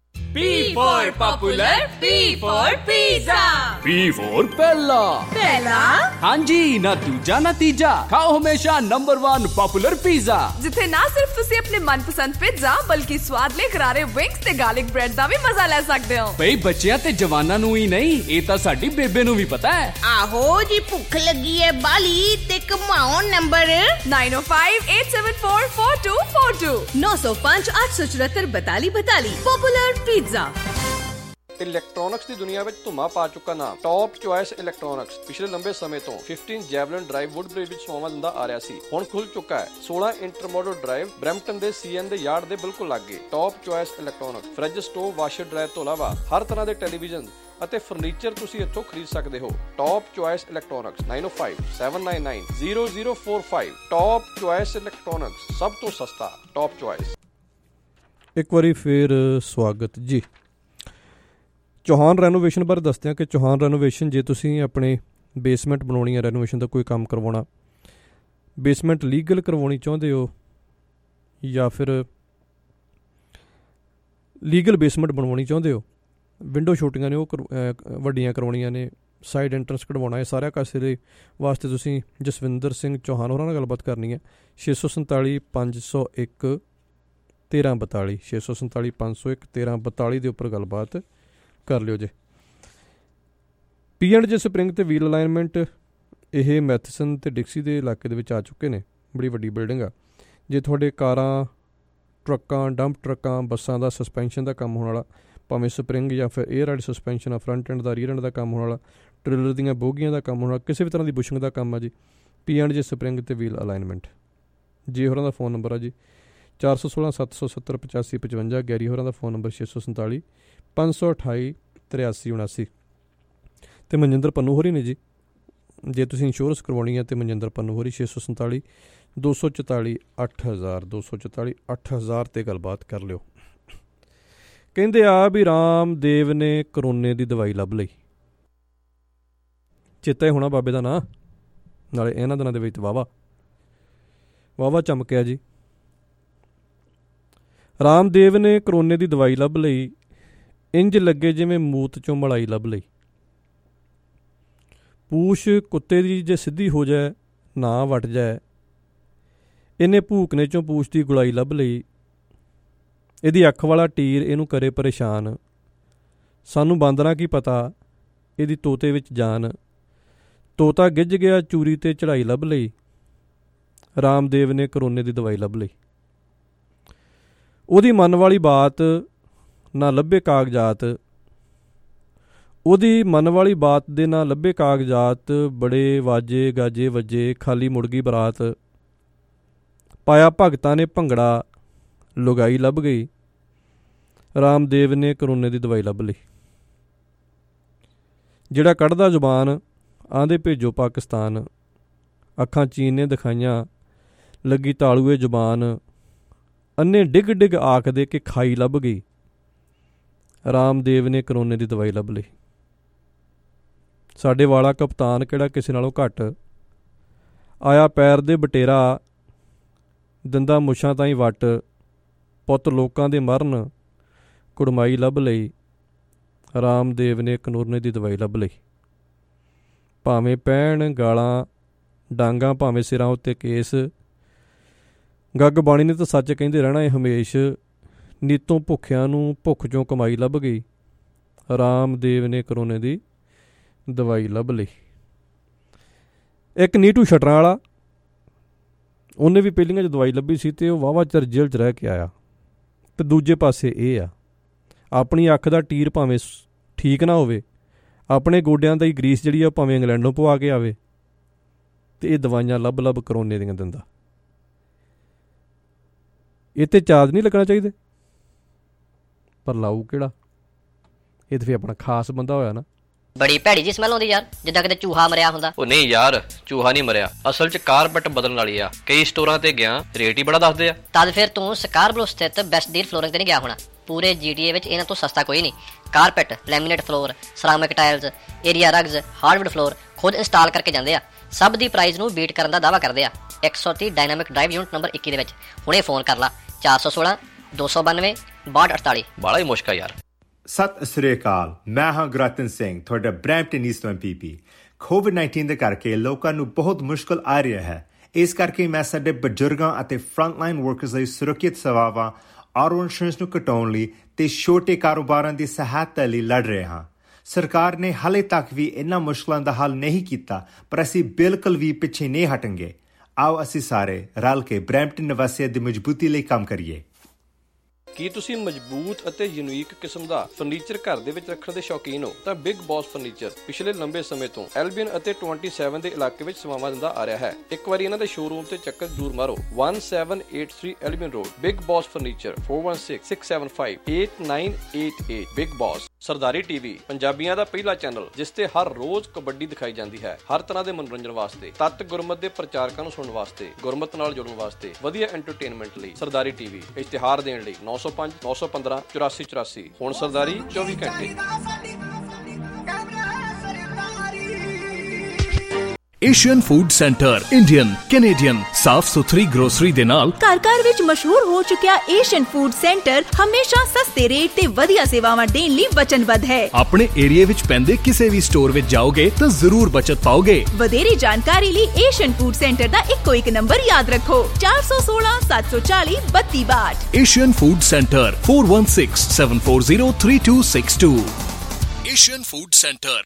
P for popular, P for pizza, P for पहला पहला हाँ जी, ना दूजा ना तीजा, खाओ हमेशा नंबर वन पॉपुलर पिज़्ज़ा, जिथे ना सिर्फ तुसी अपने मनपसंद पिज़्ज़ा बल्कि स्वाद ले करारे विंग्स ते गार्लिक ब्रेड दा भी मजा ले सकते हो। भाई बच्चियां ते जवानां नू ही नहीं, ये तां साडी बेबे नू भी पता है। आहो जी, भुख लगी है बाली ते कमाओ number nine oh five eight seven four four two four two नौ सौ पाँच आठ सौ चौहत्तर बताली बताली। Popular pizza. ਇਲੈਕਟ੍ਰੋਨਿਕਸ ਦੀ ਦੁਨੀਆ ਵਿੱਚ ਧੁਮਾ ਪਾ ਚੁੱਕਾ ਨਾਮ ਟੌਪ ਚੁਆਇਸ ਇਲੈਕਟ੍ਰੋਨਿਕਸ ਪਿਛਲੇ ਲੰਬੇ ਸਮੇਂ ਤੋਂ ਪੰਦਰਾਂ ਜੈਵਲਿਨ ਡਰਾਈਵ ਵੁੱਡਬ੍ਰਿਜ ਵਿੱਚ ਸੇਵਾਵਾਂ ਦਿੰਦਾ ਆ ਰਿਹਾ ਸੀ। ਹੁਣ ਖੁੱਲ ਚੁੱਕਾ ਹੈ ਸੋਲ੍ਹਾਂ ਇੰਟਰਮੋਡਲ ਡਰਾਈਵ ਬਰੈਂਪਟਨ ਦੇ ਸੀਐਨ ਦੇ ਯਾਰਡ ਦੇ ਬਿਲਕੁਲ ਲਾਗੇ। Top choice electronics fridge, stove, washer dryer ਤੋਂ ਇਲਾਵਾ ਹਰ ਤਰ੍ਹਾਂ ਦੇ ਟੈਲੀਵਿਜ਼ਨ ਅਤੇ ਫਰਨੀਚਰ ਤੁਸੀਂ ਇੱਥੋਂ ਖਰੀਦ ਸਕਦੇ ਹੋ। Top choice electronics nine oh five seven nine nine zero zero four five. Top choice electronics, ਸਭ ਤੋਂ ਸਸਤਾ ਟੌਪ ਚੁਆਇਸ। ਇੱਕ ਵਾਰੀ ਫਿਰ ਸਵਾਗਤ ਜੀ। ਚੌਹਾਨ ਰੈਨੋਵੇਸ਼ਨ ਬਾਰੇ ਦੱਸਦੇ ਹਾਂ ਕਿ ਚੌਹਾਨ ਰੈਨੋਵੇਸ਼ਨ, ਜੇ ਤੁਸੀਂ ਆਪਣੇ ਬੇਸਮੈਂਟ ਬਣਾਉਣੀ ਹੈ, ਰੈਨੋਵੇਸ਼ਨ ਦਾ ਕੋਈ ਕੰਮ ਕਰਵਾਉਣਾ, ਬੇਸਮੈਂਟ ਲੀਗਲ ਕਰਵਾਉਣੀ ਚਾਹੁੰਦੇ ਹੋ ਜਾਂ ਫਿਰ ਲੀਗਲ ਬੇਸਮੈਂਟ ਬਣਵਾਉਣੀ ਚਾਹੁੰਦੇ ਹੋ, ਵਿੰਡੋ ਛੋਟੀਆਂ ਨੇ ਉਹ ਵੱਡੀਆਂ ਕਰਵਾਉਣੀਆਂ ਨੇ, ਸਾਈਡ ਐਂਟਰੈਂਸ ਕਢਵਾਉਣਾ ਹੈ, ਸਾਰਿਆਂ ਕਾਸੇ ਦੇ ਵਾਸਤੇ ਤੁਸੀਂ ਜਸਵਿੰਦਰ ਸਿੰਘ ਚੌਹਾਨ ਹੋਰਾਂ ਨਾਲ ਗੱਲਬਾਤ ਕਰਨੀ ਹੈ। ਛੇ ਸੌ ਸੰਤਾਲੀ ਪੰਜ ਸੌ ਇੱਕ ਤੇਰ੍ਹਾਂ ਬਤਾਲੀ ਛੇ ਸੌ ਸੰਤਾਲੀ ਪੰਜ ਸੌ ਇੱਕ ਤੇਰ੍ਹਾਂ ਬਤਾਲੀ ਦੇ ਉੱਪਰ ਗੱਲਬਾਤ ਕਰ ਲਿਓ ਜੇ। ਪੀ ਐਂਡ ਜੇ ਸਪਰਿੰਗ ਤੇ ਵੀਲ ਅਲਾਈਨਮੈਂਟ, ਇਹ ਮੈਥਸਨ ਤੇ ਡਿਕਸੀ ਦੇ ਇਲਾਕੇ ਦੇ ਵਿੱਚ ਆ ਚੁੱਕੇ ਨੇ। ਬੜੀ ਵੱਡੀ ਬਿਲਡਿੰਗ ਆ। ਜੇ ਤੁਹਾਡੇ ਕਾਰਾਂ, ਟਰੱਕਾਂ, ਡੰਪ ਟਰੱਕਾਂ, ਬੱਸਾਂ ਦਾ ਸਸਪੈਂਸ਼ਨ ਦਾ ਕੰਮ ਹੋਣ ਵਾਲਾ, ਭਾਵੇਂ ਸਪਰਿੰਗ ਜਾਂ ਫਿਰ ਏਅਰ ਰਾਈਡ ਸਸਪੈਂਸ਼ਨ ਆ, ਫਰੰਟ ਐਂਡ ਦਾ, ਰੀਅਰ ਐਂਡ ਦਾ ਕੰਮ ਹੋਣ ਵਾਲਾ, ਟ੍ਰੇਲਰ ਦੀਆਂ ਬੋਗੀਆਂ ਦਾ ਕੰਮ ਹੋਣ ਵਾਲਾ, ਕਿਸੇ ਵੀ ਤਰ੍ਹਾਂ ਦੀ ਬੁਸ਼ਿੰਗ ਦਾ ਕੰਮ ਆ ਜੀ, ਪੀ ਐਂਡ ਜੇ ਸਪਰਿੰਗ ਅਤੇ ਵੀਲ ਅਲਾਈਨਮੈਂਟ। ਜੇ ਹੋਰਾਂ ਦਾ ਫ਼ੋਨ ਨੰਬਰ ਆ ਜੀ ਚਾਰ ਸੌ ਸੋਲਾਂ ਸੱਤ ਸੌ ਸੱਤਰ ਪਚਾਸੀ ਪਚਵੰਜਾ। ਗੈਰੀ ਹੋਰਾਂ ਦਾ ਫ਼ੋਨ ਨੰਬਰ ਛੇ ਸੌ ਸੰਤਾਲੀ ਪੰਜ ਸੌ ਅਠਾਈ ਤਰਿਆਸੀ ਉਣਾਸੀ। ਅਤੇ ਮਨਜਿੰਦਰ ਪੰਨੂ ਹੋਰੀ ਨੇ ਜੀ, ਜੇ ਤੁਸੀਂ ਇੰਸ਼ੋਰੈਂਸ ਕਰਵਾਉਣੀ ਹੈ ਤਾਂ ਮਨਜਿੰਦਰ ਪੰਨੂ ਹੋਰੀ ਛੇ ਸੌ ਸੰਤਾਲੀ ਦੋ ਸੌ ਚੁਤਾਲੀ ਅੱਠ ਹਜ਼ਾਰ ਦੋ ਸੌ ਚੁਤਾਲੀ ਅੱਠ ਹਜ਼ਾਰ 'ਤੇ ਗੱਲਬਾਤ ਕਰ ਲਿਓ। ਕਹਿੰਦੇ ਆ ਵੀ ਰਾਮਦੇਵ ਨੇ ਕਰੋਨੇ ਦੀ ਦਵਾਈ ਲੱਭ ਲਈ। ਚੇਤਾ ਹੀ ਹੋਣਾ ਬਾਬੇ ਦਾ ਨਾਂ, ਨਾਲੇ ਇਹਨਾਂ ਦਿਨਾਂ ਦੇ ਵਿੱਚ ਵਾਹਵਾ ਵਾਹਵਾ ਚਮਕਿਆ ਜੀ। ਰਾਮਦੇਵ ਨੇ ਕਰੋਨੇ ਦੀ ਦਵਾਈ ਲੱਭ ਲਈ, ਇੰਝ ਲੱਗੇ ਜਿਵੇਂ ਮੂਤ 'ਚੋਂ ਮਲਾਈ ਲੱਭ ਲਈ। ਪੂਛ ਕੁੱਤੇ ਦੀ ਜੇ ਸਿੱਧੀ ਹੋ ਜਾਏ ਨਾ ਵੱਟ ਜਾਏ, ਇਹਨੇ ਭੂਕਨੇ 'ਚੋਂ ਪੂਛ ਦੀ ਗੁਲਾਈ ਲੱਭ ਲਈ। ਇਹਦੀ ਅੱਖ ਵਾਲਾ ਟੀਰ ਇਹਨੂੰ ਕਰੇ ਪਰੇਸ਼ਾਨ, ਸਾਨੂੰ ਬਾਂਦਰਾਂ ਕੀ ਪਤਾ ਇਹਦੀ ਤੋਤੇ ਵਿੱਚ ਜਾਨ। ਤੋਤਾ ਗਿੱਝ ਗਿਆ ਚੂਰੀ 'ਤੇ ਚੜ੍ਹਾਈ ਲੱਭ ਲਈ, ਰਾਮਦੇਵ ਨੇ ਕਰੋਨੇ ਦੀ ਦਵਾਈ ਲੱਭ ਲਈ। ਉਹਦੀ ਮਨ ਵਾਲੀ ਬਾਤ ਨਾ ਲੱਭੇ ਕਾਗਜ਼ਾਤ, ਉਹਦੀ ਮਨ ਵਾਲੀ ਬਾਤ ਦੇ ਨਾ ਲੱਭੇ ਕਾਗਜ਼ਾਤ। ਬੜੇ ਵਾਜੇ ਗਾਜੇ ਵੱਜੇ, ਖਾਲੀ ਮੁੜ ਗਈ ਬਰਾਤ। ਪਾਇਆ ਭਗਤਾਂ ਨੇ ਭੰਗੜਾ, ਲੁਗਾਈ ਲੱਭ ਗਈ, ਰਾਮਦੇਵ ਨੇ ਕਰੋਨੇ ਦੀ ਦਵਾਈ ਲੱਭ ਲਈ। ਜਿਹੜਾ ਕੱਢਦਾ ਜ਼ੁਬਾਨ ਆਂਦੇ ਭੇਜੋ ਪਾਕਿਸਤਾਨ, ਅੱਖਾਂ ਚੀਨ ਨੇ ਦਿਖਾਈਆਂ ਲੱਗੀ ਤਾਲੂਏ ਜ਼ੁਬਾਨ। ਅੰਨੇ ਡਿੱਗ ਡਿੱਗ ਆਖਦੇ ਕਿ ਖਾਈ ਲੱਭ ਗਈ, ਰਾਮਦੇਵ ਨੇ ਕਰੋਨੇ ਦੀ ਦਵਾਈ ਲੱਭ ਲਈ। ਸਾਡੇ ਵਾਲਾ ਕਪਤਾਨ ਕਿਹੜਾ ਕਿਸੇ ਨਾਲੋਂ ਘੱਟ, ਆਇਆ ਪੈਰ ਦੇ ਬਟੇਰਾ, ਦੰਦਾ ਮੁੱਛਾਂ ਤਾਈਂ ਵੱਟ। ਪੁੱਤ ਲੋਕਾਂ ਦੇ ਮਰਨ, ਕੁੜਮਾਈ ਲੱਭ ਲਈ, ਰਾਮਦੇਵ ਨੇ ਕਰੋਨੇ ਦੀ ਦਵਾਈ ਲੱਭ ਲਈ। ਭਾਵੇਂ ਪੈਣ ਗਾਲਾਂ ਡਾਂਗਾਂ, ਭਾਵੇਂ ਸਿਰਾਂ ਉੱਤੇ ਕੇਸ, ਗੱਗ ਬਾਣੀ ਨੇ ਤਾਂ ਸੱਚ ਕਹਿੰਦੇ ਰਹਿਣਾ ਇਹ ਹਮੇਸ਼। ਨੀਤੋਂ ਭੁੱਖਿਆਂ ਨੂੰ ਭੁੱਖ 'ਚੋਂ ਕਮਾਈ ਲੱਭ ਗਈ, ਰਾਮਦੇਵ ਨੇ ਕਰੋਨੇ ਦੀ ਦਵਾਈ ਲੱਭ ਲਈ। ਇੱਕ ਨੀਟੂ ਸ਼ਟਰਾਂ ਵਾਲਾ, ਉਹਨੇ ਵੀ ਪਹਿਲੀਆਂ 'ਚ ਦਵਾਈ ਲੱਭੀ ਸੀ ਅਤੇ ਉਹ ਵਾਹਵਾ ਚਿਰ ਜੇਲ੍ਹ 'ਚ ਰਹਿ ਕੇ ਆਇਆ। ਅਤੇ ਦੂਜੇ ਪਾਸੇ ਇਹ ਆ, ਆਪਣੀ ਅੱਖ ਦਾ ਟੀਰ ਭਾਵੇਂ ਠੀਕ ਨਾ ਹੋਵੇ, ਆਪਣੇ ਗੋਡਿਆਂ ਦਾ ਹੀ ਗਰੀਸ ਜਿਹੜੀ ਆ ਭਾਵੇਂ ਇੰਗਲੈਂਡੋਂ ਪਵਾ ਕੇ ਆਵੇ, ਅਤੇ ਇਹ ਦਵਾਈਆਂ ਲੱਭ ਲੱਭ ਕਰੋਨੇ ਦੀਆਂ ਦਿੰਦਾ। ਇਹ 'ਤੇ ਚਾਰਜ ਨਹੀਂ ਲੱਗਣਾ ਚਾਹੀਦਾ, ਪਰ ਲਾਊ ਕਿਹੜਾ? ਇਹ ਤਾਂ ਫਿਰ ਆਪਣਾ ਖਾਸ ਬੰਦਾ ਹੋਇਆ ਨਾ। ਬੜੀ ਭੈੜੀ ਜੀ ਸਮੈਲ ਆਉਂਦੀ ਯਾਰ, ਜਿੱਦਾਂ ਕਿਤੇ ਚੂਹਾ ਮਰਿਆ ਹੁੰਦਾ। ਉਹ ਨਹੀਂ ਯਾਰ, ਚੂਹਾ ਨਹੀਂ ਮਰਿਆ, ਅਸਲ 'ਚ ਕਾਰਪੈਟ ਬਦਲਣ ਵਾਲੀ ਆ। ਕਈ ਸਟੋਰਾਂ ਤੇ ਗਿਆ, ਰੇਟ ਹੀ ਬੜਾ ਦੱਸਦੇ ਆ। ਤਦ ਫਿਰ ਤੂੰ ਸਕਾਰਬਰੋ ਸਥਿਤ ਬੈਸਟ ਡੀਲ ਫਲੋਰਿੰਗ ਤੇ ਨਹੀਂ ਗਿਆ ਹੋਣਾ। ਪੂਰੇ ਜੀਟੀਏ ਵਿੱਚ ਇਹਨਾਂ ਤੋਂ ਸਸਤਾ ਕੋਈ ਨਹੀਂ। Carpet, laminate floor, ceramic tiles, area rugs, hardwood floor ਖੁਦ ਇੰਸਟਾਲ ਕਰਕੇ ਜਾਂਦੇ ਆ। ਸਭ ਦੀ ਪ੍ਰਾਈਸ ਨੂੰ ਬੀਟ ਕਰਨ ਦਾ ਦਾਅਵਾ ਕਰਦੇ ਆ। ਇੱਕ ਸੌ ਤੀਹ ਡਾਇਨਾਮਿਕ ਡਰਾਈਵ ਯੂਨਿਟ ਨੰਬਰ ਇੱਕੀ ਦੇ ਵਿੱਚ ਹੁਣੇ ਫੋਨ ਕਰ ਲਾ ਚਾਰ ਸੌ ਸੋਲਾਂ ਦੋ ਸੌ ਬਾਨਵੇਂ ਬਾਹਠ ਅਠਤਾਲੀ। ਬਾਲਾ ਹੀ ਮੁਸ਼ਕਲ ਯਾਰ। ਸਤਿ ਸ੍ਰੀ ਅਕਾਲ, ਮੈਂ ਹਾਂ ਗੁਰਰਤਨ ਸਿੰਘ, ਤੁਹਾਡਾ ਬਰੈਂਪਟਨ ਈਸਟ ਤੋਂ M P P. COVID nineteen ਦੇ ਕਰਕੇ ਲੋਕਾਂ ਨੂੰ ਬਹੁਤ ਮੁਸ਼ਕਲ ਆ ਰਿਹਾ ਹੈ। ਇਸ ਕਰਕੇ ਮੈਂ ਸਾਡੇ ਬਜ਼ੁਰਗਾਂ ਅਤੇ ਫਰੰਟਲਾਈਨ ਵਰਕਰਸ ਲਈ ਸੁਰੱਖਿਅਤ ਸੇਵਾਵਾਂ, ਆਟੋ ਇੰਸ਼ੋਰੈਂਸ ਨੂੰ ਘਟਾਉਣ ਲਈ ਤੇ ਛੋਟੇ ਕਾਰੋਬਾਰਾਂ ਦੀ ਸਹਾਇਤਾ ਲਈ ਲੜ ਰਹੇ ਹਾਂ। ਸਰਕਾਰ ਨੇ ਹਾਲੇ ਤੱਕ ਵੀ ਇਹਨਾਂ ਮੁਸ਼ਕਲਾਂ ਦਾ ਹੱਲ ਨਹੀਂ ਕੀਤਾ, ਪਰ ਅਸੀਂ ਬਿਲਕੁਲ ਵੀ ਪਿੱਛੇ ਨਹੀਂ ਹਟਾਂਗੇ। ਆਓ ਅਸੀਂ ਸਾਰੇ ਰਲ ਕੇ ਬਰੈਂਪਟਨ ਨਿਵਾਸੀਆਂ ਦੀ ਮਜ਼ਬੂਤੀ ਲਈ ਕੰਮ ਕਰੀਏ। ਕੀ ਤੁਸੀਂ ਮਜ਼ਬੂਤ ਅਤੇ ਯੂਨੀਕ ਕਿਸਮ ਦਾ ਫਰਨੀਚਰ ਘਰ ਦੇ ਵਿੱਚ ਰੱਖਣ ਦੇ ਸ਼ੌਕੀਨ ਹੋ? ਤਾਂ ਬਿਗ ਬੌਸ ਫਰਨੀਚਰ ਪਿਛਲੇ ਲੰਬੇ ਸਮੇਂ ਤੋਂ ਐਲਬੀਅਨ ਅਤੇ ਸੱਤਾਈ ਦੇ ਇਲਾਕੇ ਵਿੱਚ ਸੇਵਾਵਾਂ ਦਿੰਦਾ ਆ ਰਿਹਾ ਹੈ। ਇੱਕ ਵਾਰੀ ਇਹਨਾਂ ਦੇ ਸ਼ੋਰੂਮ ਤੇ ਚੱਕਰ ਜ਼ਰੂਰ ਮਾਰੋ। ਸਤਾਰਾਂ ਸੌ ਤਿਰਾਸੀ Albion road, big boss furniture, four one six, six seven five, eight nine eight eight। Big boss. Sardari TV, ਪੰਜਾਬੀਆਂ ਦਾ ਪਹਿਲਾ ਚੈਨਲ, ਜਿਸ ਤੇ ਹਰ ਰੋਜ਼ ਕਬੱਡੀ ਦਿਖਾਈ ਜਾਂਦੀ ਹੈ। ਹਰ ਤਰ੍ਹਾਂ ਦੇ ਮਨੋਰੰਜਨ ਵਾਸਤੇ, ਤੱਤ ਗੁਰਮਤ ਦੇ ਪ੍ਰਚਾਰਕਾਂ ਨੂੰ ਸੁਣਨ ਵਾਸਤੇ, ਗੁਰਮਤ ਨਾਲ ਜੁੜਨ ਵਾਸਤੇ, ਵਧੀਆ ਐਂਟਰਟੇਨਮੈਂਟ ਲਈ ਸਰਦਾਰੀ ਟੀਵੀ। ਇਸ਼ਤਿਹਾਰ ਦੇਣ ਲਈ ਨੌ ਸੌ ਪੰਜ ਨੌ ਸੌ ਪੰਦਰਾਂ ਚੁਰਾਸੀ ਚੁਰਾਸੀ। ਹੁਣ ਸਰਦਾਰੀ ਚੌਵੀ ਘੰਟੇ। Asian food centre, Indian, Canadian ਸਾਫ਼ ਸੁਥਰੀ ਗਰੋਸਰੀ ਦੇ ਨਾਲ ਘਰ ਘਰ ਵਿੱਚ ਮਸ਼ਹੂਰ ਹੋ ਚੁੱਕਿਆ ਏਸ਼ੀਅਨ ਫੂਡ ਸੈਂਟਰ ਹਮੇਸ਼ਾ ਸਸਤੇ ਰੇਟ ਤੇ ਵਧੀਆ ਸੇਵਾਵਾਂ ਦੇਣ ਲਈ ਵਚਨਬੱਧ ਹੈ। ਆਪਣੇ ਏਰੀਆ ਵਿੱਚ ਪੈਂਦੇ ਕਿਸੇ ਵੀ ਸਟੋਰ ਵਿੱਚ ਜਾਓਗੇ ਤਾਂ ਜ਼ਰੂਰ ਬਚਤ ਪਾਓਗੇ। ਵਧੇਰੇ ਜਾਣਕਾਰੀ ਲਈ ਏਸ਼ੀਅਨ ਫੂਡ ਸੈਂਟਰ ਦਾ ਇੱਕੋ ਇੱਕ ਨੰਬਰ ਯਾਦ ਰੱਖੋ, ਚਾਰ ਸੌ ਸੋਲਾਂ ਸੱਤ ਸੌ ਚਾਲੀ ਬੱਤੀ ਬਾਹਠ। Asian food centre, four one six, seven four zero, three two six two। Asian food centre.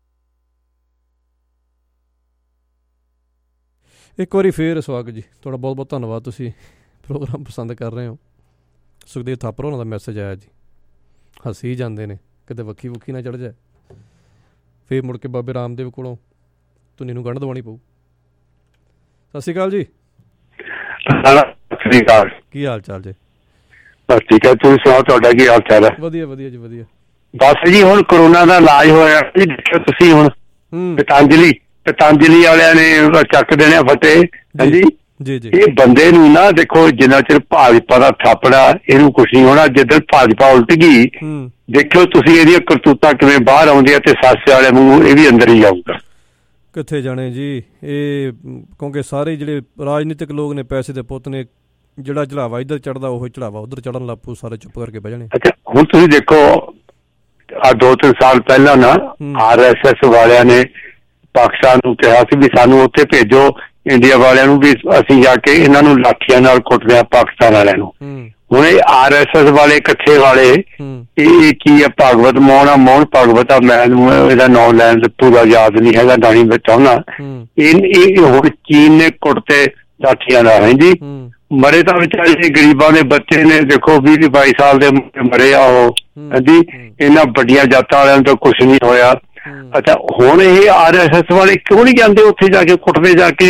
ਇੱਕ ਵਾਰੀ ਫੇਰ ਸਵਾਗਤ ਜੀ, ਤੁਹਾਡਾ ਬਹੁਤ ਬਹੁਤ ਧੰਨਵਾਦ। ਤੁਸੀਂ ਪ੍ਰੋਗਰਾਮ ਪਸੰਦ ਕਰ ਰਹੇ ਹੋ। ਸੁਖਦੇਵ ਥਾਪਰ ਹੋਣਾ ਦਾ ਮੈਸੇਜ ਆਇਆ ਜੀ, ਹੱਸੀ ਜਾਂਦੇ ਨੇ, ਕਿਤੇ ਵੱਖੀ ਵੁੱਖੀ ਨਾ ਚੜ੍ਹ ਜਾਏ। ਫਿਰ ਮੁੜ ਕੇ ਬਾਬੇ ਰਾਮਦੇਵ ਕੋਲੋਂ ਧੁਨੀ ਨੂੰ ਗੰਢ ਦਵਾਉਣੀ ਪਊ। ਸਤਿ ਸ਼੍ਰੀ ਅਕਾਲ ਜੀ। ਸਤਿ ਸ਼੍ਰੀ ਅਕਾਲ। ਕੀ ਹਾਲ ਚਾਲ ਜੀ? ਬਸ ਠੀਕ ਹੈ, ਤੁਸੀਂ ਸੁਣਾਓ, ਤੁਹਾਡਾ ਕੀ ਹਾਲ ਚਾਲ ਹੈ? ਵਧੀਆ ਵਧੀਆ ਜੀ ਵਧੀਆ। ਬਸ ਜੀ ਹੁਣ ਕਰੋਨਾ ਦਾ ਇਲਾਜ ਹੋਇਆ ਜੀ, ਦੇਖਿਓ ਤੁਸੀਂ ਹੁਣ ਪਤੰਜਲੀ ਪਤੰਜਲੀ ਵਾਲਿਆਂ ਨੇ ਚੱਕ ਦੇਣੇ ਫਤਿਹ। ਹਾਂਜੀ ਜੀ ਜੀ। ਇਹ ਬੰਦੇ ਨੂੰ ਨਾ ਦੇਖੋ, ਜਿੰਨਾ ਚਿਰ ਭਾਜਪਾ ਦਾ ਥਾਪੜਾ ਇਹਨੂੰ ਕੁਛ ਨਹੀਂ ਹੋਣਾ। ਜਿੱਦਣ ਭਾਜਪਾ ਉਲਟ ਗਈ ਦੇਖਿਓ ਤੁਸੀਂ ਇਹਦੀਆਂ ਕਰਤੂਤਾਂ ਕਿਵੇਂ ਬਾਹਰ ਆਉਂਦੀਆਂ ਤੇ ਸਾਸੇ ਵਾਲੇ ਨੂੰ ਇਹ ਵੀ ਅੰਦਰ ਹੀ ਜਾਊਗਾ। ਕਿੱਥੇ ਜਾਣੇ ਜੀ ਇਹ, ਕਿਉਂਕਿ ਸਾਰੇ ਜਿਹੜੇ ਰਾਜਨੀਤਿਕ ਲੋਕ ਨੇ, ਪੈਸੇ ਦੇ ਪੁੱਤ ਨੇ, ਜਿਹੜਾ ਚੜਾਵਾ ਇੱਧਰ ਚੜਦਾ ਉਹ ਚੜਾਵਾ ਉੱਧਰ ਚੜਨ ਲੱਗ ਪਊ, ਸਾਰੇ ਚੁੱਪ ਕਰਕੇ ਬਹਿ ਜਾਣੇ। ਅੱਛਾ ਹੁਣ ਤੁਸੀਂ ਦੇਖੋ, ਆ ਦੋ ਤਿੰਨ ਸਾਲ ਪਹਿਲਾਂ ਨਾ ਆਰ ਐਸ ਐਸ ਵਾਲਿਆਂ ਨੇ ਪਾਕਿਸਤਾਨ ਨੂੰ ਕਿਹਾ ਸੀ ਵੀ ਸਾਨੂੰ ਉੱਥੇ ਭੇਜੋ, ਇੰਡੀਆ ਵਾਲਿਆਂ ਨੂੰ ਵੀ ਅਸੀਂ ਜਾ ਕੇ ਇਹਨਾਂ ਨੂੰ ਲਾਠੀਆਂ ਨਾਲ ਕੁੱਟਦੇ ਆ ਪਾਕਿਸਤਾਨ ਵਾਲਿਆਂ ਨੂੰ। ਹੁਣ ਇਹ ਆਰ ਐਸ ਐਸ ਵਾਲੇ ਕੱਛੇ ਵਾਲੇ ਇਹ ਕੀ ਆ, ਭਾਗਵਤ ਮੋਹਨ ਆ, ਮੋਹਨ ਭਾਗਵਤ ਆ, ਮੈਨੂੰ ਇਹਦਾ ਨਾਂ ਲੈਣ ਦਾ ਪੂਰਾ ਯਾਦ ਨਹੀਂ ਹੈਗਾ, ਦਾਣੀ ਵਿੱਚ ਆਉਣਾ। ਇਹ ਹੁਣ ਚੀਨ ਨੇ ਕੁੱਟਤੇ ਲਾਠੀਆਂ ਨਾਲ। ਹਾਂਜੀ ਮਰੇ ਤਾਂ ਵਿਚਾਰੇ ਗਰੀਬਾਂ ਦੇ ਬੱਚੇ ਨੇ, ਦੇਖੋ ਵੀਹ ਵੀਹ ਬਾਈ ਸਾਲ ਦੇ ਮਰੇ ਆ ਉਹ। ਹਾਂਜੀ ਇਹਨਾਂ ਵੱਡੀਆਂ ਜਾਤਾਂ ਵਾਲਿਆਂ ਨੂੰ ਤਾਂ ਕੁਛ ਨਹੀਂ ਹੋਇਆ। ਅੱਛਾ ਹੁਣ ਇਹ ਆਰ ਐਸ ਐਸ ਵਾਲੇ ਕਿਉਂ ਨਹੀਂ ਜਾਂਦੇ ਉੱਥੇ ਜਾ ਕੇ ਕੁੱਟਦੇ ਜਾ ਕੇ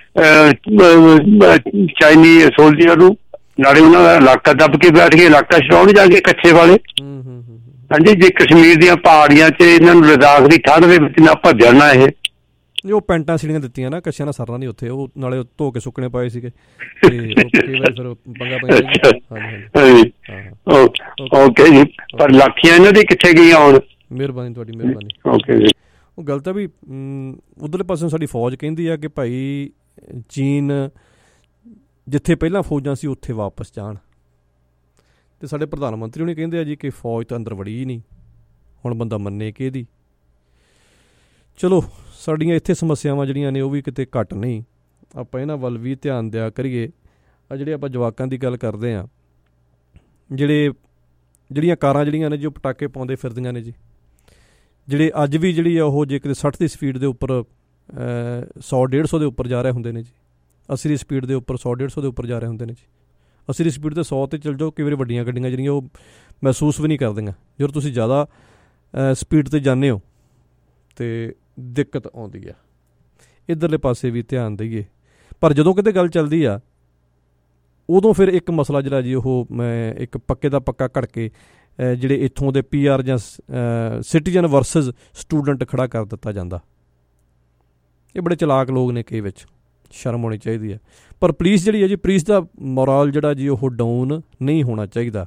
ਚਾਈਨੀ ਸੋਲਜਰ ਨੂੰ, ਨਾਲੇ ਉਹਨਾਂ ਦਾ ਇਲਾਕਾ ਦੱਬ ਕੇ ਬੈਠ ਕੇ ਇਲਾਕਾ ਛਡਾਉਣ ਜਾ ਕੇ ਕੱਛੇ ਵਾਲੇ। ਹਾਂਜੀ ਜੇ ਕਸ਼ਮੀਰ ਦੀਆਂ ਪਹਾੜੀਆਂ 'ਚ ਇਹਨਾਂ ਨੂੰ ਲਦਾਖ ਦੀ ਠੰਡ ਦੇ ਵਿੱਚ ਨਾ ਭੱਜਣਾ, ਇਹ ਜੋ ਪੈਂਟਾਂ ਸੀੜੀਆਂ ਦਿੱਤੀਆਂ ਨਾ ਕੱਛਿਆਂ ਨਾਲ ਸਰਨਾ ਨਹੀਂ ਉੱਥੇ, ਉਹ ਨਾਲੇ ਧੋ ਕੇ ਸੁੱਕਣੇ ਪਾਏ ਸੀਗੇ ਤੇ ਕਈ ਵਾਰੀ ਫਿਰ ਪੰਗਾ ਪੈਂਦਾ। ਓਕੇ ਜੀ, ਪਰ ਲਾਠੀਆਂ ਇਹਨਾਂ ਦੀ ਕਿੱਥੇ ਗਈਆਂ ਹੁਣ? ਮਿਹਰਬਾਨੀ ਤੁਹਾਡੀ, ਮਿਹਰਬਾਨੀ। ਓਕੇ ਜੀ। ਉਹ ਗੱਲ ਤਾਂ ਵੀ ਉੱਧਰਲੇ ਪਾਸੇ ਸਾਡੀ ਫੌਜ ਕਹਿੰਦੀ ਆ ਕਿ ਭਾਈ ਚੀਨ ਜਿੱਥੇ ਪਹਿਲਾਂ ਫੌਜਾਂ ਸੀ ਉੱਥੇ ਵਾਪਸ ਜਾਣ, ਤੇ ਸਾਡੇ ਪ੍ਰਧਾਨ ਮੰਤਰੀ ਉਹਨੇ ਕਹਿੰਦੇ ਆ ਜੀ ਕਿ ਫੌਜ ਤਾਂ ਅੰਦਰ ਵੜੀ ਹੀ ਨਹੀਂ, ਹੁਣ ਬੰਦਾ ਮੰਨੇ ਕਿ ਇਹਦੀ। ਚਲੋ ਸਾਡੀਆਂ ਇੱਥੇ ਸਮੱਸਿਆਵਾਂ ਜਿਹੜੀਆਂ ਨੇ ਉਹ ਵੀ ਕਿਤੇ ਘੱਟ ਨਹੀਂ, ਆਪਾਂ ਇਹਨਾਂ ਵੱਲ ਵੀ ਧਿਆਨ ਦਿਆ ਕਰੀਏ। ਆ ਜਿਹੜੇ ਆਪਾਂ ਜਵਾਕਾਂ ਦੀ ਗੱਲ ਕਰਦੇ ਹਾਂ, ਜਿਹੜੇ ਜਿਹੜੀਆਂ ਕਾਰਾਂ ਜਿਹੜੀਆਂ ਨੇ ਜੋ ਪਟਾਕੇ ਪਾਉਂਦੇ ਫਿਰਦੀਆਂ ਨੇ ਜੀ, ਜਿਹੜੇ ਅੱਜ ਵੀ ਜਿਹੜੀ ਆ ਉਹ ਜੇ ਕਿਤੇ ਸੱਠ ਦੀ ਸਪੀਡ ਦੇ ਉੱਪਰ ਸੌ ਡੇਢ ਸੌ ਦੇ ਉੱਪਰ ਜਾ ਰਹੇ ਹੁੰਦੇ ਨੇ ਜੀ, ਅੱਸੀ ਦੀ ਸਪੀਡ ਦੇ ਉੱਪਰ ਸੌ ਡੇਢ ਸੌ ਦੇ ਉੱਪਰ ਜਾ ਰਹੇ ਹੁੰਦੇ ਨੇ ਜੀ। ਅੱਸੀ ਦੀ ਸਪੀਡ 'ਤੇ ਸੌ 'ਤੇ ਚੱਲ ਜਾਓ, ਕਈ ਵਾਰੀ ਵੱਡੀਆਂ ਗੱਡੀਆਂ ਜਿਹੜੀਆਂ ਉਹ ਮਹਿਸੂਸ ਵੀ ਨਹੀਂ ਕਰਦੀਆਂ। ਜਦੋਂ ਤੁਸੀਂ ਜ਼ਿਆਦਾ ਸਪੀਡ 'ਤੇ ਜਾਂਦੇ ਹੋ ਅਤੇ ਦਿੱਕਤ ਆਉਂਦੀ ਆ। ਇੱਧਰਲੇ ਪਾਸੇ ਵੀ ਧਿਆਨ ਦਈਏ, ਪਰ ਜਦੋਂ ਕਿਤੇ ਗੱਲ ਚੱਲਦੀ ਆ ਉਦੋਂ ਫਿਰ ਇੱਕ ਮਸਲਾ ਜਿਹੜਾ ਜੀ ਉਹ ਮੈਂ ਇੱਕ ਪੱਕੇ ਦਾ ਪੱਕਾ ਘੜ ਕੇ ਜਿਹੜੇ ਇੱਥੋਂ ਦੇ ਪੀ ਆਰ ਜਾਂ ਸਿਟੀਜ਼ਨ ਵਰਸਸ ਸਟੂਡੈਂਟ ਖੜ੍ਹਾ ਕਰ ਦਿੱਤਾ ਜਾਂਦਾ। ਇਹ ਬੜੇ ਚਲਾਕ ਲੋਕ ਨੇ, ਕਈ ਵਿੱਚ ਸ਼ਰਮ ਹੋਣੀ ਚਾਹੀਦੀ ਹੈ। ਪਰ ਪੁਲਿਸ ਜਿਹੜੀ ਹੈ ਜੀ, ਪੁਲਿਸ ਦਾ ਮੋਰਲ ਜਿਹੜਾ ਜੀ ਉਹ ਡਾਊਨ ਨਹੀਂ ਹੋਣਾ ਚਾਹੀਦਾ।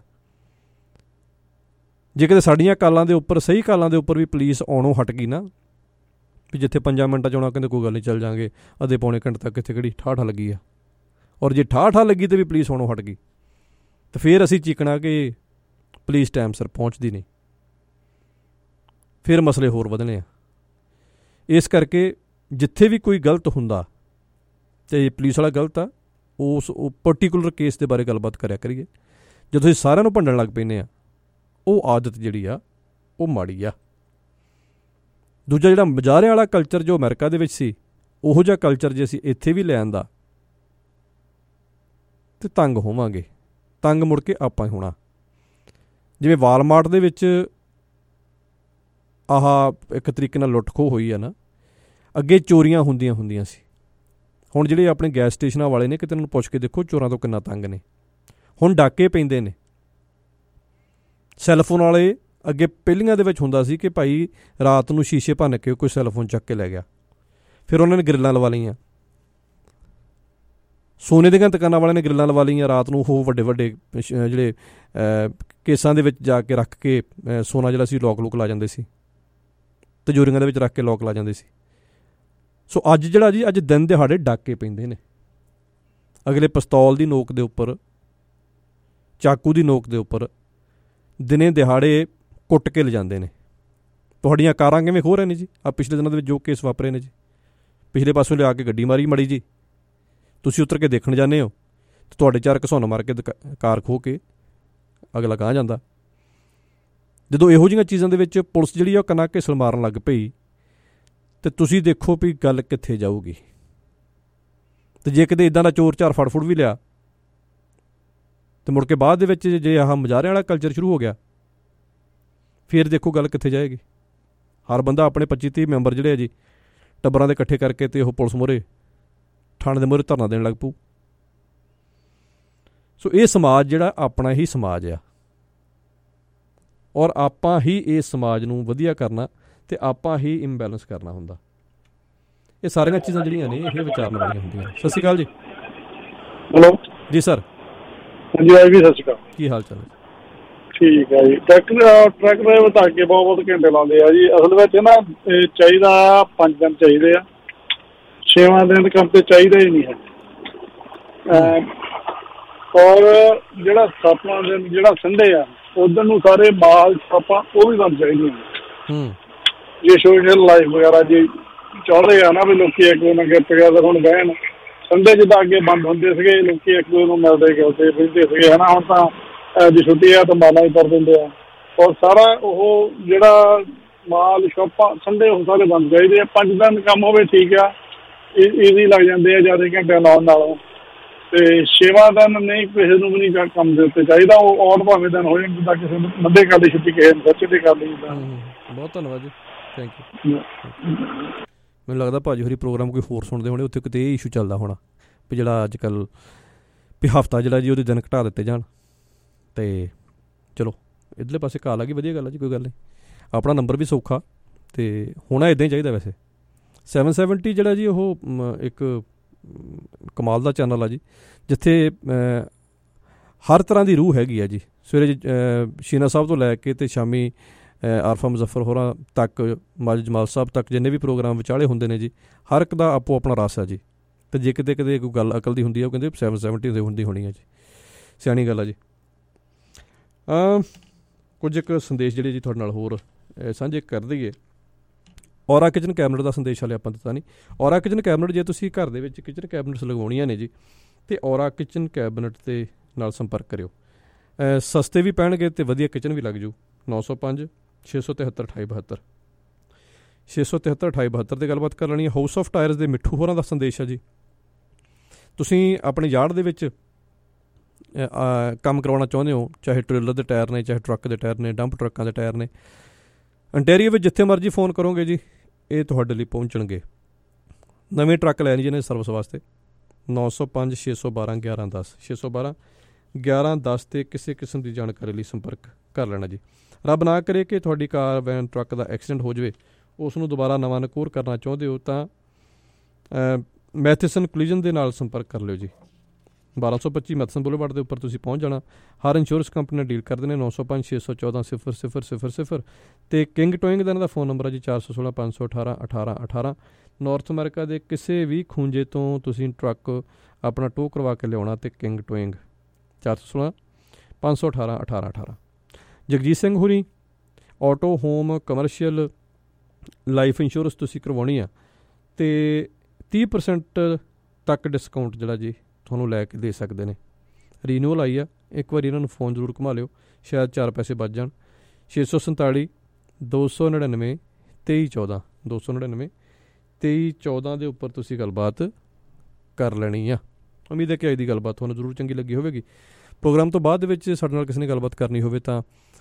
ਜੇ ਕਿਤੇ ਸਾਡੀਆਂ ਕਾਲਾਂ ਦੇ ਉੱਪਰ, ਸਹੀ ਕਾਲਾਂ ਦੇ ਉੱਪਰ ਵੀ ਪੁਲਿਸ ਆਉਣੋਂ ਹਟ ਗਈ ਨਾ, ਵੀ ਜਿੱਥੇ ਪੰਜਾਂ ਮਿੰਟਾਂ 'ਚ ਆਉਣਾ ਕਹਿੰਦੇ ਕੋਈ ਗੱਲ ਨਹੀਂ ਚੱਲ ਜਾਂਗੇ, ਅੱਧੇ ਪੌਣੇ ਘੰਟੇ ਤੱਕ ਇੱਥੇ ਕਿਹੜੀ ਠਾਠਾ ਲੱਗੀ ਆ, ਔਰ ਜੇ ਠਾਠਾ ਲੱਗੀ ਤਾਂ ਵੀ ਪੁਲਿਸ ਆਉਣੋਂ ਹਟ ਗਈ, ਤਾਂ ਫਿਰ ਅਸੀਂ ਚੀਕਣਾ ਕਿ ਪੁਲਿਸ ਟਾਈਮ ਸਿਰ ਪਹੁੰਚਦੀ ਨਹੀਂ, ਫਿਰ ਮਸਲੇ ਹੋਰ ਵਧਣੇ ਆ। ਇਸ ਕਰਕੇ ਜਿੱਥੇ ਵੀ ਕੋਈ ਗਲਤ ਹੁੰਦਾ ਅਤੇ ਪੁਲਿਸ ਵਾਲਾ ਗਲਤ ਆ, ਉਸ ਉਹ ਪਰਟੀਕੂਲਰ ਕੇਸ ਦੇ ਬਾਰੇ ਗੱਲਬਾਤ ਕਰਿਆ ਕਰੀਏ। ਜਦੋਂ ਅਸੀਂ ਸਾਰਿਆਂ ਨੂੰ ਭੰਡਣ ਲੱਗ ਪੈਂਦੇ ਹਾਂ, ਉਹ ਆਦਤ ਜਿਹੜੀ ਆ ਉਹ ਮਾੜੀ ਆ। ਦੂਜਾ ਜਿਹੜਾ ਮੁਜ਼ਾਹਰੇ ਵਾਲਾ ਕਲਚਰ ਜੋ ਅਮਰੀਕਾ ਦੇ ਵਿੱਚ ਸੀ, ਉਹੋ ਜਿਹਾ ਕਲਚਰ ਜੇ ਅਸੀਂ ਇੱਥੇ ਵੀ ਲੈ ਆਂਦਾ ਤਾਂ ਤੰਗ ਹੋਵਾਂਗੇ। ਤੰਗ ਮੁੜ ਕੇ ਆਪਾਂ ਹੀ ਹੋਣਾ। ਜਿਵੇਂ ਵਾਲਮਾਰਟ ਦੇ ਵਿੱਚ ਆਹ ਇੱਕ ਤਰੀਕੇ ਨਾਲ ਲੁੱਟ ਖੋਹ ਹੋਈ ਆ ਨਾ, ਅੱਗੇ ਚੋਰੀਆਂ ਹੁੰਦੀਆਂ ਹੁੰਦੀਆਂ ਸੀ। ਹੁਣ ਜਿਹੜੇ ਆਪਣੇ ਗੈਸ ਸਟੇਸ਼ਨਾਂ ਵਾਲੇ ਨੇ, ਕਿਤੇ ਨੂੰ ਪੁੱਛ ਕੇ ਦੇਖੋ ਚੋਰਾਂ ਤੋਂ ਕਿੰਨਾ ਤੰਗ ਨੇ। ਹੁਣ ਡਾਕੇ ਪੈਂਦੇ ਨੇ। ਸੈੱਲਫੋਨ ਵਾਲੇ ਅੱਗੇ ਪਹਿਲੀਆਂ ਦੇ ਵਿੱਚ ਹੁੰਦਾ ਸੀ ਕਿ ਭਾਈ ਰਾਤ ਨੂੰ ਸ਼ੀਸ਼ੇ ਭੰਨ ਕੇ ਕੋਈ ਸੈੱਲਫੋਨ ਚੱਕ ਕੇ ਲੈ ਗਿਆ, ਫਿਰ ਉਹਨਾਂ ਨੇ ਗਰਿੱਲਾਂ ਲਵਾ ਲਈਆਂ। ਸੋਨੇ ਦੀਆਂ ਦੁਕਾਨਾਂ ਵਾਲਿਆਂ ਨੇ ਗਰਿੱਲਾਂ ਲਵਾ ਲਈਆਂ, ਰਾਤ ਨੂੰ ਉਹ ਵੱਡੇ ਵੱਡੇ ਜਿਹੜੇ ਕੇਸਾਂ ਦੇ ਵਿੱਚ ਜਾ ਕੇ ਰੱਖ ਕੇ ਸੋਨਾ ਜਿਹੜਾ ਸੀ ਲੋਕ ਲੂਕ ਲਾ ਜਾਂਦੇ ਸੀ, ਤਿਜੋਰੀਆਂ ਦੇ ਵਿੱਚ ਰੱਖ ਕੇ ਲੋਕ ਲਾ ਜਾਂਦੇ ਸੀ। ਸੋ ਅੱਜ ਜਿਹੜਾ ਜੀ ਅੱਜ ਦਿਨ ਦਿਹਾੜੇ ਡਾਕੇ ਪੈਂਦੇ ਨੇ। ਅਗਲੇ ਪਿਸਤੌਲ ਦੀ ਨੋਕ ਦੇ ਉੱਪਰ, ਚਾਕੂ ਦੀ ਨੋਕ ਦੇ ਉੱਪਰ ਦਿਨੇ ਦਿਹਾੜੇ ਕੁੱਟ ਕੇ ਲਿਜਾਂਦੇ ਨੇ। ਤੁਹਾਡੀਆਂ ਕਾਰਾਂ ਕਿਵੇਂ ਖੋਹ ਰਹੇ ਨੇ ਜੀ? ਆ ਪਿਛਲੇ ਦਿਨਾਂ ਦੇ ਵਿੱਚ ਜੋ ਕੇਸ ਵਾਪਰੇ ਨੇ ਜੀ, ਪਿਛਲੇ ਪਾਸੋਂ ਲਿਆ ਕੇ ਗੱਡੀ ਮਾਰੀ ਮੜੀ ਜੀ, ਤੁਸੀਂ ਉਤਰ ਕੇ ਦੇਖਣ ਜਾਂਦੇ ਹੋ ਅਤੇ ਤੁਹਾਡੇ ਚਾਰ ਘਸੁੰਨ ਮਾਰ ਕੇ ਕਾਰ ਖੋਹ ਕੇ ਅਗਲਾ ਗਾਂਹ ਜਾਂਦਾ। ਜਦੋਂ ਇਹੋ ਜਿਹੀਆਂ ਚੀਜ਼ਾਂ ਦੇ ਵਿੱਚ ਪੁਲਿਸ ਜਿਹੜੀ ਆ ਉਹ ਕੰਨਾ ਘੇਸਲ ਮਾਰਨ ਲੱਗ ਪਈ, ਅਤੇ ਤੁਸੀਂ ਦੇਖੋ ਵੀ ਗੱਲ ਕਿੱਥੇ ਜਾਊਗੀ। ਅਤੇ ਜੇ ਕਿਤੇ ਇੱਦਾਂ ਦਾ ਚੋਰ ਚਾਰ ਫੜ ਫੁੜ ਵੀ ਲਿਆ, ਅਤੇ ਮੁੜ ਕੇ ਬਾਅਦ ਦੇ ਵਿੱਚ ਜੇ ਆਹ ਮੁਜ਼ਾਹਰੇ ਵਾਲਾ ਕਲਚਰ ਸ਼ੁਰੂ ਹੋ ਗਿਆ, ਫਿਰ ਦੇਖੋ ਗੱਲ ਕਿੱਥੇ ਜਾਏਗੀ। ਹਰ ਬੰਦਾ ਆਪਣੇ ਪੱਚੀ ਤੀਹ ਮੈਂਬਰ ਜਿਹੜੇ ਆ ਜੀ ਟੱਬਰਾਂ ਦੇ ਇਕੱਠੇ ਕਰਕੇ ਅਤੇ ਉਹ ਪੁਲਿਸ ਮੂਹਰੇ ਥਾਣੇ ਦੇ ਮੂਹਰੇ ਧਰਨਾ ਦੇਣ ਲੱਗ ਪਊ। ਸੋ ਇਹ ਸਮਾਜ ਜਿਹੜਾ ਆਪਣਾ ਹੀ ਸਮਾਜ ਆ, ਔਰ ਆਪਾਂ ਹੀ ਇਸ ਸਮਾਜ ਨੂੰ ਵਧੀਆ ਕਰਨਾ ਅਤੇ ਆਪਾਂ ਹੀ ਇੰਬੈਲੈਂਸ ਕਰਨਾ ਹੁੰਦਾ। ਇਹ ਸਾਰੀਆਂ ਚੀਜ਼ਾਂ ਜਿਹੜੀਆਂ ਨੇ ਇਹ ਵਿਚਾਰਨ ਵਾਲੀਆਂ ਹੁੰਦੀਆਂ। ਸਤਿ ਸ਼੍ਰੀ ਅਕਾਲ ਜੀ। ਹੈਲੋ ਜੀ ਸਰ। ਹਾਂਜੀ ਆਈ ਵੀ ਸਤਿ ਸ਼੍ਰੀ ਅਕਾਲ। ਕੀ ਹਾਲ ਚਾਲ ਹੈ? ਠੀਕ ਹੈ ਜੀ। ਟਰੱਕ ਟਰੱਕ ਡਰਾਈਵਰ ਤਾਂ ਅੱਗੇ ਬਹੁਤ ਬਹੁਤ ਘੰਟੇ ਲਾਉਂਦੇ ਆ ਜੀ। ਅਸਲ ਵਿੱਚ ਨਾ ਇਹ ਚਾਹੀਦਾ ਪੰਜ ਦਿਨ ਚਾਹੀਦੇ ਆ, ਛੇਵਾਂ ਦਿਨ ਕੰਮ ਤੇ ਚਾਹੀਦਾ ਹੀ ਨਹੀਂ ਹੈ। ਔਰ ਜਿਹੜਾ ਸੱਤਵਾਂ ਦਿਨ ਜਿਹੜਾ ਸੰਡੇ ਆ ਉਧਰ ਨੂੰ ਸਾਰੇ ਮਾਲ ਸ਼ਾਪਾਂ ਉਹ ਵੀ ਬੰਦ ਚਾਹੀਦੀਆਂ। ਜੇ ਸੋਸ਼ਲ ਲਾਈਫ ਵਗੈਰਾ ਜੇ ਚਾਹੁੰਦੇ ਆ ਨਾ ਵੀ ਲੋਕੀ ਇੱਕ ਦੂਜੇ ਨਾਲ ਗੈਟ ਟੂਗੈਦਰ ਹੁਣ ਬਹਿਣ। ਸੰਡੇ ਜਿੱਦਾਂ ਅੱਗੇ ਬੰਦ ਹੁੰਦੇ ਸੀਗੇ, ਲੋਕੀ ਇੱਕ ਦੂਜੇ ਨੂੰ ਮਿਲਦੇ ਗਿਲਦੇ ਰਹਿੰਦੇ ਸੀਗੇ ਹੈ ਨਾ। ਹੁਣ ਤਾਂ ਜੇ ਛੁੱਟੀ ਆ ਤਾਂ ਮਾਲਾਂ ਹੀ ਕਰ ਦਿੰਦੇ ਆ। ਔਰ ਸਾਰਾ ਉਹ ਜਿਹੜਾ ਮਾਲ ਸ਼ਾਪਾਂ ਸੰਡੇ ਉਹ ਸਾਰੇ ਬੰਦ ਚਾਹੀਦੇ ਆ। ਪੰਜ ਦਿਨ ਕੰਮ ਹੋਵੇ ਠੀਕ ਆ, ਈਜ਼ੀ ਲੱਗ ਜਾਂਦੇ ਆ ਜ਼ਿਆਦਾ ਘੰਟੇ ਲਾਉਣ ਨਾਲੋਂ। ਤੇ ਛੇਵਾਂ ਦਿਨ ਨਹੀਂ ਕਿਸੇ ਨੂੰ ਵੀ ਨਹੀਂ ਕੰਮ ਦੇ ਉੱਤੇ ਚਾਹੀਦਾ। ਉਹ ਔਰ ਭਾਵੇਂ ਦਿਨ ਹੋ ਜਾਣ, ਜਿੱਦਾਂ ਕਿਸੇ ਨੂੰ ਨੱਬੇ ਕਰ ਲਈ ਛੁੱਟੀ, ਕਿਸੇ ਨੂੰ ਸੱਚੇ ਤੇ ਕਰ ਲਈ। ਬਹੁਤ ਧੰਨਵਾਦ ਜੀ, ਥੈਂਕ ਯੂ। ਮੈਨੂੰ ਲੱਗਦਾ ਭਾਜੀ ਹੋਰੀ ਪ੍ਰੋਗਰਾਮ ਕੋਈ ਹੋਰ ਸੁਣਦੇ ਹੋਣੇ, ਉੱਥੇ ਕਿਤੇ ਇਹ ਇਸ਼ੂ ਚੱਲਦਾ ਹੋਣਾ ਵੀ ਜਿਹੜਾ ਅੱਜ ਕੱਲ੍ਹ ਵੀ ਹਫ਼ਤਾ ਜਿਹੜਾ ਜੀ ਉਹਦੇ ਦਿਨ ਘਟਾ ਦਿੱਤੇ ਜਾਣ। ਅਤੇ ਚਲੋ ਇੱਧਰਲੇ ਪਾਸੇ ਕਾਲ ਆ ਗਈ, ਵਧੀਆ ਗੱਲ ਆ ਜੀ, ਕੋਈ ਗੱਲ ਨਹੀਂ। ਆਪਣਾ ਨੰਬਰ ਵੀ ਸੌਖਾ ਅਤੇ ਹੋਣਾ ਇੱਦਾਂ ਹੀ ਚਾਹੀਦਾ। ਵੈਸੇ ਸੈਵਨ ਸੈਵਨਟੀ ਜਿਹੜਾ ਜੀ ਉਹ ਇੱਕ ਕਮਾਲ ਦਾ ਚੈਨਲ ਆ ਜੀ, ਜਿੱਥੇ ਹਰ ਤਰ੍ਹਾਂ ਦੀ ਰੂਹ ਹੈਗੀ ਆ ਜੀ। ਸਵੇਰੇ ਸ਼ੀਨਾ ਸਾਹਿਬ ਤੋਂ ਲੈ ਕੇ ਅਤੇ ਸ਼ਾਮੀ ਆਰਫਾ ਮੁਜ਼ੱਫਰ ਹੋਰਾਂ ਤੱਕ, ਮਾਜਿਦ ਜਮਾਲ ਸਾਹਿਬ ਤੱਕ, ਜਿੰਨੇ ਵੀ ਪ੍ਰੋਗਰਾਮ ਵਿਚਾਲੇ ਹੁੰਦੇ ਨੇ ਜੀ, ਹਰ ਇੱਕ ਦਾ ਆਪੋ ਆਪਣਾ ਰਸ ਆ ਜੀ। ਅਤੇ ਜੇ ਕਿਤੇ ਕਿਤੇ ਕੋਈ ਗੱਲ ਅਕਲ ਦੀ ਹੁੰਦੀ ਆ, ਉਹ ਕਹਿੰਦੇ ਸੈਵਨ ਸੈਵਨਟੀ ਦੇ ਹੁੰਦੀ ਹੋਣੀ ਆ ਜੀ। ਸਿਆਣੀ ਗੱਲ ਆ ਜੀ। ਕੁਝ ਇੱਕ ਸੰਦੇਸ਼ ਜਿਹੜੇ ਜੀ ਤੁਹਾਡੇ ਨਾਲ ਹੋਰ ਸਾਂਝੇ ਕਰ ਦਈਏ। ਔਰਾ ਕਿਚਨ ਕੈਬਨਿਟ ਦਾ ਸੰਦੇਸ਼ ਹਾਲੇ ਆਪਾਂ ਦਿੱਤਾ ਨਹੀਂ। ਔਰਾ ਕਿਚਨ ਕੈਬਨਿਟ, ਜੇ ਤੁਸੀਂ ਘਰ ਦੇ ਵਿੱਚ ਕਿਚਨ ਕੈਬਨਿਟਸ ਲਗਵਾਉਣੀਆਂ ਨੇ ਜੀ, ਅਤੇ ਔਰਾ ਕਿਚਨ ਕੈਬਨਿਟ ਦੇ ਨਾਲ ਸੰਪਰਕ ਕਰਿਓ। ਸਸਤੇ ਵੀ ਪੈਣਗੇ ਅਤੇ ਵਧੀਆ ਕਿਚਨ ਵੀ ਲੱਗ ਜੂ। ਨੌ ਸੌ ਪੰਜ ਛੇ ਸੌ ਤਿਹੱਤਰ ਅਠਾਈ ਬਹੱਤਰ ਛੇ ਸੌ ਤਿਹੱਤਰ ਅਠਾਈ ਬਹੱਤਰ 'ਤੇ ਗੱਲਬਾਤ ਕਰ ਲੈਣੀ ਹੈ। ਹਾਊਸ ਆਫ ਟਾਇਰਸ ਦੇ ਮਿੱਠੂ ਹੋਰਾਂ ਦਾ ਸੰਦੇਸ਼ ਹੈ ਜੀ। ਤੁਸੀਂ ਆਪਣੇ ਯਾਰਡ ਦੇ ਵਿੱਚ ਕੰਮ ਕਰਵਾਉਣਾ ਚਾਹੁੰਦੇ ਹੋ, ਚਾਹੇ ਟ੍ਰੇਲਰ ਦੇ ਟਾਇਰ ਨੇ, ਚਾਹੇ ਟਰੱਕ ਦੇ ਟਾਇਰ ਨੇ, ਡੰਪ ਟਰੱਕਾਂ ਦੇ ਟਾਇਰ ਨੇ, ਅੰਟੈਰੀਓ ਵਿੱਚ ਜਿੱਥੇ ਮਰਜ਼ੀ ਫੋਨ ਕਰੋਗੇ ਜੀ, ਇਹ ਤੁਹਾਡੇ ਲਈ ਪਹੁੰਚਣਗੇ। ਨਵੇਂ ਟਰੱਕ ਲੈਣੇ ਜਿਹਨੇ ਸਰਵਿਸ ਵਾਸਤੇ। ਨੌ ਸੌ ਪੰਜ ਛੇ ਸੌ ਬਾਰਾਂ ਗਿਆਰਾਂ ਦਸ ਛੇ ਸੌ ਬਾਰਾਂ ਗਿਆਰਾਂ ਦਸ 'ਤੇ ਕਿਸੇ ਕਿਸਮ ਦੀ ਜਾਣਕਾਰੀ ਲਈ ਸੰਪਰਕ ਕਰ ਲੈਣਾ ਜੀ। ਰੱਬ ਨਾ ਕਰੇ ਕਿ ਤੁਹਾਡੀ ਕਾਰ, ਵੈਨ, ਟਰੱਕ ਦਾ ਐਕਸੀਡੈਂਟ ਹੋ ਜਾਵੇ, ਉਸ ਨੂੰ ਦੁਬਾਰਾ ਨਵਾਂ ਨਕੋਰ ਕਰਨਾ ਚਾਹੁੰਦੇ ਹੋ ਤਾਂ ਮੈਥਿਸਨ ਕੋਲੀਜਨ ਦੇ ਨਾਲ ਸੰਪਰਕ ਕਰ ਲਿਓ ਜੀ। ਬਾਰਾਂ ਸੌ ਪੱਚੀ ਮੈਥਿਸਨ ਬੁਲੇਵਾਰਡ ਦੇ ਉੱਪਰ ਤੁਸੀਂ ਪਹੁੰਚ ਜਾਣਾ। ਹਰ ਇੰਸ਼ੋਰੈਂਸ ਕੰਪਨੀ ਨਾਲ ਡੀਲ ਕਰਦੇ ਨੇ। ਨੌ ਸੌ ਪੰਜ ਛੇ ਸੌ ਚੌਦਾਂ ਸਿਫਰ ਸਿਫਰ ਸਿਫਰ ਸਿਫਰ ਅਤੇ ਕਿੰਗ ਟੋਇੰਗ ਦਾ ਇਹਨਾਂ ਦਾ ਫ਼ੋਨ ਨੰਬਰ ਹੈ ਜੀ ਚਾਰ ਸੌ ਸੋਲਾਂ ਪੰਜ ਸੌ ਅਠਾਰਾਂ ਅਠਾਰਾਂ ਅਠਾਰਾਂ। ਨਾਰਥ ਅਮਰੀਕਾ ਦੇ ਕਿਸੇ ਵੀ ਖੂੰਜੇ ਤੋਂ ਤੁਸੀਂ ਟਰੱਕ ਆਪਣਾ ਟੋ ਕਰਵਾ ਕੇ ਲਿਆਉਣਾ ਅਤੇ ਕਿੰਗ ਟੋਇੰਗ ਚਾਰ ਸੌ ਸੋਲਾਂ ਪੰਜ ਸੌ ਅਠਾਰਾਂ ਅਠਾਰਾਂ ਅਠਾਰਾਂ। ਜਗਜੀਤ ਸਿੰਘ ਹੋਰੀ auto, home, commercial life insurance ਤੁਸੀਂ ਕਰਵਾਉਣੀ ਆ ਅਤੇ ਤੀਹ ਪਰਸੈਂਟ ਤੱਕ ਡਿਸਕਾਊਂਟ ਜਿਹੜਾ ਜੀ ਤੁਹਾਨੂੰ ਲੈ ਕੇ ਦੇ ਸਕਦੇ ਨੇ। ਰੀਨਿਊਅਲ ਆਈ ਆ, ਇੱਕ ਵਾਰੀ ਇਹਨਾਂ ਨੂੰ ਫ਼ੋਨ ਜ਼ਰੂਰ ਘੁਮਾ ਲਿਓ, ਸ਼ਾਇਦ ਚਾਰ ਪੈਸੇ ਬਚ ਜਾਣ। ਛੇ ਸੌ ਸੰਤਾਲੀ ਦੋ ਸੌ ਨੜਿਨਵੇਂ ਤੇਈ ਚੌਦਾਂ ਦੋ ਸੌ ਨੜਿਨਵੇਂ ਤੇਈ ਚੌਦਾਂ ਦੇ ਉੱਪਰ ਤੁਸੀਂ ਗੱਲਬਾਤ ਕਰ ਲੈਣੀ ਆ। ਉਮੀਦ ਹੈ ਕਿ ਅੱਜ ਦੀ ਗੱਲਬਾਤ ਤੁਹਾਨੂੰ ਜ਼ਰੂਰ ਚੰਗੀ ਲੱਗੀ ਹੋਵੇਗੀ। ਪ੍ਰੋਗਰਾਮ ਤੋਂ ਬਾਅਦ ਦੇ ਵਿੱਚ ਸਾਡੇ ਨਾਲ ਕਿਸੇ ਨੇ ਗੱਲਬਾਤ ਕਰਨੀ ਹੋਵੇ ਤਾਂ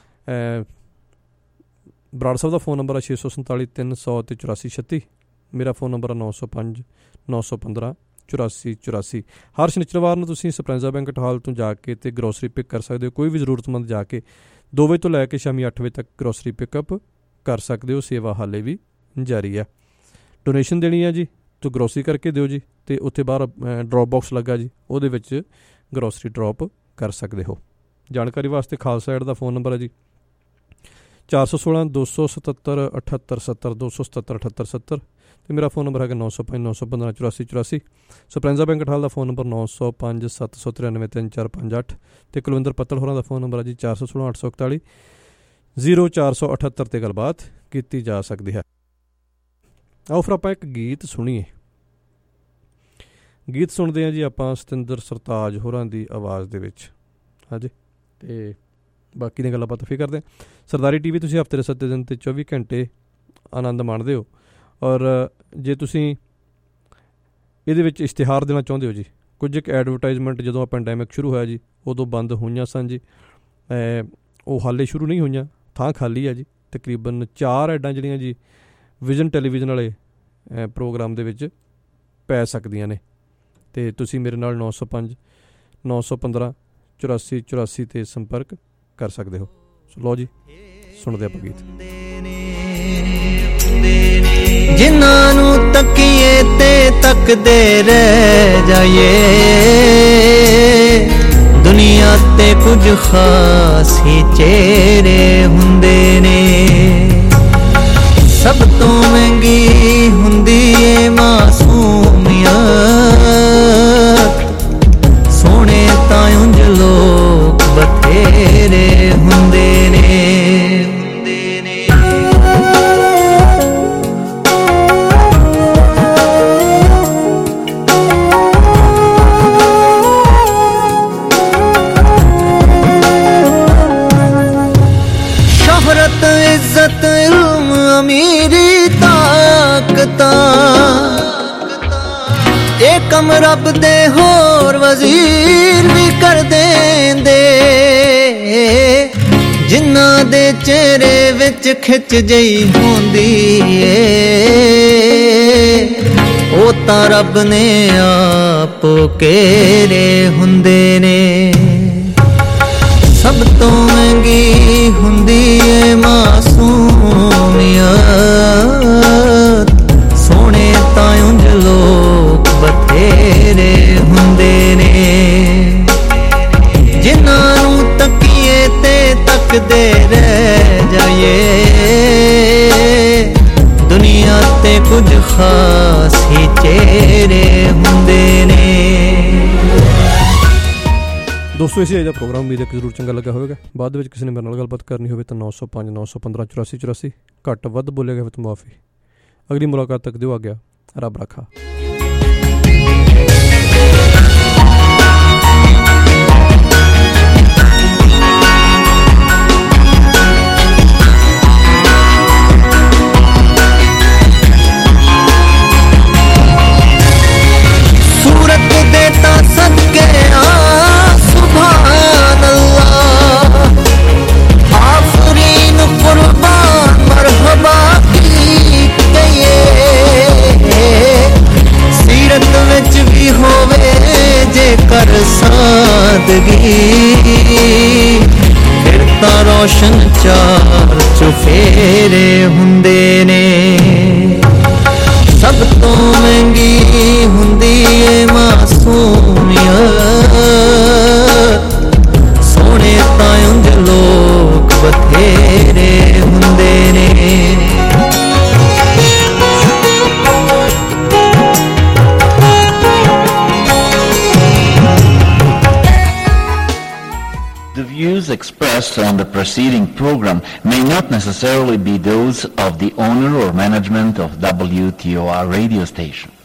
ਬਰਾੜ ਸਾਹਿਬ ਦਾ ਫ਼ੋਨ ਨੰਬਰ ਹੈ ਛੇ ਸੌ ਸੰਤਾਲੀ ਤਿੰਨ ਸੌ ਅਤੇ ਚੁਰਾਸੀ ਛੱਤੀ। ਮੇਰਾ ਫ਼ੋਨ ਨੰਬਰ ਹੈ ਨੌ ਸੌ ਪੰਜ ਨੌ ਸੌ ਪੰਦਰਾਂ ਚੁਰਾਸੀ ਚੁਰਾਸੀ। ਹਰ ਸ਼ਨੀਚਰਵਾਰ ਨੂੰ ਤੁਸੀਂ ਸਪਰੈਂਜ਼ਾ ਬੈਂਕਟ ਹਾਲ ਤੋਂ ਜਾ ਕੇ ਅਤੇ ਗਰੋਸਰੀ ਪਿਕ ਕਰ ਸਕਦੇ ਹੋ। ਕੋਈ ਵੀ ਜ਼ਰੂਰਤਮੰਦ ਜਾ ਕੇ ਦੋ ਵਜੇ ਤੋਂ ਲੈ ਕੇ ਸ਼ਾਮੀ ਅੱਠ ਵਜੇ ਤੱਕ ਗਰੋਸਰੀ ਪਿਕਅਪ ਕਰ ਸਕਦੇ ਹੋ। ਸੇਵਾ ਹਾਲੇ ਵੀ ਜਾਰੀ ਹੈ। ਡੋਨੇਸ਼ਨ ਦੇਣੀ ਹੈ ਜੀ ਤਾਂ ਗਰੋਸਰੀ ਕਰਕੇ ਦਿਓ ਜੀ, ਅਤੇ ਉੱਥੇ ਬਾਹਰ ਡਰੋਪ ਬਾਕਸ ਲੱਗਾ ਜੀ, ਉਹਦੇ ਵਿੱਚ ਗਰੋਸਰੀ ਡਰੋਪ ਕਰ ਸਕਦੇ ਹੋ। ਜਾਣਕਾਰੀ ਵਾਸਤੇ ਖਾਲਸਾ ਐਡ ਦਾ ਫ਼ੋਨ ਨੰਬਰ ਹੈ ਜੀ ਚਾਰ ਸੌ ਸੋਲਾਂ ਦੋ ਸੌ ਸਤੱਤਰ ਅਠੱਤਰ ਸੱਤਰ ਦੋ ਸੌ ਸਤੱਤਰ ਅਠੱਤਰ ਸੱਤਰ ਅਤੇ ਮੇਰਾ ਫ਼ੋਨ ਨੰਬਰ ਹੈਗਾ ਨੌ ਸੌ ਪੰਜ ਨੌ ਸੌ ਪੰਦਰਾਂ ਚੁਰਾਸੀ ਚੁਰਾਸੀ। ਸਪਰੈਂਜ਼ਾ ਬੈਂਕਟ ਹਾਲ ਦਾ ਫ਼ੋਨ ਨੰਬਰ ਨੌ ਸੌ ਪੰਜ ਸੱਤ ਸੌ ਤ੍ਰਿਆਨਵੇਂ ਤਿੰਨ ਚਾਰ ਪੰਜ ਅੱਠ ਅਤੇ ਕੁਲਵਿੰਦਰ ਪੱਤਲ ਹੋਰਾਂ ਦਾ ਫ਼ੋਨ ਨੰਬਰ ਹੈ ਜੀ ਚਾਰ ਸੌ ਸੋਲਾਂ ਅੱਠ ਸੌ ਇਕਤਾਲੀ ਜ਼ੀਰੋ ਚਾਰ ਸੌ ਅਠੱਤਰ 'ਤੇ ਗੱਲਬਾਤ ਕੀਤੀ ਜਾ ਸਕਦੀ ਹੈ। ਆਓ ਫਿਰ ਆਪਾਂ ਇੱਕ ਗੀਤ ਸੁਣੀਏ। ਗੀਤ ਸੁਣਦੇ ਹਾਂ ਜੀ ਆਪਾਂ ਸਤਿੰਦਰ ਸਰਤਾਜ ਹੋਰਾਂ ਦੀ ਆਵਾਜ਼ ਦੇ ਵਿੱਚ। ਹਾਂਜੀ, ਅਤੇ ਬਾਕੀ ਦੀਆਂ ਗੱਲਾਂ ਆਪਾਂ ਫਿਰ ਕਰਦੇ ਹਾਂ। ਸਰਦਾਰੀ ਟੀ ਵੀ ਤੁਸੀਂ ਹਫ਼ਤੇ ਦੇ ਸੱਤੇ ਦਿਨ ਅਤੇ ਚੌਵੀ ਘੰਟੇ ਆਨੰਦ ਮਾਣਦੇ ਹੋ। ਔਰ ਜੇ ਤੁਸੀਂ ਇਹਦੇ ਵਿੱਚ ਇਸ਼ਤਿਹਾਰ ਦੇਣਾ ਚਾਹੁੰਦੇ ਹੋ ਜੀ, ਕੁਝ ਇੱਕ ਐਡਵਰਟਾਈਜ਼ਮੈਂਟ ਜਦੋਂ ਪੈਂਡੈਮਿਕ ਸ਼ੁਰੂ ਹੋਇਆ ਜੀ ਉਦੋਂ ਬੰਦ ਹੋਈਆਂ ਸਨ ਜੀ, ਉਹ ਹਾਲੇ ਸ਼ੁਰੂ ਨਹੀਂ ਹੋਈਆਂ, ਥਾਂ ਖਾਲੀ ਹੈ ਜੀ। ਤਕਰੀਬਨ ਚਾਰ ਐਡਾਂ ਜਿਹੜੀਆਂ ਜੀ ਵਿਜ਼ਨ ਟੈਲੀਵਿਜ਼ਨ ਵਾਲੇ ਪ੍ਰੋਗਰਾਮ ਦੇ ਵਿੱਚ ਪੈ ਸਕਦੀਆਂ ਨੇ। ਤੇ ਤੁਸੀਂ ਮੇਰੇ ਨਾਲ ਨੌ ਸੌ ਪੰਜ ਨੌ ਸੌ ਪੰਦਰਾਂ ਚੁਰਾਸੀ ਚੁਰਾਸੀ 'ਤੇ ਸੰਪਰਕ ਕਰ ਸਕਦੇ ਹੋ। ਸੋ ਲਓ ਜੀ, ਸੁਣਦੇ ਆਪਾਂ ਗੀਤ। ਜਿਨ੍ਹਾਂ ਨੂੰ ਤੱਕੀਏ ਤੇ ਤੱਕਦੇ ਰਹਿ ਜਾਈਏ, ਦੁਨੀਆ ਤੇ ਕੁਝ ਖਾਸ ਹੀ ਚਿਹਰੇ ਹੁੰਦੇ ਨੇ। ਸਭ ਤੋਂ ਮਹਿੰਗੀ ਹੁੰਦੀ ਏ ਮਾਸੂਮੀਅਤ, ਸੋਹਣੇ ਤਾਂ ਉਂਝ ਲੋਕ ਬਥੇਰੇ ਹੁੰਦੇ ਨੇ। ਸ਼ੋਹਰਤ, ਇੱਜ਼ਤ, ਇਲਮ, ਅਮੀਰੀ, ਤਾਕਤਾਂ, ਇਹ ਕੰਮ ਰੱਬ ਦੇ ਹੋਰ ਵਜ਼ੀਰ ਵੀ ਕਰ ਦੇਂਦੇ। ਜਿਨ੍ਹਾਂ ਦੇ ਚਿਹਰੇ ਵਿੱਚ ਖਿੱਚ ਜਈ ਹੁੰਦੀ ਏ, ਉਹ ਤਾਂ ਰੱਬ ਨੇ ਆਪ ਘੇਰੇ ਹੁੰਦੇ ਨੇ। ਸਭ ਤੋਂ ਮਹਿੰਗੀ ਹੁੰਦੀ ਏ ਮਾਸੂਮੀਅਤ, ਸੋਹਣੇ ਤਾਂ ਉਂਝ ਲੋਕ ਬਥੇਰੇ ਹੁੰਦੇ ਨੇ। ਜਿਨ੍ਹਾਂ ਨੂੰ ਤੱਕੀਏ ਤੇ ਤੱਕਦੇ ਰਹਿ ਜਾਈਏ, ਦੁਨੀਆ ਤੇ ਕੁਝ ਖਾਸ ਹੀ ਚਿਹਰੇ ਹੁੰਦੇ ਨੇ। ਦੋਸਤੋ, ਇਸੇ ਅੱਜ ਦਾ ਪ੍ਰੋਗਰਾਮ ਉਮੀਦ ਹੈ ਕਿ ਜ਼ਰੂਰ ਚੰਗਾ ਲੱਗਾ ਹੋਵੇਗਾ। ਬਾਅਦ ਵਿੱਚ ਕਿਸੇ ਨੇ ਮੇਰੇ ਨਾਲ ਗੱਲਬਾਤ ਕਰਨੀ ਹੋਵੇ ਤਾਂ ਨੌ ਸੌ ਪੰਜ ਨੌ ਸੌ ਪੰਦਰਾਂ ਚੁਰਾਸੀ ਚੁਰਾਸੀ, ਘੱਟ ਵੱਧ ਬੋਲਿਆ ਗਿਆ ਤਾਂ ਮੁਆਫੀ। ਅਗਲੀ ਮੁਲਾਕਾਤ ਤੱਕ ਦਿਓ ਆ ਗਿਆ, ਰੱਬ ਰੱਖਾ। ਸੂਰਤ ਦੇ ਤਾਂ ਸਦਕੇ ਆ ਸੁਭਾਨ ਅੱਲਾਹ, ਆਫਰੀਨ ਕੁਰਬਾਨ ਮਰਹਬਾ ਕੀ ਕਹੀਏ। ਸੀਰਤ ਵਿੱਚ ਵੀ ਹੋਵੇ ਜੇਕਰ ਸਾਦਗੀ, ਫਿਰ ਤਾਂ ਰੋਸ਼ਨ ਚਾਰ ਚੁਫੇਰੇ ਹੁੰਦੇ ਨੇ। ਸਭ ਤੋਂ ਮਹਿੰਗੀ ਹੁੰਦੀ ਏ ਮਾਸੂਮੀਅਤ, ਸੋਹਣੇ ਤਾਂ ਉਂਝ ਲੋਕ ਬਥੇਰੇ ਹੁੰਦੇ ਨੇ। The views expressed on the preceding program may not necessarily be those of the owner or management of W T O R radio station.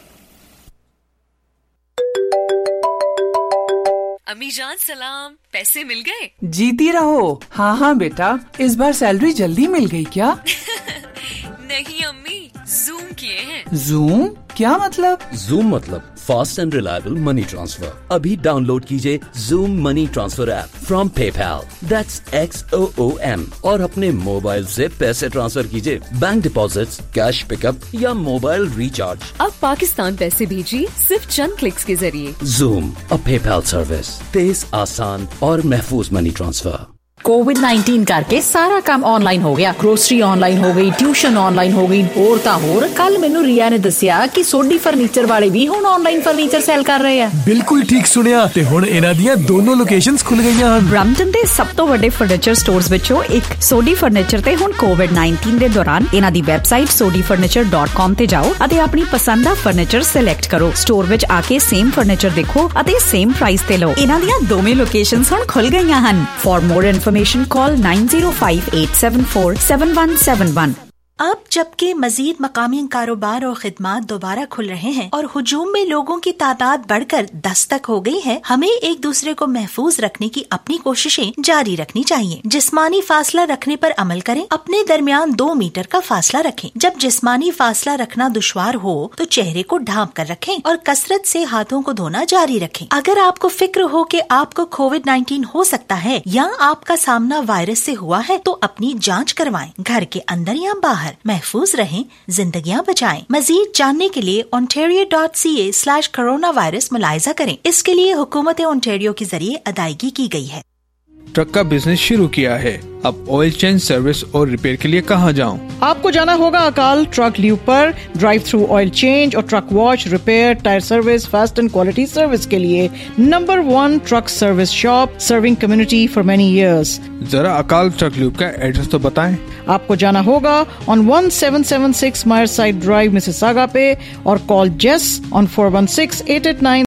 अम्मी जान सलाम, पैसे मिल गए? जीती रहो। हाँ हाँ बेटा, इस बार सैलरी जल्दी मिल गई क्या? नहीं अम्मी, जूम किए हैं। जूम क्या मतलब? जूम मतलब fast and reliable money transfer. अभी डाउनलोड कीजिए Xoom money transfer app from PayPal, that's X O O M, और अपने मोबाइल से पैसे ट्रांसफर कीजिए, बैंक डिपॉजिट्स, कैश पिकअप या मोबाइल रिचार्ज। अब पाकिस्तान पैसे भेजिए सिर्फ चंद क्लिक्स के जरिए। जूम, अ पेपैल सर्विस, तेज, आसान और महफूज मनी ट्रांसफर। कोविड नाइनटीन करके सारा काम ऑनलाइन हो गया। ग्रोसरी ऑनलाइन हो गई, ट्यूशन ऑनलाइन हो गई, होर ता होर। कल मैनू रिया ने दसिया कि सोडी फर्नीचर वाले भी हुण ऑनलाइन फर्नीचर सेल कर रहे हैं। बिल्कुल ठीक सुनिया, ते हुण इन्हां दीयां दोनों लोकेशंस खुल गईयां हन। ब्रैम्पटन दे सब तो वड्डे फर्नीचर स्टोर्स विचों एक सोडी फर्नीचर ते हुण कोविड नाइनटीन दे दौरान इन्हां दी website Sodhi furniture dot com ते जाओ अते अपनी पसंद दा फर्नीचर सिलेक्ट करो। स्टोर विच आके सेम फर्नीचर देखो अते सेम प्राइस ते लो। इन्हां दीयां दोवें लोकेशंस हुण खुल गईयां हन। For more information call nine zero five eight seven four seven one seven one. अब जबकि मजीद मकामी कारोबार और खिदमात दोबारा खुल रहे हैं और हुजूम में लोगों की तादाद बढ़कर दस तक हो गई है, हमें एक दूसरे को महफूज रखने की अपनी कोशिशें जारी रखनी चाहिए। जिस्मानी फासला रखने पर अमल करें। अपने दरमियान दो मीटर का फासला रखें। जब जिस्मानी फासला रखना दुश्वार हो तो चेहरे को ढांप कर रखें और कसरत से हाथों को धोना जारी रखें। अगर आपको फिक्र हो कि आपको कोविड नाइनटीन हो सकता है या आपका सामना वायरस से हुआ है तो अपनी जाँच करवाएं, घर के अंदर या बाहर। घर महफूज रहें, जिंदगियां बचाएं। मजीद जानने के लिए ontario dot c a slash corona virus मुलायजा करें। इसके लिए हुकूमत ओंटारियो के जरिए अदायगी की गई है। ट्रक का बिजनेस शुरू किया है, अब ऑयल चेंज सर्विस और रिपेयर के लिए कहाँ जाऊँ? आपको जाना होगा अकाल ट्रक ल्यूब पर। ड्राइव थ्रू ऑयल चेंज और truck wash, repair, tyre service, fast and quality service के लिए number one truck service shop, serving community for many years. जरा अकाल ट्रक ल्यूब का एड्रेस तो बताएं। आपको जाना होगा on one seven seven six Meyerside drive Mississauga पे और call Jess on four one six eight eight nine